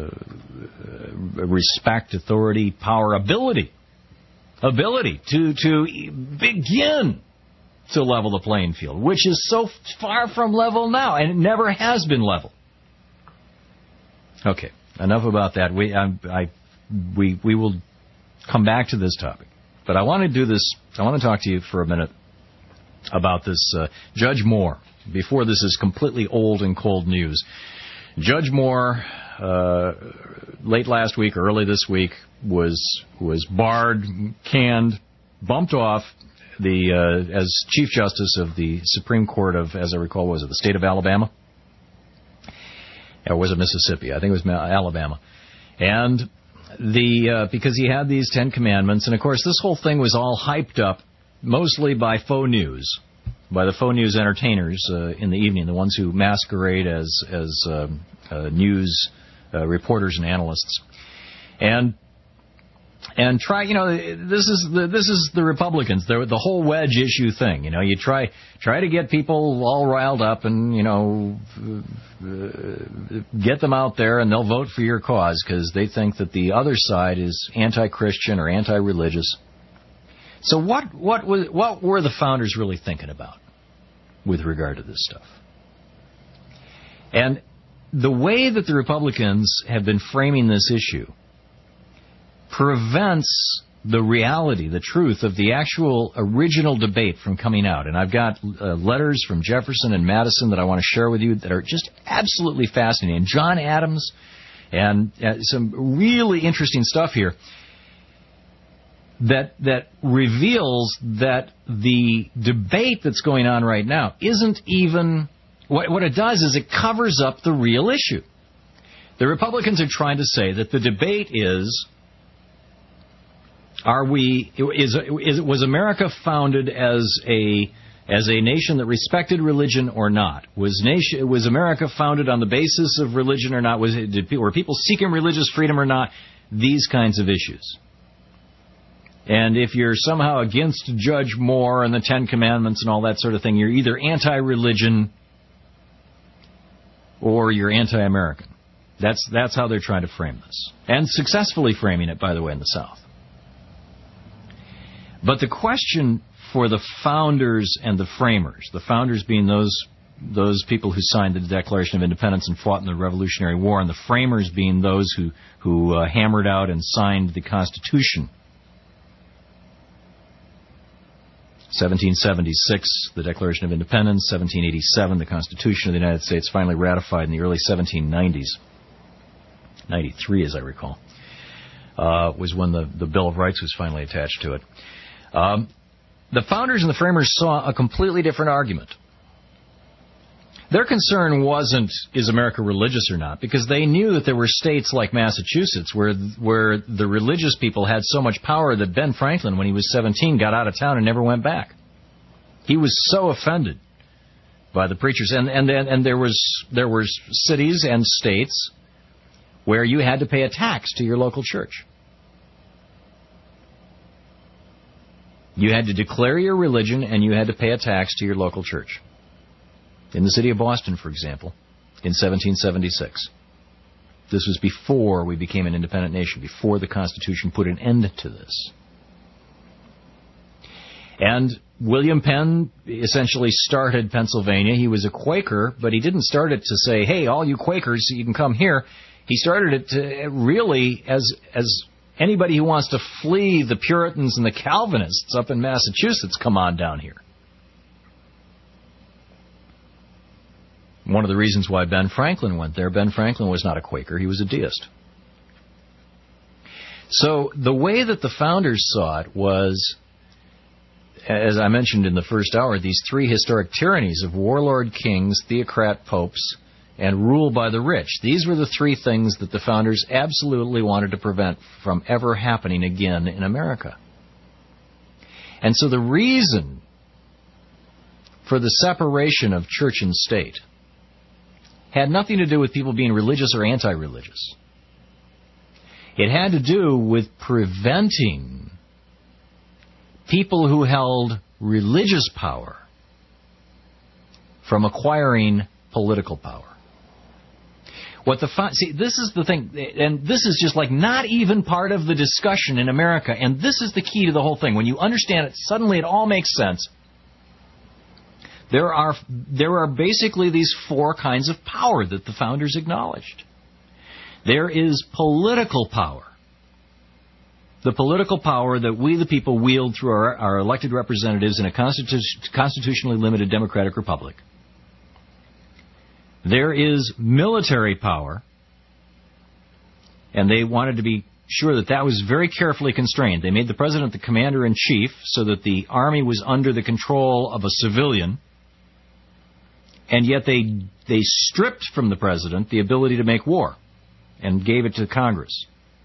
respect, authority, power, ability to begin to level the playing field, which is so far from level now, and it never has been level. Okay, enough about that. We will come back to this topic. But I want to do this. I want to talk to you for a minute about this Judge Moore, before this is completely old and cold news. Judge Moore, late last week or early this week, was barred, canned, bumped off as Chief Justice of the Supreme Court of, as I recall, was it the state of Alabama? Or was it Mississippi? I think it was Alabama. And because he had these 10 commandments, and of course this whole thing was all hyped up mostly by faux news, by the faux news entertainers in the evening, the ones who masquerade as news reporters and analysts, and try, this is the Republicans, the whole wedge issue thing. You try to get people all riled up and get them out there, and they'll vote for your cause because they think that the other side is anti-Christian or anti-religious. So what were the founders really thinking about with regard to this stuff? And the way that the Republicans have been framing this issue prevents the reality, the truth of the actual original debate from coming out. And I've got letters from Jefferson and Madison that I want to share with you that are just absolutely fascinating. And John Adams, and some really interesting stuff here that reveals that the debate that's going on right now isn't even... What it does is it covers up the real issue. The Republicans are trying to say that the debate is... Was America founded as a nation that respected religion or not? Was America founded on the basis of religion or not? Were people seeking religious freedom or not? These kinds of issues. And if you're somehow against Judge Moore and the 10 Commandments and all that sort of thing, you're either anti-religion or you're anti-American. That's how they're trying to frame this. And successfully framing it, by the way, in the South. But the question for the founders and the framers, the founders being those people who signed the Declaration of Independence and fought in the Revolutionary War, and the framers being those who hammered out and signed the Constitution. 1776, the Declaration of Independence. 1787, the Constitution of the United States, finally ratified in the early 1790s. 93, as I recall, was when the Bill of Rights was finally attached to it. The founders and the framers saw a completely different argument. Their concern wasn't, is America religious or not? Because they knew that there were states like Massachusetts where the religious people had so much power that Ben Franklin, when he was 17, got out of town and never went back. He was so offended by the preachers. And there were cities and states where you had to pay a tax to your local church. You had to declare your religion and you had to pay a tax to your local church. In the city of Boston, for example, in 1776. This was before we became an independent nation, before the Constitution put an end to this. And William Penn essentially started Pennsylvania. He was a Quaker, but he didn't start it to say, hey, all you Quakers, you can come here. He started it to really as anybody who wants to flee the Puritans and the Calvinists up in Massachusetts, come on down here. One of the reasons why Ben Franklin went there, Ben Franklin was not a Quaker, he was a deist. So the way that the founders saw it was, as I mentioned in the first hour, these three historic tyrannies of warlord kings, theocrat popes, and rule by the rich. These were the three things that the founders absolutely wanted to prevent from ever happening again in America. And so the reason for the separation of church and state had nothing to do with people being religious or anti-religious. It had to do with preventing people who held religious power from acquiring political power. See, this is the thing, and this is just like not even part of the discussion in America, and this is the key to the whole thing. When you understand it, suddenly it all makes sense. There are basically these four kinds of power that the founders acknowledged. There is political power. The political power that we, the people, wield through our elected representatives in a constitutionally limited democratic republic. There is military power, and they wanted to be sure that was very carefully constrained. They made the president the commander-in-chief so that the army was under the control of a civilian, and yet they stripped from the president the ability to make war and gave it to Congress.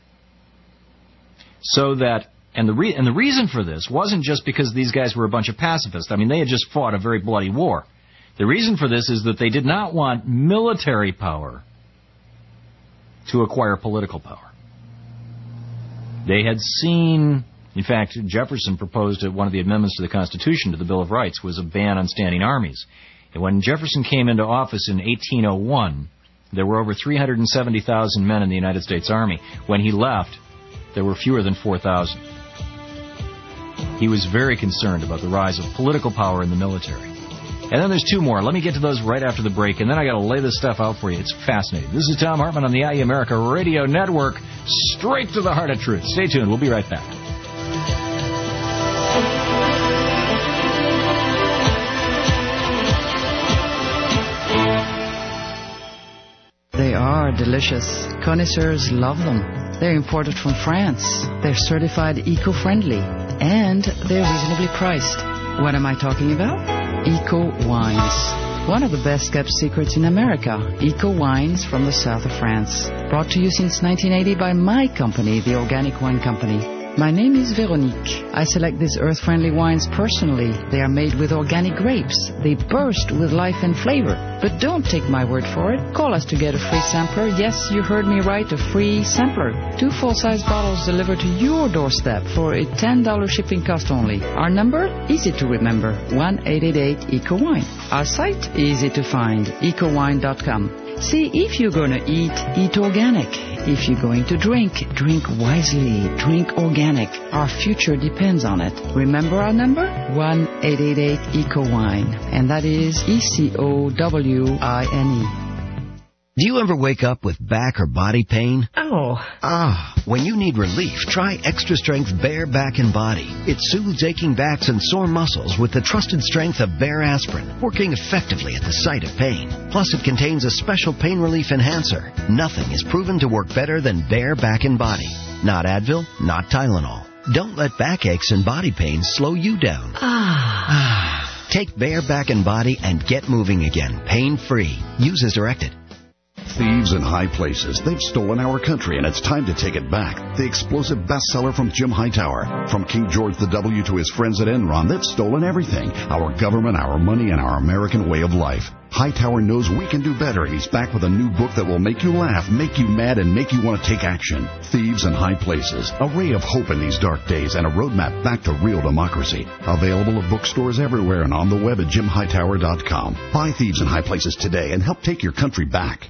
So that, and the reason for this wasn't just because these guys were a bunch of pacifists. I mean, they had just fought a very bloody war. The reason for this is that they did not want military power to acquire political power. They had seen, in fact, Jefferson proposed one of the amendments to the Constitution, to the Bill of Rights, was a ban on standing armies. And when Jefferson came into office in 1801, there were over 370,000 men in the United States Army. When he left, there were fewer than 4,000. He was very concerned about the rise of political power in the military. And then there's two more. Let me get to those right after the break, and then I got to lay this stuff out for you. It's fascinating. This is Thom Hartmann on the IE America Radio Network, straight to the heart of truth. Stay tuned. We'll be right back. They are delicious. Connoisseurs love them. They're imported from France. They're certified eco-friendly. And they're reasonably priced. What am I talking about? Eco Wines. One of the best-kept secrets in America. Eco Wines from the south of France. Brought to you since 1980 by my company, the Organic Wine Company. My name is Veronique. I select these earth-friendly wines personally. They are made with organic grapes. They burst with life and flavor. But don't take my word for it. Call us to get a free sampler. Yes, you heard me right, a free sampler. 2 full-size bottles delivered to your doorstep for a $10 shipping cost only. Our number? Easy to remember. 1-888-ECO-WINE. Our site? Easy to find. EcoWine.com. See, if you're going to eat organic. If you're going to drink wisely. Drink organic. Our future depends on it. Remember our number? 1-888-ECO-WINE. And that is ECOWINE. Do you ever wake up with back or body pain? Oh. When you need relief, try Extra Strength Bare Back and Body. It soothes aching backs and sore muscles with the trusted strength of Bare Aspirin, working effectively at the site of pain. Plus, it contains a special pain relief enhancer. Nothing is proven to work better than Bare Back and Body. Not Advil, not Tylenol. Don't let backaches and body pains slow you down. Take Bare Back and Body and get moving again, pain-free. Use as directed. Thieves in high places. They've stolen our country, and it's time to take it back. The explosive bestseller from Jim Hightower. From King George W. to his friends at Enron, they've stolen everything. Our government, our money, and our American way of life. Hightower knows we can do better, and he's back with a new book that will make you laugh, make you mad, and make you want to take action. Thieves in High Places. A ray of hope in these dark days and a roadmap back to real democracy. Available at bookstores everywhere and on the web at JimHightower.com. Buy Thieves in High Places today and help take your country back.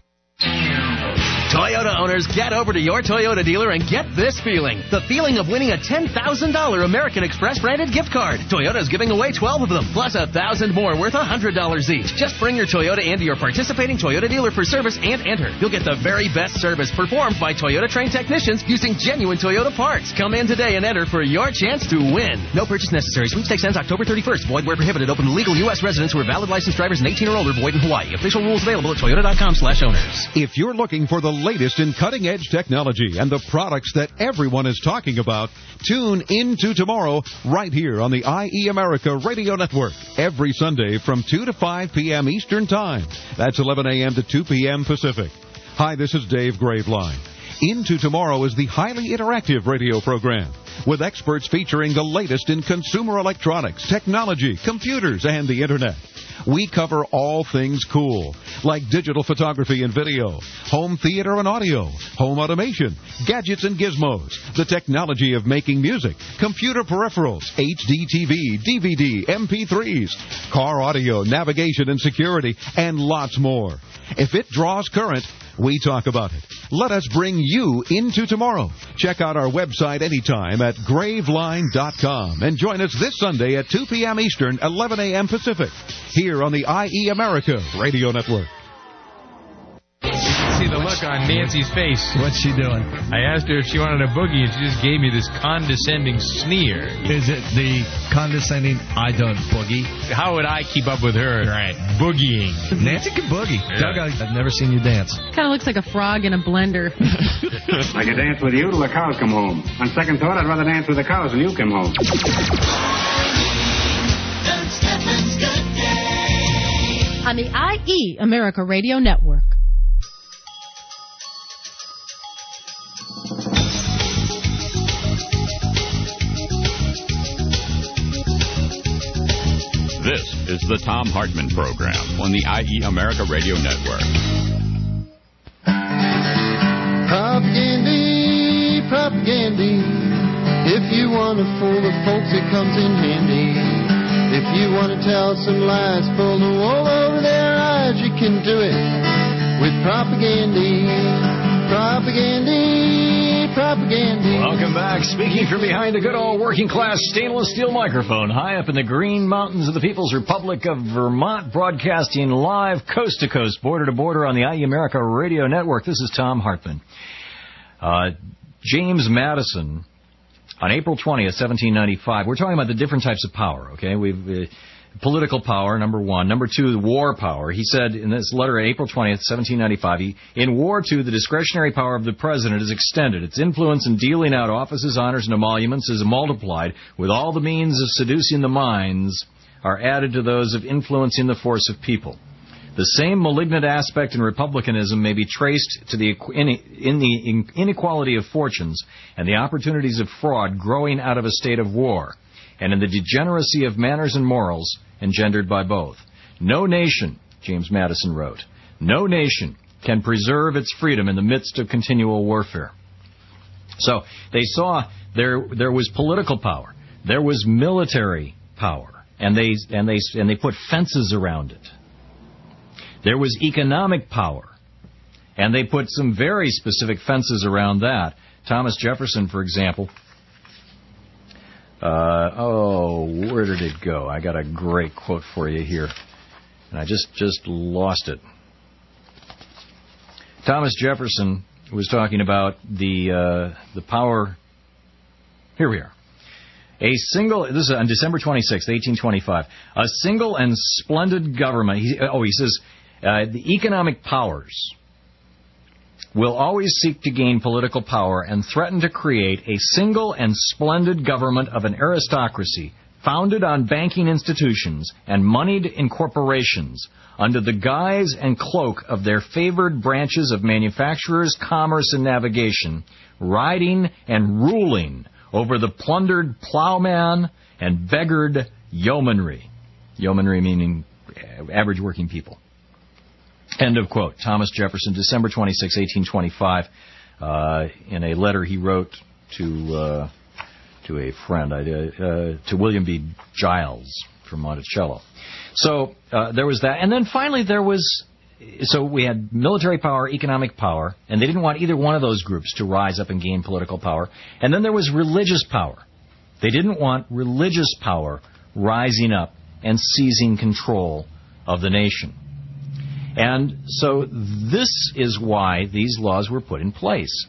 Toyota owners, get over to your Toyota dealer and get this feeling. The feeling of winning a $10,000 American Express branded gift card. Toyota's giving away 12 of them, plus 1,000 more worth $100 each. Just bring your Toyota into your participating Toyota dealer for service and enter. You'll get the very best service performed by Toyota trained technicians using genuine Toyota parts. Come in today and enter for your chance to win. No purchase necessary. Sweepstakes ends October 31st. Void where prohibited. Open to legal U.S. residents who are valid licensed drivers and 18 or older. Void in Hawaii. Official rules available at Toyota.com/owners. If you're looking for the latest in cutting-edge technology and the products that everyone is talking about, tune into tomorrow right here on the IE America Radio Network every Sunday from 2 to 5 p.m. Eastern Time. That's 11 a.m. to 2 p.m. Pacific. Hi, this is Dave Graveline. Into Tomorrow is the highly interactive radio program with experts featuring the latest in consumer electronics, technology, computers, and the Internet. We cover all things cool, like digital photography and video, home theater and audio, home automation, gadgets and gizmos, the technology of making music, computer peripherals, HD TV, DVD, MP3s, car audio, navigation and security, and lots more. If it draws current, we talk about it. Let us bring you into tomorrow. Check out our website anytime at graveline.com. And join us this Sunday at 2 p.m. Eastern, 11 a.m. Pacific, here on the IE America Radio Network. See the look on Nancy's face. What's she doing? I asked her if she wanted a boogie, and she just gave me this condescending sneer. Is it the condescending, I don't boogie? How would I keep up with her? Right. Boogieing. Nancy can boogie. Yeah. Doug, I've never seen you dance. Kind of looks like a frog in a blender. I could dance with you till the cows come home. On second thought, I'd rather dance with the cows when you come home. On the IE America Radio Network. This is the Thom Hartmann Program on the IE America Radio Network. Propaganda, propaganda. If you want to fool the folks, it comes in handy. If you want to tell some lies, pull the wool over their eyes, you can do it with propaganda. Propaganda, propaganda. Welcome back. Speaking from behind the good old working class stainless steel microphone, high up in the Green Mountains of the People's Republic of Vermont, broadcasting live coast to coast, border to border on the IE America Radio Network. This is Thom Hartmann. James Madison, on April 20th, 1795, we're talking about the different types of power, okay? We've political power, number one. Number two, war power. He said in this letter of April 20th, 1795, in war, too, the discretionary power of the president is extended. Its influence in dealing out offices, honors, and emoluments is multiplied, with all the means of seducing the minds are added to those of influencing the force of people. The same malignant aspect in republicanism may be traced to the inequality of fortunes and the opportunities of fraud growing out of a state of war, and in the degeneracy of manners and morals engendered by both. No nation, James Madison wrote, no nation can preserve its freedom in the midst of continual warfare. So they saw there was political power, there was military power, and they put fences around it. There was economic power, and they put some very specific fences around that. Thomas Jefferson, for example. Where did it go? I got a great quote for you here, and I just lost it. Thomas Jefferson was talking about the power. Here we are. This is on December 26, 1825. A single and splendid government. He says the economic powers will always seek to gain political power and threaten to create a single and splendid government of an aristocracy founded on banking institutions and moneyed in corporations under the guise and cloak of their favored branches of manufacturers, commerce, and navigation, riding and ruling over the plundered plowman and beggared yeomanry. Yeomanry meaning average working people. End of quote. Thomas Jefferson, December 26, 1825, in a letter he wrote to a friend, to William B. Giles from Monticello. So there was that. And then finally so we had military power, economic power, and they didn't want either one of those groups to rise up and gain political power. And then there was religious power. They didn't want religious power rising up and seizing control of the nation. And so this is why these laws were put in place.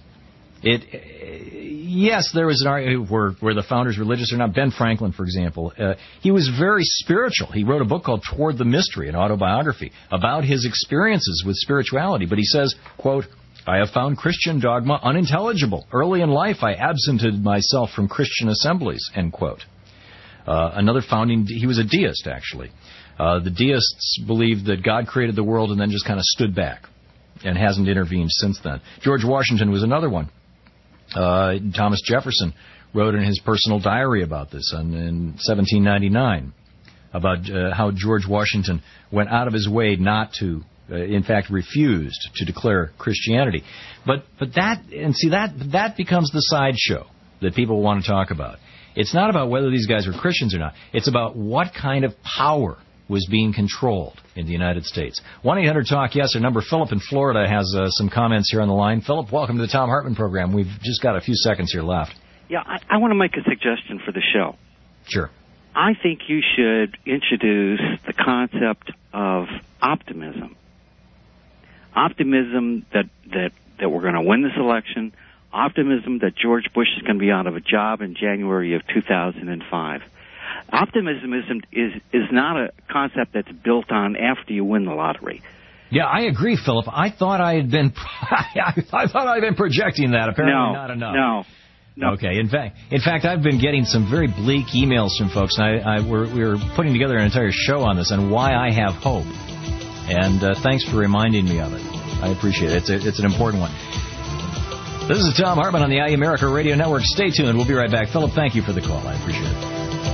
Yes, there was an argument were the founders religious or not. Ben Franklin, for example, he was very spiritual. He wrote a book called Toward the Mystery, an autobiography, about his experiences with spirituality. But he says, quote, I have found Christian dogma unintelligible. Early in life, I absented myself from Christian assemblies, end quote. Another founding, he was a deist, actually. The deists believed that God created the world and then just kind of stood back and hasn't intervened since then. George Washington was another one. Thomas Jefferson wrote in his personal diary about this in 1799, about how George Washington went out of his way not to, in fact, refused to declare Christianity. But that becomes the sideshow that people want to talk about. It's not about whether these guys are Christians or not. It's about what kind of power was being controlled in the United States. 1-800-TALK-YES, our number. Philip in Florida has some comments here on the line. Philip, welcome to the Thom Hartmann program. We've just got a few seconds here left. Yeah, I want to make a suggestion for the show. Sure. I think you should introduce the concept of optimism. Optimism that we're going to win this election. Optimism that George Bush is going to be out of a job in January of 2005. Optimism is not a concept that's built on after you win the lottery. Yeah, I agree, Philip. I thought I had been projecting that. Apparently not enough. No. Okay. In fact, I've been getting some very bleak emails from folks. We were putting together an entire show on this and why I have hope. And thanks for reminding me of it. I appreciate it. It's an important one. This is Tom Hartman on the IE America Radio Network. Stay tuned. We'll be right back. Philip, thank you for the call. I appreciate it.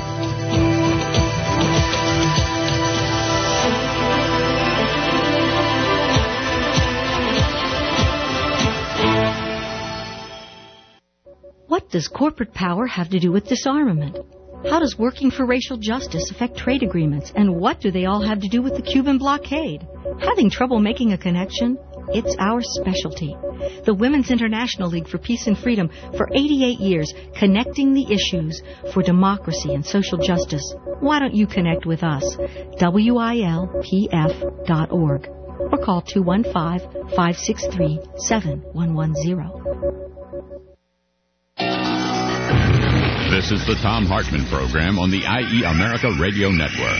What does corporate power have to do with disarmament? How does working for racial justice affect trade agreements? And what do they all have to do with the Cuban blockade? Having trouble making a connection? It's our specialty. The Women's International League for Peace and Freedom, for 88 years, connecting the issues for democracy and social justice. Why don't you connect with us? WILPF.org or call 215-563-7110. This is the Tom Hartman Program on the IE America Radio Network.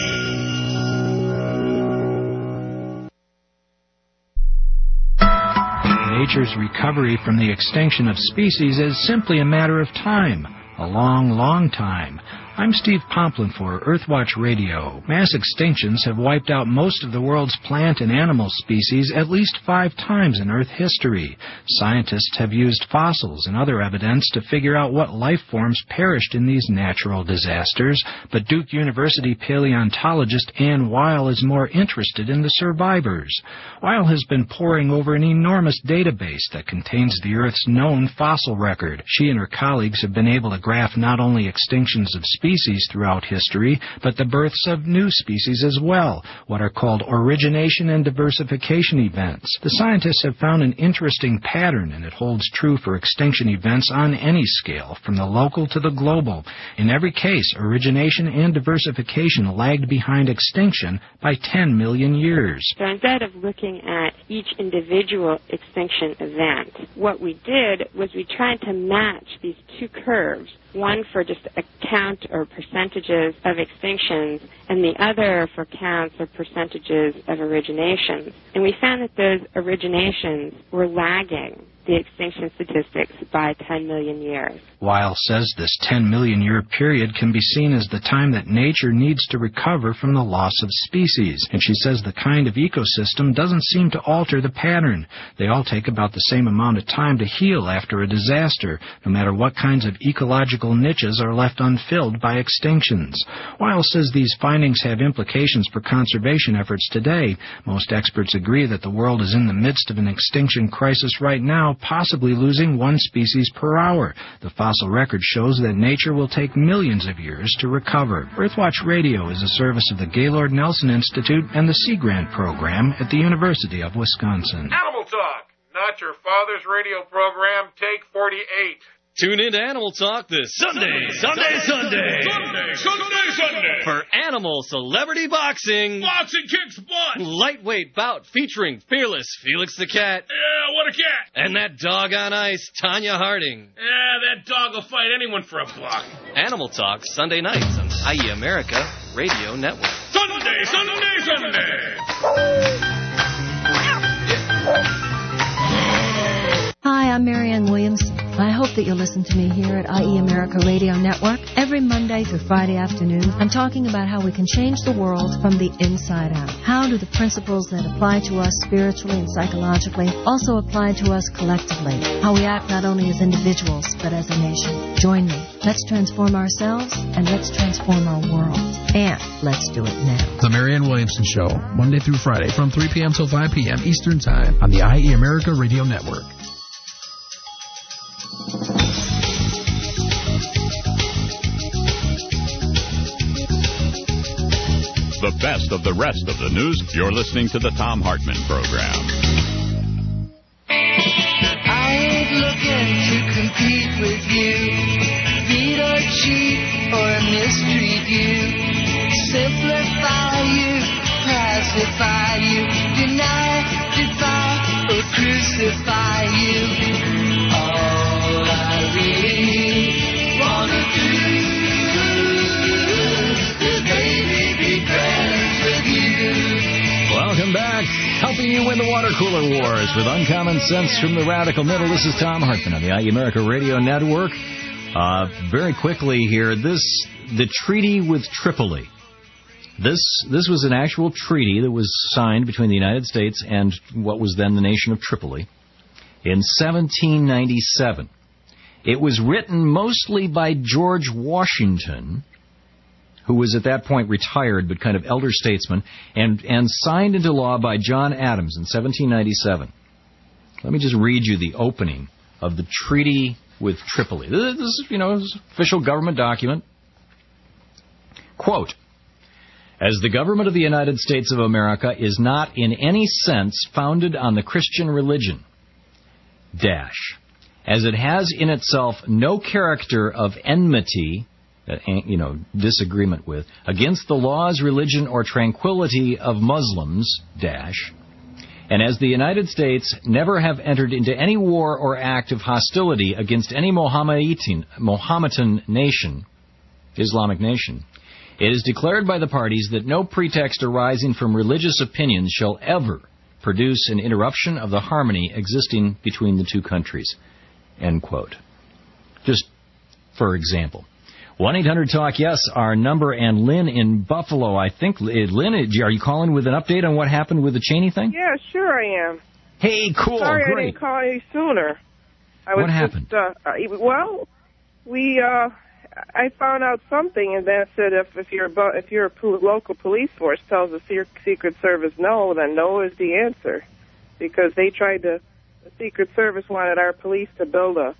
Nature's recovery from the extinction of species is simply a matter of time. A long, long time. I'm Steve Pomplin for Earthwatch Radio. Mass extinctions have wiped out most of the world's plant and animal species at least 5 times in Earth history. Scientists have used fossils and other evidence to figure out what life forms perished in these natural disasters, but Duke University paleontologist Ann Weil is more interested in the survivors. Weil has been poring over an enormous database that contains the Earth's known fossil record. She and her colleagues have been able to graph not only extinctions of species throughout history, but the births of new species as well, what are called origination and diversification events. The scientists have found an interesting pattern, and it holds true for extinction events on any scale, from the local to the global. In every case, origination and diversification lagged behind extinction by 10 million years. So instead of looking at each individual extinction event, what we did was we tried to match these two curves, one for just a count or percentages of extinctions, and the other for counts or percentages of originations. And we found that those originations were lagging the extinction statistics by 10 million years. Weil says this 10 million year period can be seen as the time that nature needs to recover from the loss of species. And she says the kind of ecosystem doesn't seem to alter the pattern. They all take about the same amount of time to heal after a disaster, no matter what kinds of ecological niches are left unfilled by extinctions. Weil says these findings have implications for conservation efforts today. Most experts agree that the world is in the midst of an extinction crisis right now, possibly losing one species per hour. The fossil record shows that nature will take millions of years to recover. Earthwatch Radio is a service of the Gaylord Nelson Institute and the Sea Grant Program at the University of Wisconsin. Animal Talk, not your father's radio program. Take 48. Tune in to Animal Talk this Sunday for Animal Celebrity Boxing. Boxing kicks butt. Lightweight bout featuring fearless Felix the Cat. Yeah, what a cat. And that dog on ice, Tanya Harding. Yeah, that dog will fight anyone for a buck. Animal Talk Sunday nights on IE America Radio Network. Sunday. Hi, I'm Marianne Williams. I hope that you'll listen to me here at IE America Radio Network. Every Monday through Friday afternoon, I'm talking about how we can change the world from the inside out. How do the principles that apply to us spiritually and psychologically also apply to us collectively? How we act not only as individuals, but as a nation. Join me. Let's transform ourselves, and let's transform our world. And let's do it now. The Marianne Williamson Show, Monday through Friday from 3 p.m. till 5 p.m. Eastern Time on the IE America Radio Network. The best of the rest of the news. You're listening to the Tom Hartman Program. I ain't looking to compete with you. Beat or cheat or mistreat you. Simplify you, pacify you. Deny, defy, or crucify you. All I really wanna do is baby be friends with you. Welcome back. Helping you win the water cooler wars with uncommon sense from the radical middle. This is Tom Hartman on the IE America Radio Network. Very quickly here, the treaty with Tripoli. This was an actual treaty that was signed between the United States and what was then the nation of Tripoli in 1797. It was written mostly by George Washington, who was at that point retired but kind of elder statesman, and signed into law by John Adams in 1797. Let me just read you the opening of the treaty with Tripoli. This is, this is an official government document. Quote, as the government of the United States of America is not in any sense founded on the Christian religion, as it has in itself no character of enmity, disagreement with, against the laws, religion, or tranquility of Muslims, and as the United States never have entered into any war or act of hostility against any Mohammedan nation, Islamic nation, it is declared by the parties that no pretext arising from religious opinions shall ever produce an interruption of the harmony existing between the two countries. End quote. Just for example. 1-800-TALK-YES, our number, and Lynn in Buffalo. I think, Lynn, are you calling with an update on what happened with the Cheney thing? Yeah, sure I am. Hey, cool, Sorry great. I didn't call you sooner. What happened? I found out something, and that said if your local police force tells the Secret Service no, then no is the answer, because the Secret Service wanted our police to build a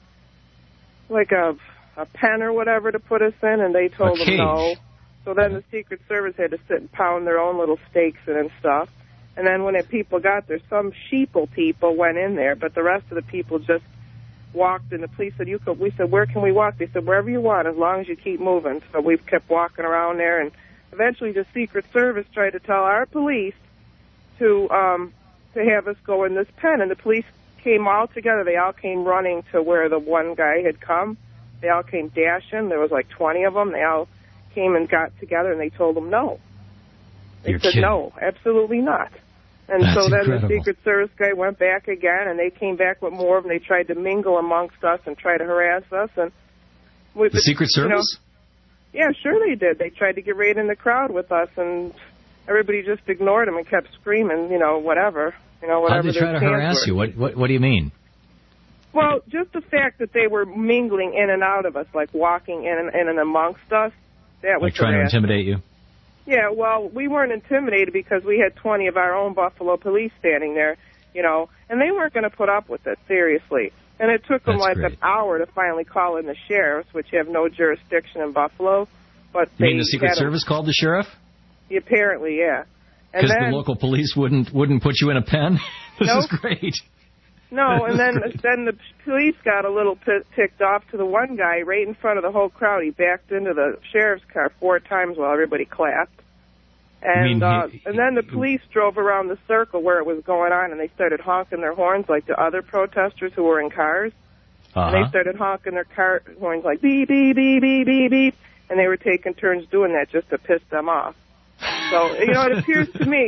pen or whatever to put us in, and they told them no. So then the Secret Service had to sit and pound their own little stakes in and stuff. And then when people got there, some sheeple people went in there, but the rest of the people just walked, and the police said, we said, where can we walk? They said, wherever you want, as long as you keep moving. So we kept walking around there, and eventually the Secret Service tried to tell our police to have us go in this pen, and the police came all together. They all came running to where the one guy had come. They all came dashing. There was like 20 of them. They all came and got together, and they told them no. They said, no, absolutely not. And so then the Secret Service guy went back again, and they came back with more of them. They tried to mingle amongst us and try to harass us. And the Secret Service? Yeah, sure they did. They tried to get right in the crowd with us, and everybody just ignored them and kept screaming, whatever. Whatever. How did they try to harass you? What do you mean? Well, just the fact that they were mingling in and out of us, like walking in and amongst us, that was like trying to intimidate you? Yeah, well, we weren't intimidated because we had 20 of our own Buffalo police standing there, and they weren't going to put up with it, seriously. And it took them an hour to finally call in the sheriffs, which have no jurisdiction in Buffalo. But you mean the Secret Service called the sheriff? Apparently, yeah. Because the local police wouldn't put you in a pen? This is great. No, and then the police got a little ticked off to the one guy right in front of the whole crowd. He backed into the sheriff's car 4 times while everybody clapped. And and then the police drove around the circle where it was going on, and they started honking their horns like the other protesters who were in cars. And they started honking their car horns like beep, beep, beep, beep, beep, beep. And they were taking turns doing that just to piss them off. So, it appears to me...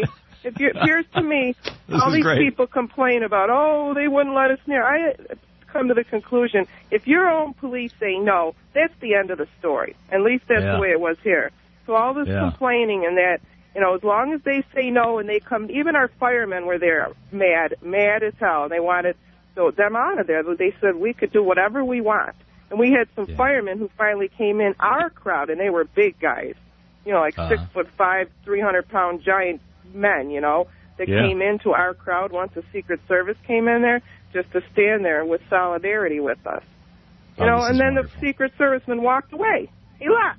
all these people complain about, they wouldn't let us near. I come to the conclusion, if your own police say no, that's the end of the story. At least that's the way it was here. So all this complaining and that, as long as they say no and they come, even our firemen were there mad as hell. They wanted them out of there. They said we could do whatever we want. And we had some firemen who finally came in our crowd, and they were big guys, 6'5", 300-pound giant men, that came into our crowd once the Secret Service came in there, just to stand there with solidarity with us. And then the Secret Serviceman walked away. He left.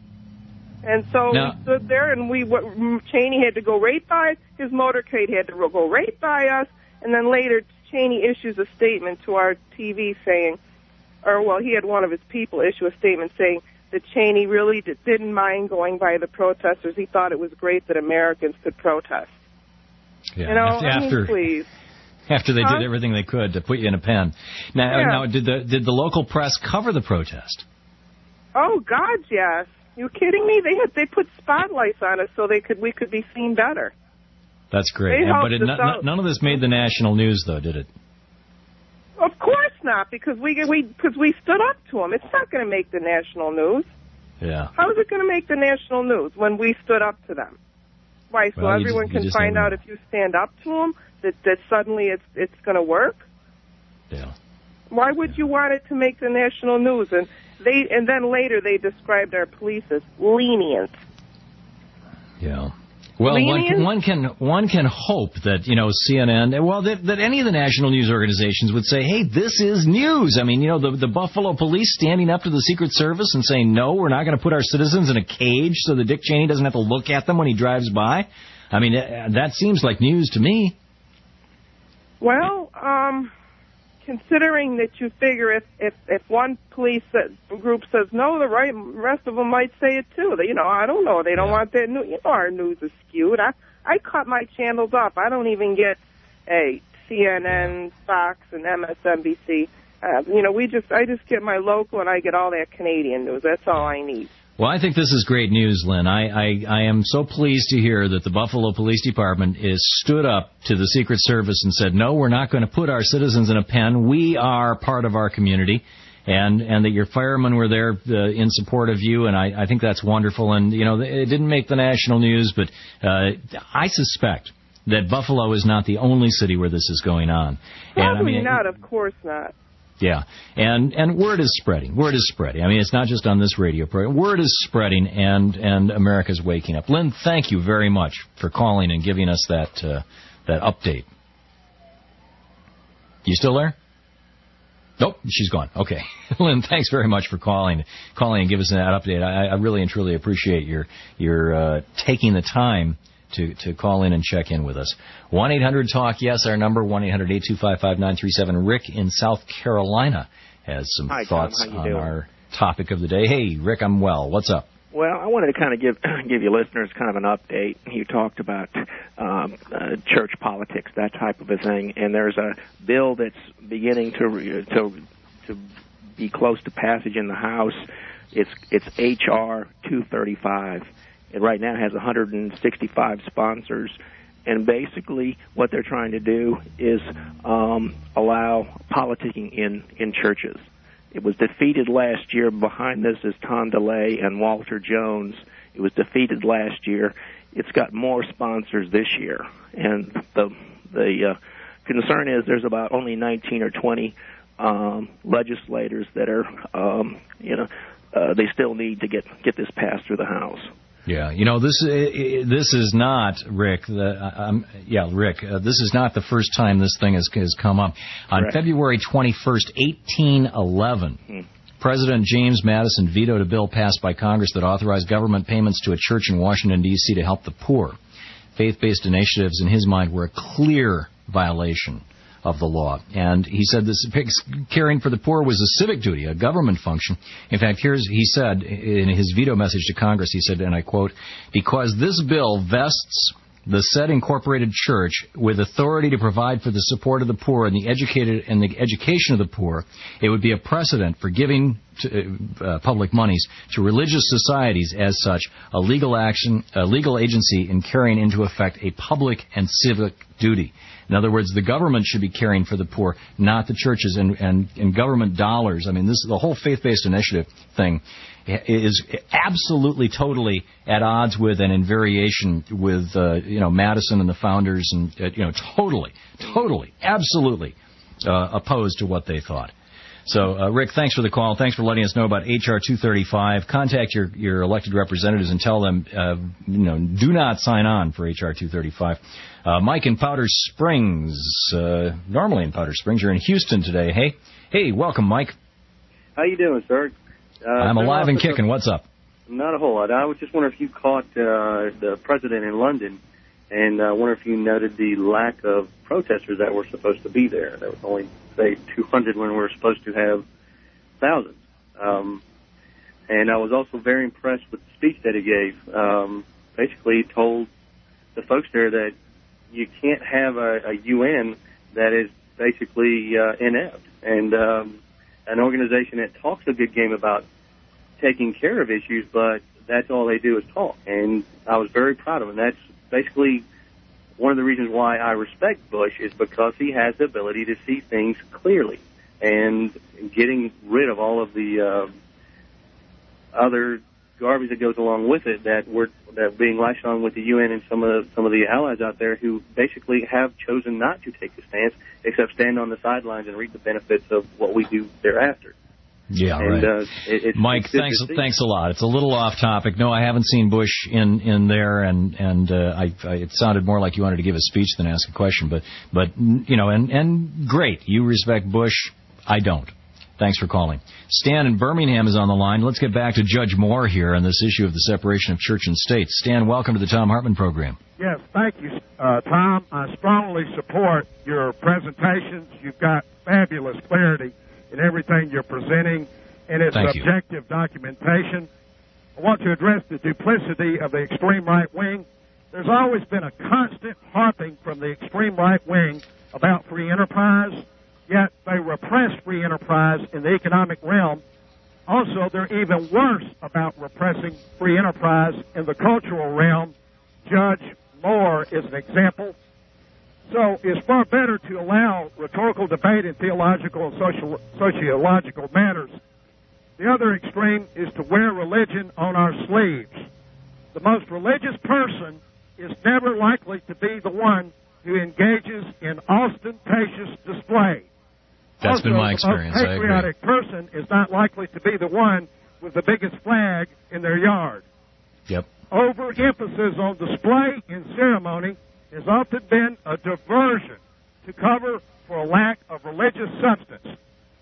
And so we stood there, and Cheney had to go right by, his motorcade had to go right by us, and then later Cheney issues a statement to our TV saying, he had one of his people issue a statement saying that Cheney really didn't mind going by the protesters. He thought it was great that Americans could protest. Yeah, please. After they did everything they could to put you in a pen. Now, did the local press cover the protest? Oh God, yes. You kidding me? They put spotlights on us so we could be seen better. That's great. But none of this made the national news, though, did it? Of course not, because we stood up to them. It's not going to make the national news. Yeah. How is it going to make the national news when we stood up to them? Why? So everyone can find out if you stand up to them that suddenly it's going to work. Yeah. Why would you want it to make the national news? And then later they described our police as lenient. Yeah. Well, one can hope that CNN, that any of the national news organizations would say, hey, this is news. I mean, the Buffalo police standing up to the Secret Service and saying, no, we're not going to put our citizens in a cage so that Dick Cheney doesn't have to look at them when he drives by. I mean, that seems like news to me. Well, considering that you figure if one police group says no, the rest of them might say it too. I don't know. They don't want their news. Our news is skewed. I cut my channels off. I don't even get CNN, Fox, and MSNBC. I just get my local, and I get all that Canadian news. That's all I need. Well, I think this is great news, Lynn. I am so pleased to hear that the Buffalo Police Department is stood up to the Secret Service and said, no, we're not going to put our citizens in a pen. We are part of our community, and that your firemen were there in support of you, and I think that's wonderful. And, it didn't make the national news, but I suspect that Buffalo is not the only city where this is going on. Probably not, of course not. Yeah, and word is spreading. Word is spreading. I mean, it's not just on this radio program. Word is spreading, and America's waking up. Lynn, thank you very much for calling and giving us that update. You still there? Nope, she's gone. Okay. Lynn, thanks very much for calling and giving us that update. I really and truly appreciate your taking the time to call in and check in with us. 1-800-TALK-YES, our number, 1-800-825-5937. Rick in South Carolina has some thoughts on our topic of the day. Hey, Rick, I'm well. What's up? Well, I wanted to kind of give you listeners kind of an update. You talked about church politics, that type of a thing, and there's a bill that's beginning to be close to passage in the House. It's H.R. 235. It right now has 165 sponsors, and basically what they're trying to do is allow politicking in churches. It was defeated last year. Behind this is Tom DeLay and Walter Jones. It was defeated last year. It's got more sponsors this year, and the concern is there's about only 19 or 20 legislators that are, they still need to get this passed through the House. Yeah, this is not, Rick. Rick, this is not the first time this thing has come up. On Correct. February 21st, 1811, President James Madison vetoed a bill passed by Congress that authorized government payments to a church in Washington, D.C. to help the poor. Faith-based initiatives, in his mind, were a clear violation of the law. And he said this caring for the poor was a civic duty, a government function. In fact, he said in his veto message to Congress, he said, and I quote, "Because this bill vests the said incorporated church with authority to provide for the support of the poor and the education of the poor, it would be a precedent for giving public monies to religious societies as such a legal agency in carrying into effect a public and civic duty." In other words, the government should be caring for the poor, not the churches, and government dollars. I mean, the whole faith-based initiative thing is absolutely, totally at odds with and in variation with, Madison and the founders, and totally, absolutely opposed to what they thought. So, Rick, thanks for the call. Thanks for letting us know about H.R. 235. Contact your elected representatives and tell them, do not sign on for H.R. 235. Mike in Powder Springs, normally in Powder Springs. You're in Houston today. Hey, welcome, Mike. How you doing, sir? I'm alive and kicking. What's up? Not a whole lot. I was just wondering if you caught the president in London, and I wonder if you noted the lack of protesters that were supposed to be there. There was only, say, 200 when we were supposed to have thousands. And I was also very impressed with the speech that he gave. Basically, he told the folks there that you can't have a UN that is basically inept. And an organization that talks a good game about taking care of issues, but that's all they do is talk. And I was very proud of him. That's basically one of the reasons why I respect Bush, is because he has the ability to see things clearly, and getting rid of all of the other garbage that goes along with it that being lashed on with the UN and some of the allies out there who basically have chosen not to take a stance, except stand on the sidelines and reap the benefits of what we do thereafter. Yeah, right. Mike, thanks a lot. It's a little off topic. No, I haven't seen Bush in there, and it sounded more like you wanted to give a speech than ask a question. But you know, and great, you respect Bush. I don't. Thanks for calling. Stan in Birmingham is on the line. Let's get back to Judge Moore here on this issue of the separation of church and state. Stan, welcome to the Thom Hartmann program. Yes, thank you, Tom. I strongly support your presentations. You've got fabulous clarity in everything you're presenting, and it's objective documentation. I want to address the duplicity of the extreme right wing. There's always been a constant harping from the extreme right wing about free enterprise, yet they repress free enterprise in the economic realm. Also, they're even worse about repressing free enterprise in the cultural realm. Judge Moore is an example. So it's far better to allow rhetorical debate in theological and sociological matters. The other extreme is to wear religion on our sleeves. The most religious person is never likely to be the one who engages in ostentatious display. That's been my experience. The most patriotic person is not likely to be the one with the biggest flag in their yard. Yep. Overemphasis on display in ceremony has often been a diversion to cover for a lack of religious substance.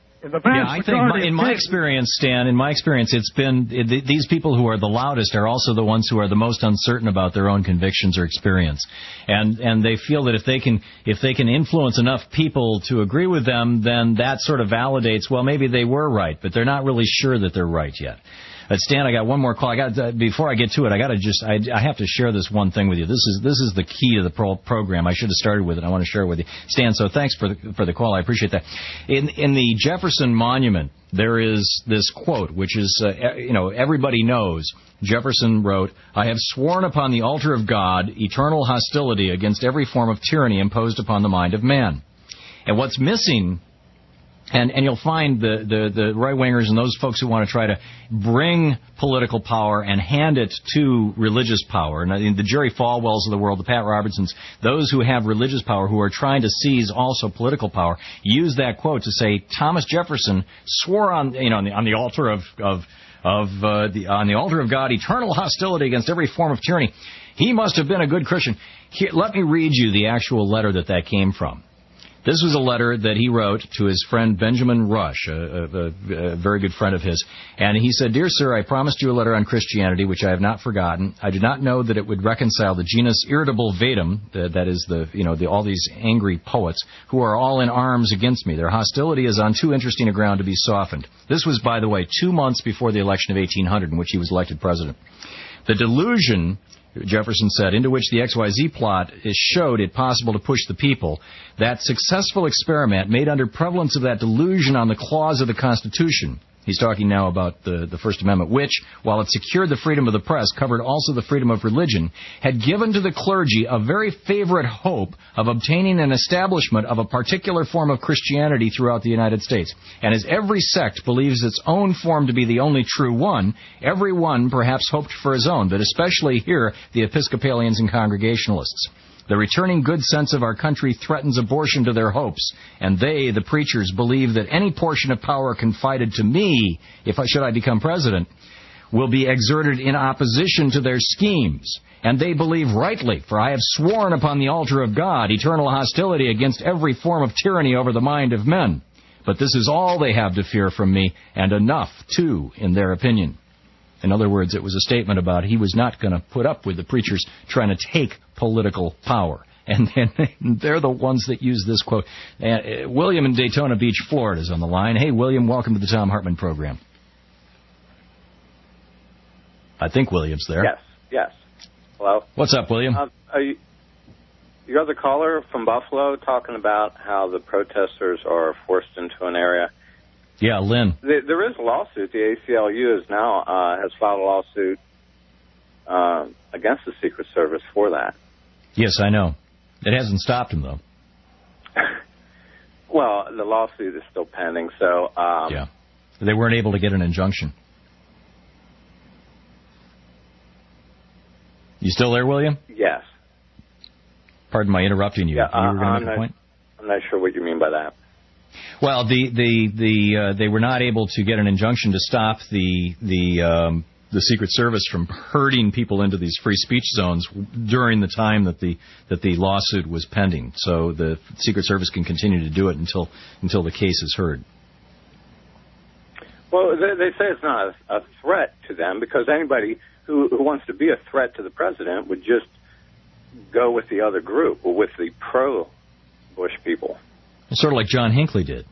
I think in my experience, Stan, it's been these people who are the loudest are also the ones who are the most uncertain about their own convictions or experience, and they feel that if they can influence enough people to agree with them, then that sort of validates, well, maybe they were right, but they're not really sure that they're right yet. Stan, I got one more call. Before I get to it, I have to share this one thing with you. This is the key to the program. I should have started with it. I want to share it with you, Stan. So thanks for the call. I appreciate that. In the Jefferson Monument, there is this quote, which is everybody knows. Jefferson wrote, "I have sworn upon the altar of God eternal hostility against every form of tyranny imposed upon the mind of man." And what's missing. And you'll find the right-wingers and those folks who want to try to bring political power and hand it to religious power, and the Jerry Falwells of the world, the Pat Robertsons, those who have religious power, who are trying to seize also political power, use that quote to say Thomas Jefferson swore on the altar on the altar of God eternal hostility against every form of tyranny. He must have been a good Christian. Here, let me read you the actual letter that came from. This was a letter that he wrote to his friend Benjamin Rush, a very good friend of his. And he said, "Dear sir, I promised you a letter on Christianity, which I have not forgotten. I did not know that it would reconcile the genus irritable vetum, that is all these angry poets, who are all in arms against me. Their hostility is on too interesting a ground to be softened." This was, by the way, 2 months before the election of 1800, in which he was elected president. "The delusion," Jefferson said, "into which the XYZ plot showed it possible to push the people, that successful experiment made under prevalence of that delusion on the clause of the Constitution." He's talking now about the First Amendment, which, while it secured the freedom of the press, covered also the freedom of religion, had given to the clergy a very favorite hope of obtaining an establishment of a particular form of Christianity throughout the United States. And as every sect believes its own form to be the only true one, every one perhaps hoped for his own, but especially here the Episcopalians and Congregationalists. The returning good sense of our country threatens abortion to their hopes, and they, the preachers, believe that any portion of power confided to me, should I become president, will be exerted in opposition to their schemes. And they believe rightly, for I have sworn upon the altar of God eternal hostility against every form of tyranny over the mind of men. But this is all they have to fear from me, and enough, too, in their opinion. In other words, it was a statement about he was not going to put up with the preachers trying to take political power. And they're the ones that use this quote. William in Daytona Beach, Florida is on the line. Hey, William, welcome to the Thom Hartmann program. I think William's there. Yes. Hello? What's up, William? You're the caller from Buffalo talking about how the protesters are forced into an area. Yeah, Lynn. There is a lawsuit. The ACLU has filed a lawsuit against the Secret Service for that. Yes, I know. It hasn't stopped them, though. Well, the lawsuit is still pending, so... yeah. They weren't able to get an injunction. You still there, William? Yes. Pardon my interrupting you. Yeah, you were going to make a point? I'm not sure what you mean by that. Well, they were not able to get an injunction to stop the Secret Service from herding people into these free speech zones during the time that the lawsuit was pending. So the Secret Service can continue to do it until the case is heard. Well, they say it's not a threat to them because anybody who wants to be a threat to the president would just go with the other group or with the pro-Bush people. Sort of like John Hinckley did.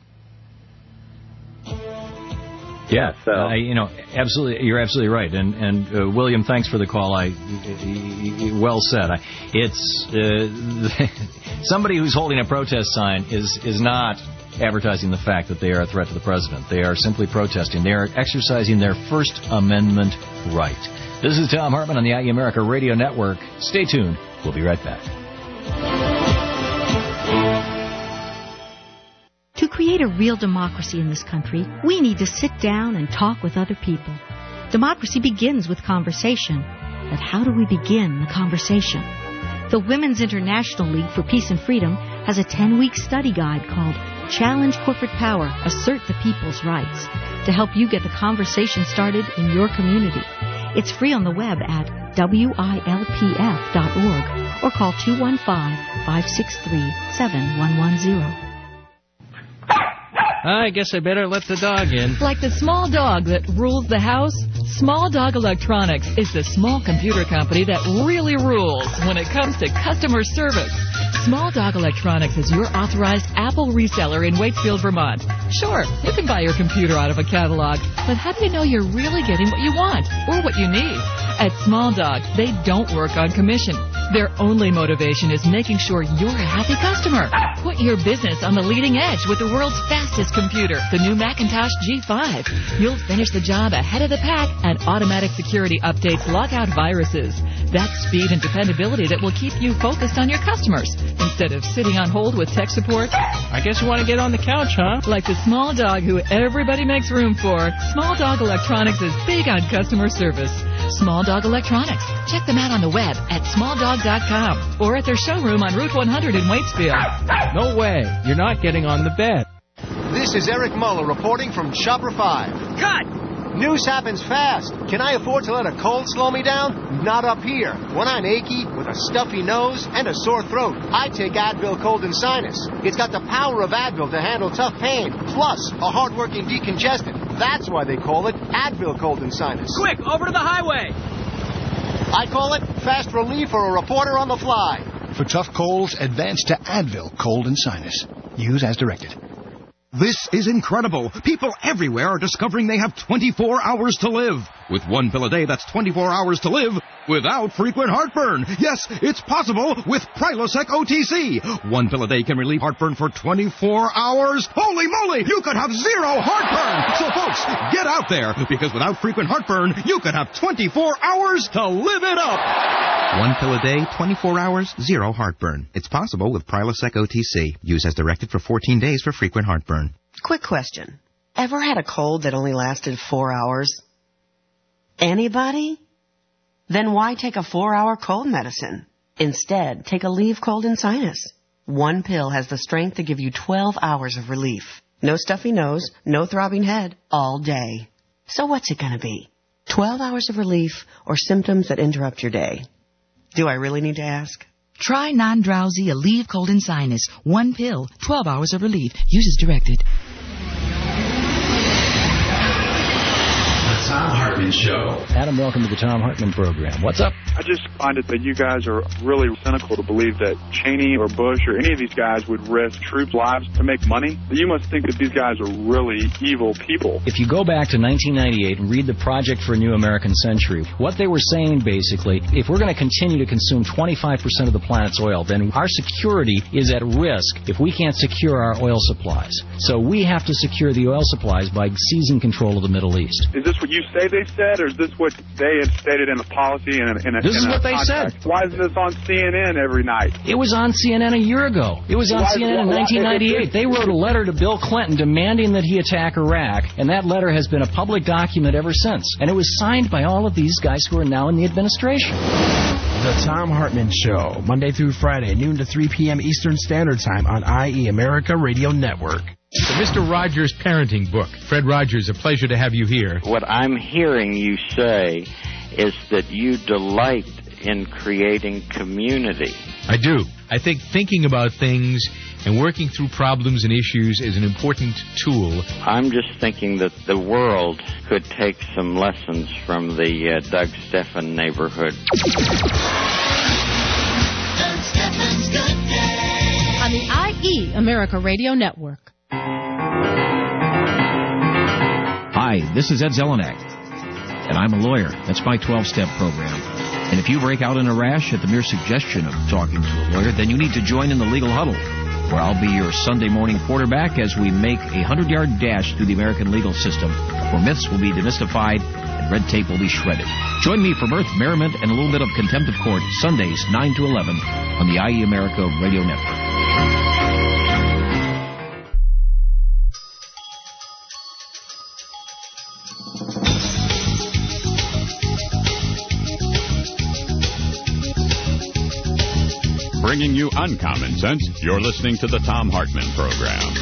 Yeah, so absolutely, you're absolutely right. And William, thanks for the call. Well said. It's somebody who's holding a protest sign is not advertising the fact that they are a threat to the president. They are simply protesting. They are exercising their First Amendment right. This is Thom Hartmann on the IE America Radio Network. Stay tuned. We'll be right back. To create a real democracy in this country, we need to sit down and talk with other people. Democracy begins with conversation. But how do we begin the conversation? The Women's International League for Peace and Freedom has a 10-week study guide called Challenge Corporate Power, Assert the People's Rights, to help you get the conversation started in your community. It's free on the web at WILPF.org or call 215-563-7110. I guess I better let the dog in. Like the small dog that rules the house, Small Dog Electronics is the small computer company that really rules when it comes to customer service. Small Dog Electronics is your authorized Apple reseller in Waitsfield, Vermont. Sure, you can buy your computer out of a catalog, but how do you know you're really getting what you want or what you need? At Small Dog, they don't work on commission. Their only motivation is making sure you're a happy customer. Put your business on the leading edge with the world's fastest computer, the new Macintosh G5. You'll finish the job ahead of the pack, and automatic security updates lock out viruses. That's speed and dependability that will keep you focused on your customers instead of sitting on hold with tech support. I guess you want to get on the couch, huh? Like the small dog who everybody makes room for, Small Dog Electronics is big on customer service. Small Dog Electronics. Check them out on the web at smalldog.com or at their showroom on Route 100 in Waitsfield. No way. You're not getting on the bed. This is Eric Muller reporting from Shopper 5. Cut! News happens fast. Can I afford to let a cold slow me down? Not up here. When I'm achy, with a stuffy nose, and a sore throat, I take Advil Cold and Sinus. It's got the power of Advil to handle tough pain, plus a hard-working decongestant. That's why they call it Advil Cold and Sinus. Quick, over to the highway! I call it fast relief for a reporter on the fly. For tough colds, advance to Advil Cold and Sinus. Use as directed. This is incredible. People everywhere are discovering they have 24 hours to live. With one pill a day, that's 24 hours to live without frequent heartburn. Yes, it's possible with Prilosec OTC. One pill a day can relieve heartburn for 24 hours. Holy moly, you could have zero heartburn. So, folks, get out there, because without frequent heartburn, you could have 24 hours to live it up. One pill a day, 24 hours, zero heartburn. It's possible with Prilosec OTC. Use as directed for 14 days for frequent heartburn. Quick question. Ever had a cold that only lasted 4 hours? Anybody? Then why take a 4-hour cold medicine? Instead, take Aleve Cold and Sinus. One pill has the strength to give you 12 hours of relief. No stuffy nose, no throbbing head, all day. So what's it going to be? 12 hours of relief or symptoms that interrupt your day? Do I really need to ask? Try non-drowsy Aleve Cold and Sinus. One pill, 12 hours of relief. Use as directed. The Thom Hartmann Hartman Show. Adam, welcome to the Thom Hartman program. What's up? I just find it that you guys are really cynical to believe that Cheney or Bush or any of these guys would risk troops' lives to make money. You must think that these guys are really evil people. If you go back to 1998 and read the Project for a New American Century, what they were saying basically, if we're going to continue to consume 25% of the planet's oil, then our security is at risk if we can't secure our oil supplies. So we have to secure the oil supplies by seizing control of the Middle East. Is this what you say they said, or is this what they had stated in a policy and This is what they said. Why is this on CNN every night? It was on CNN a year ago. It was on CNN in 1998. They wrote a letter to Bill Clinton demanding that he attack Iraq, and that letter has been a public document ever since. And it was signed by all of these guys who are now in the administration. The Thom Hartman Show, Monday through Friday, noon to 3 p.m. Eastern Standard Time on IE America Radio Network. The Mr. Rogers Parenting Book. Fred Rogers, a pleasure to have you here. What I'm hearing you say is that you delight in creating community. I do. I think thinking about things and working through problems and issues is an important tool. I'm just thinking that the world could take some lessons from the Doug Stephan neighborhood. Doug Stephan's Good Day. On the IE America Radio Network. Hi, this is Ed Zelenak, and I'm a lawyer. That's my 12-step program. And if you break out in a rash at the mere suggestion of talking to a lawyer, then you need to join in the Legal Huddle, where I'll be your Sunday morning quarterback as we make a 100-yard dash through the American legal system, where myths will be demystified and red tape will be shredded. Join me for mirth, merriment, and a little bit of contempt of court, Sundays, 9 to 11, on the IE America Radio Network. Bringing you uncommon sense, you're listening to the Thom Hartman Program.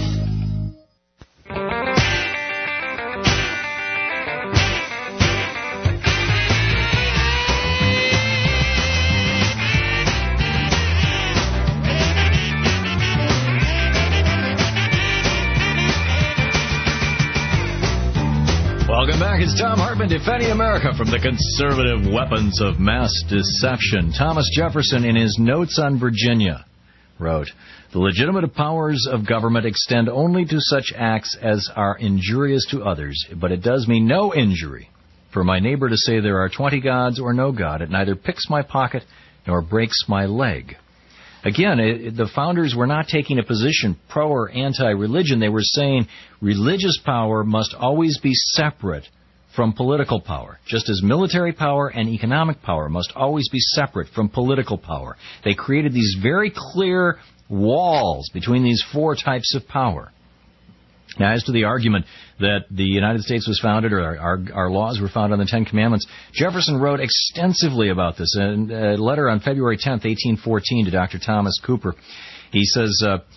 Welcome back. It's Thom Hartman defending America from the conservative weapons of mass deception. Thomas Jefferson, in his Notes on Virginia, wrote, "The legitimate powers of government extend only to such acts as are injurious to others, but it does me no injury for my neighbor to say there are 20 gods or no God. It neither picks my pocket nor breaks my leg." Again, the founders were not taking a position pro or anti-religion. They were saying religious power must always be separate from political power, just as military power and economic power must always be separate from political power. They created these very clear walls between these four types of power. Now, as to the argument that the United States was founded, or our laws were founded on the Ten Commandments, Jefferson wrote extensively about this in a letter on February 10th, 1814, to Dr. Thomas Cooper. He says,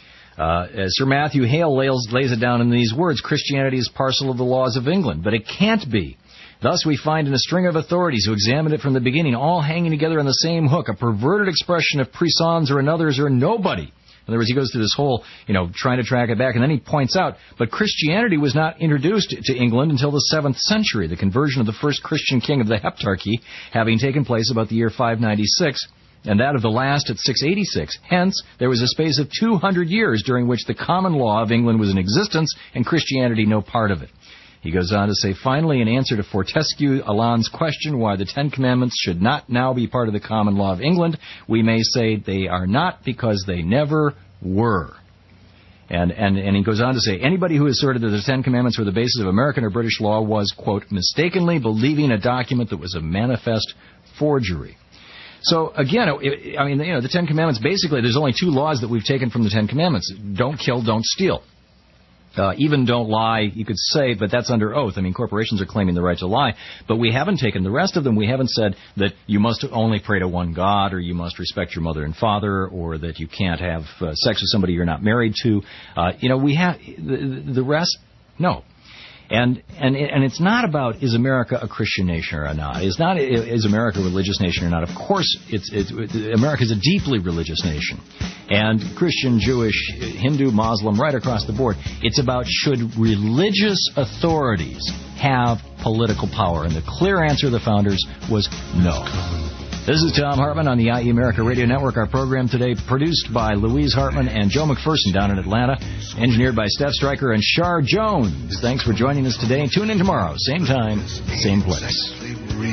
Sir Matthew Hale lays it down in these words, "Christianity is parcel of the laws of England, but it can't be. Thus we find in a string of authorities who examined it from the beginning, all hanging together on the same hook, a perverted expression of puissance or another's or nobody." In other words, he goes through this whole, trying to track it back, and then he points out, but Christianity was not introduced to England until the 7th century, the conversion of the first Christian king of the Heptarchy having taken place about the year 596, and that of the last at 686. Hence, there was a space of 200 years during which the common law of England was in existence, and Christianity no part of it. He goes on to say, finally, in answer to Fortescue Allen's question why the Ten Commandments should not now be part of the common law of England, we may say they are not because they never were. And he goes on to say, anybody who asserted that the Ten Commandments were the basis of American or British law was, quote, mistakenly believing a document that was a manifest forgery. So, again, the Ten Commandments, basically, there's only two laws that we've taken from the Ten Commandments. Don't kill, don't steal. Even don't lie, you could say, but that's under oath. I mean, corporations are claiming the right to lie. But we haven't taken the rest of them. We haven't said that you must only pray to one God, or you must respect your mother and father, or that you can't have sex with somebody you're not married to. We have the rest, no. And it's not about, is America a Christian nation or not? It's not, is America a religious nation or not? Of course, America is a deeply religious nation. And Christian, Jewish, Hindu, Muslim, right across the board. It's about, should religious authorities have political power. And the clear answer of the founders was no. This is Tom Hartman on the IE America Radio Network. Our program today produced by Louise Hartman and Joe McPherson down in Atlanta. Engineered by Steph Stryker and Shar Jones. Thanks for joining us today. Tune in tomorrow. Same time, same place.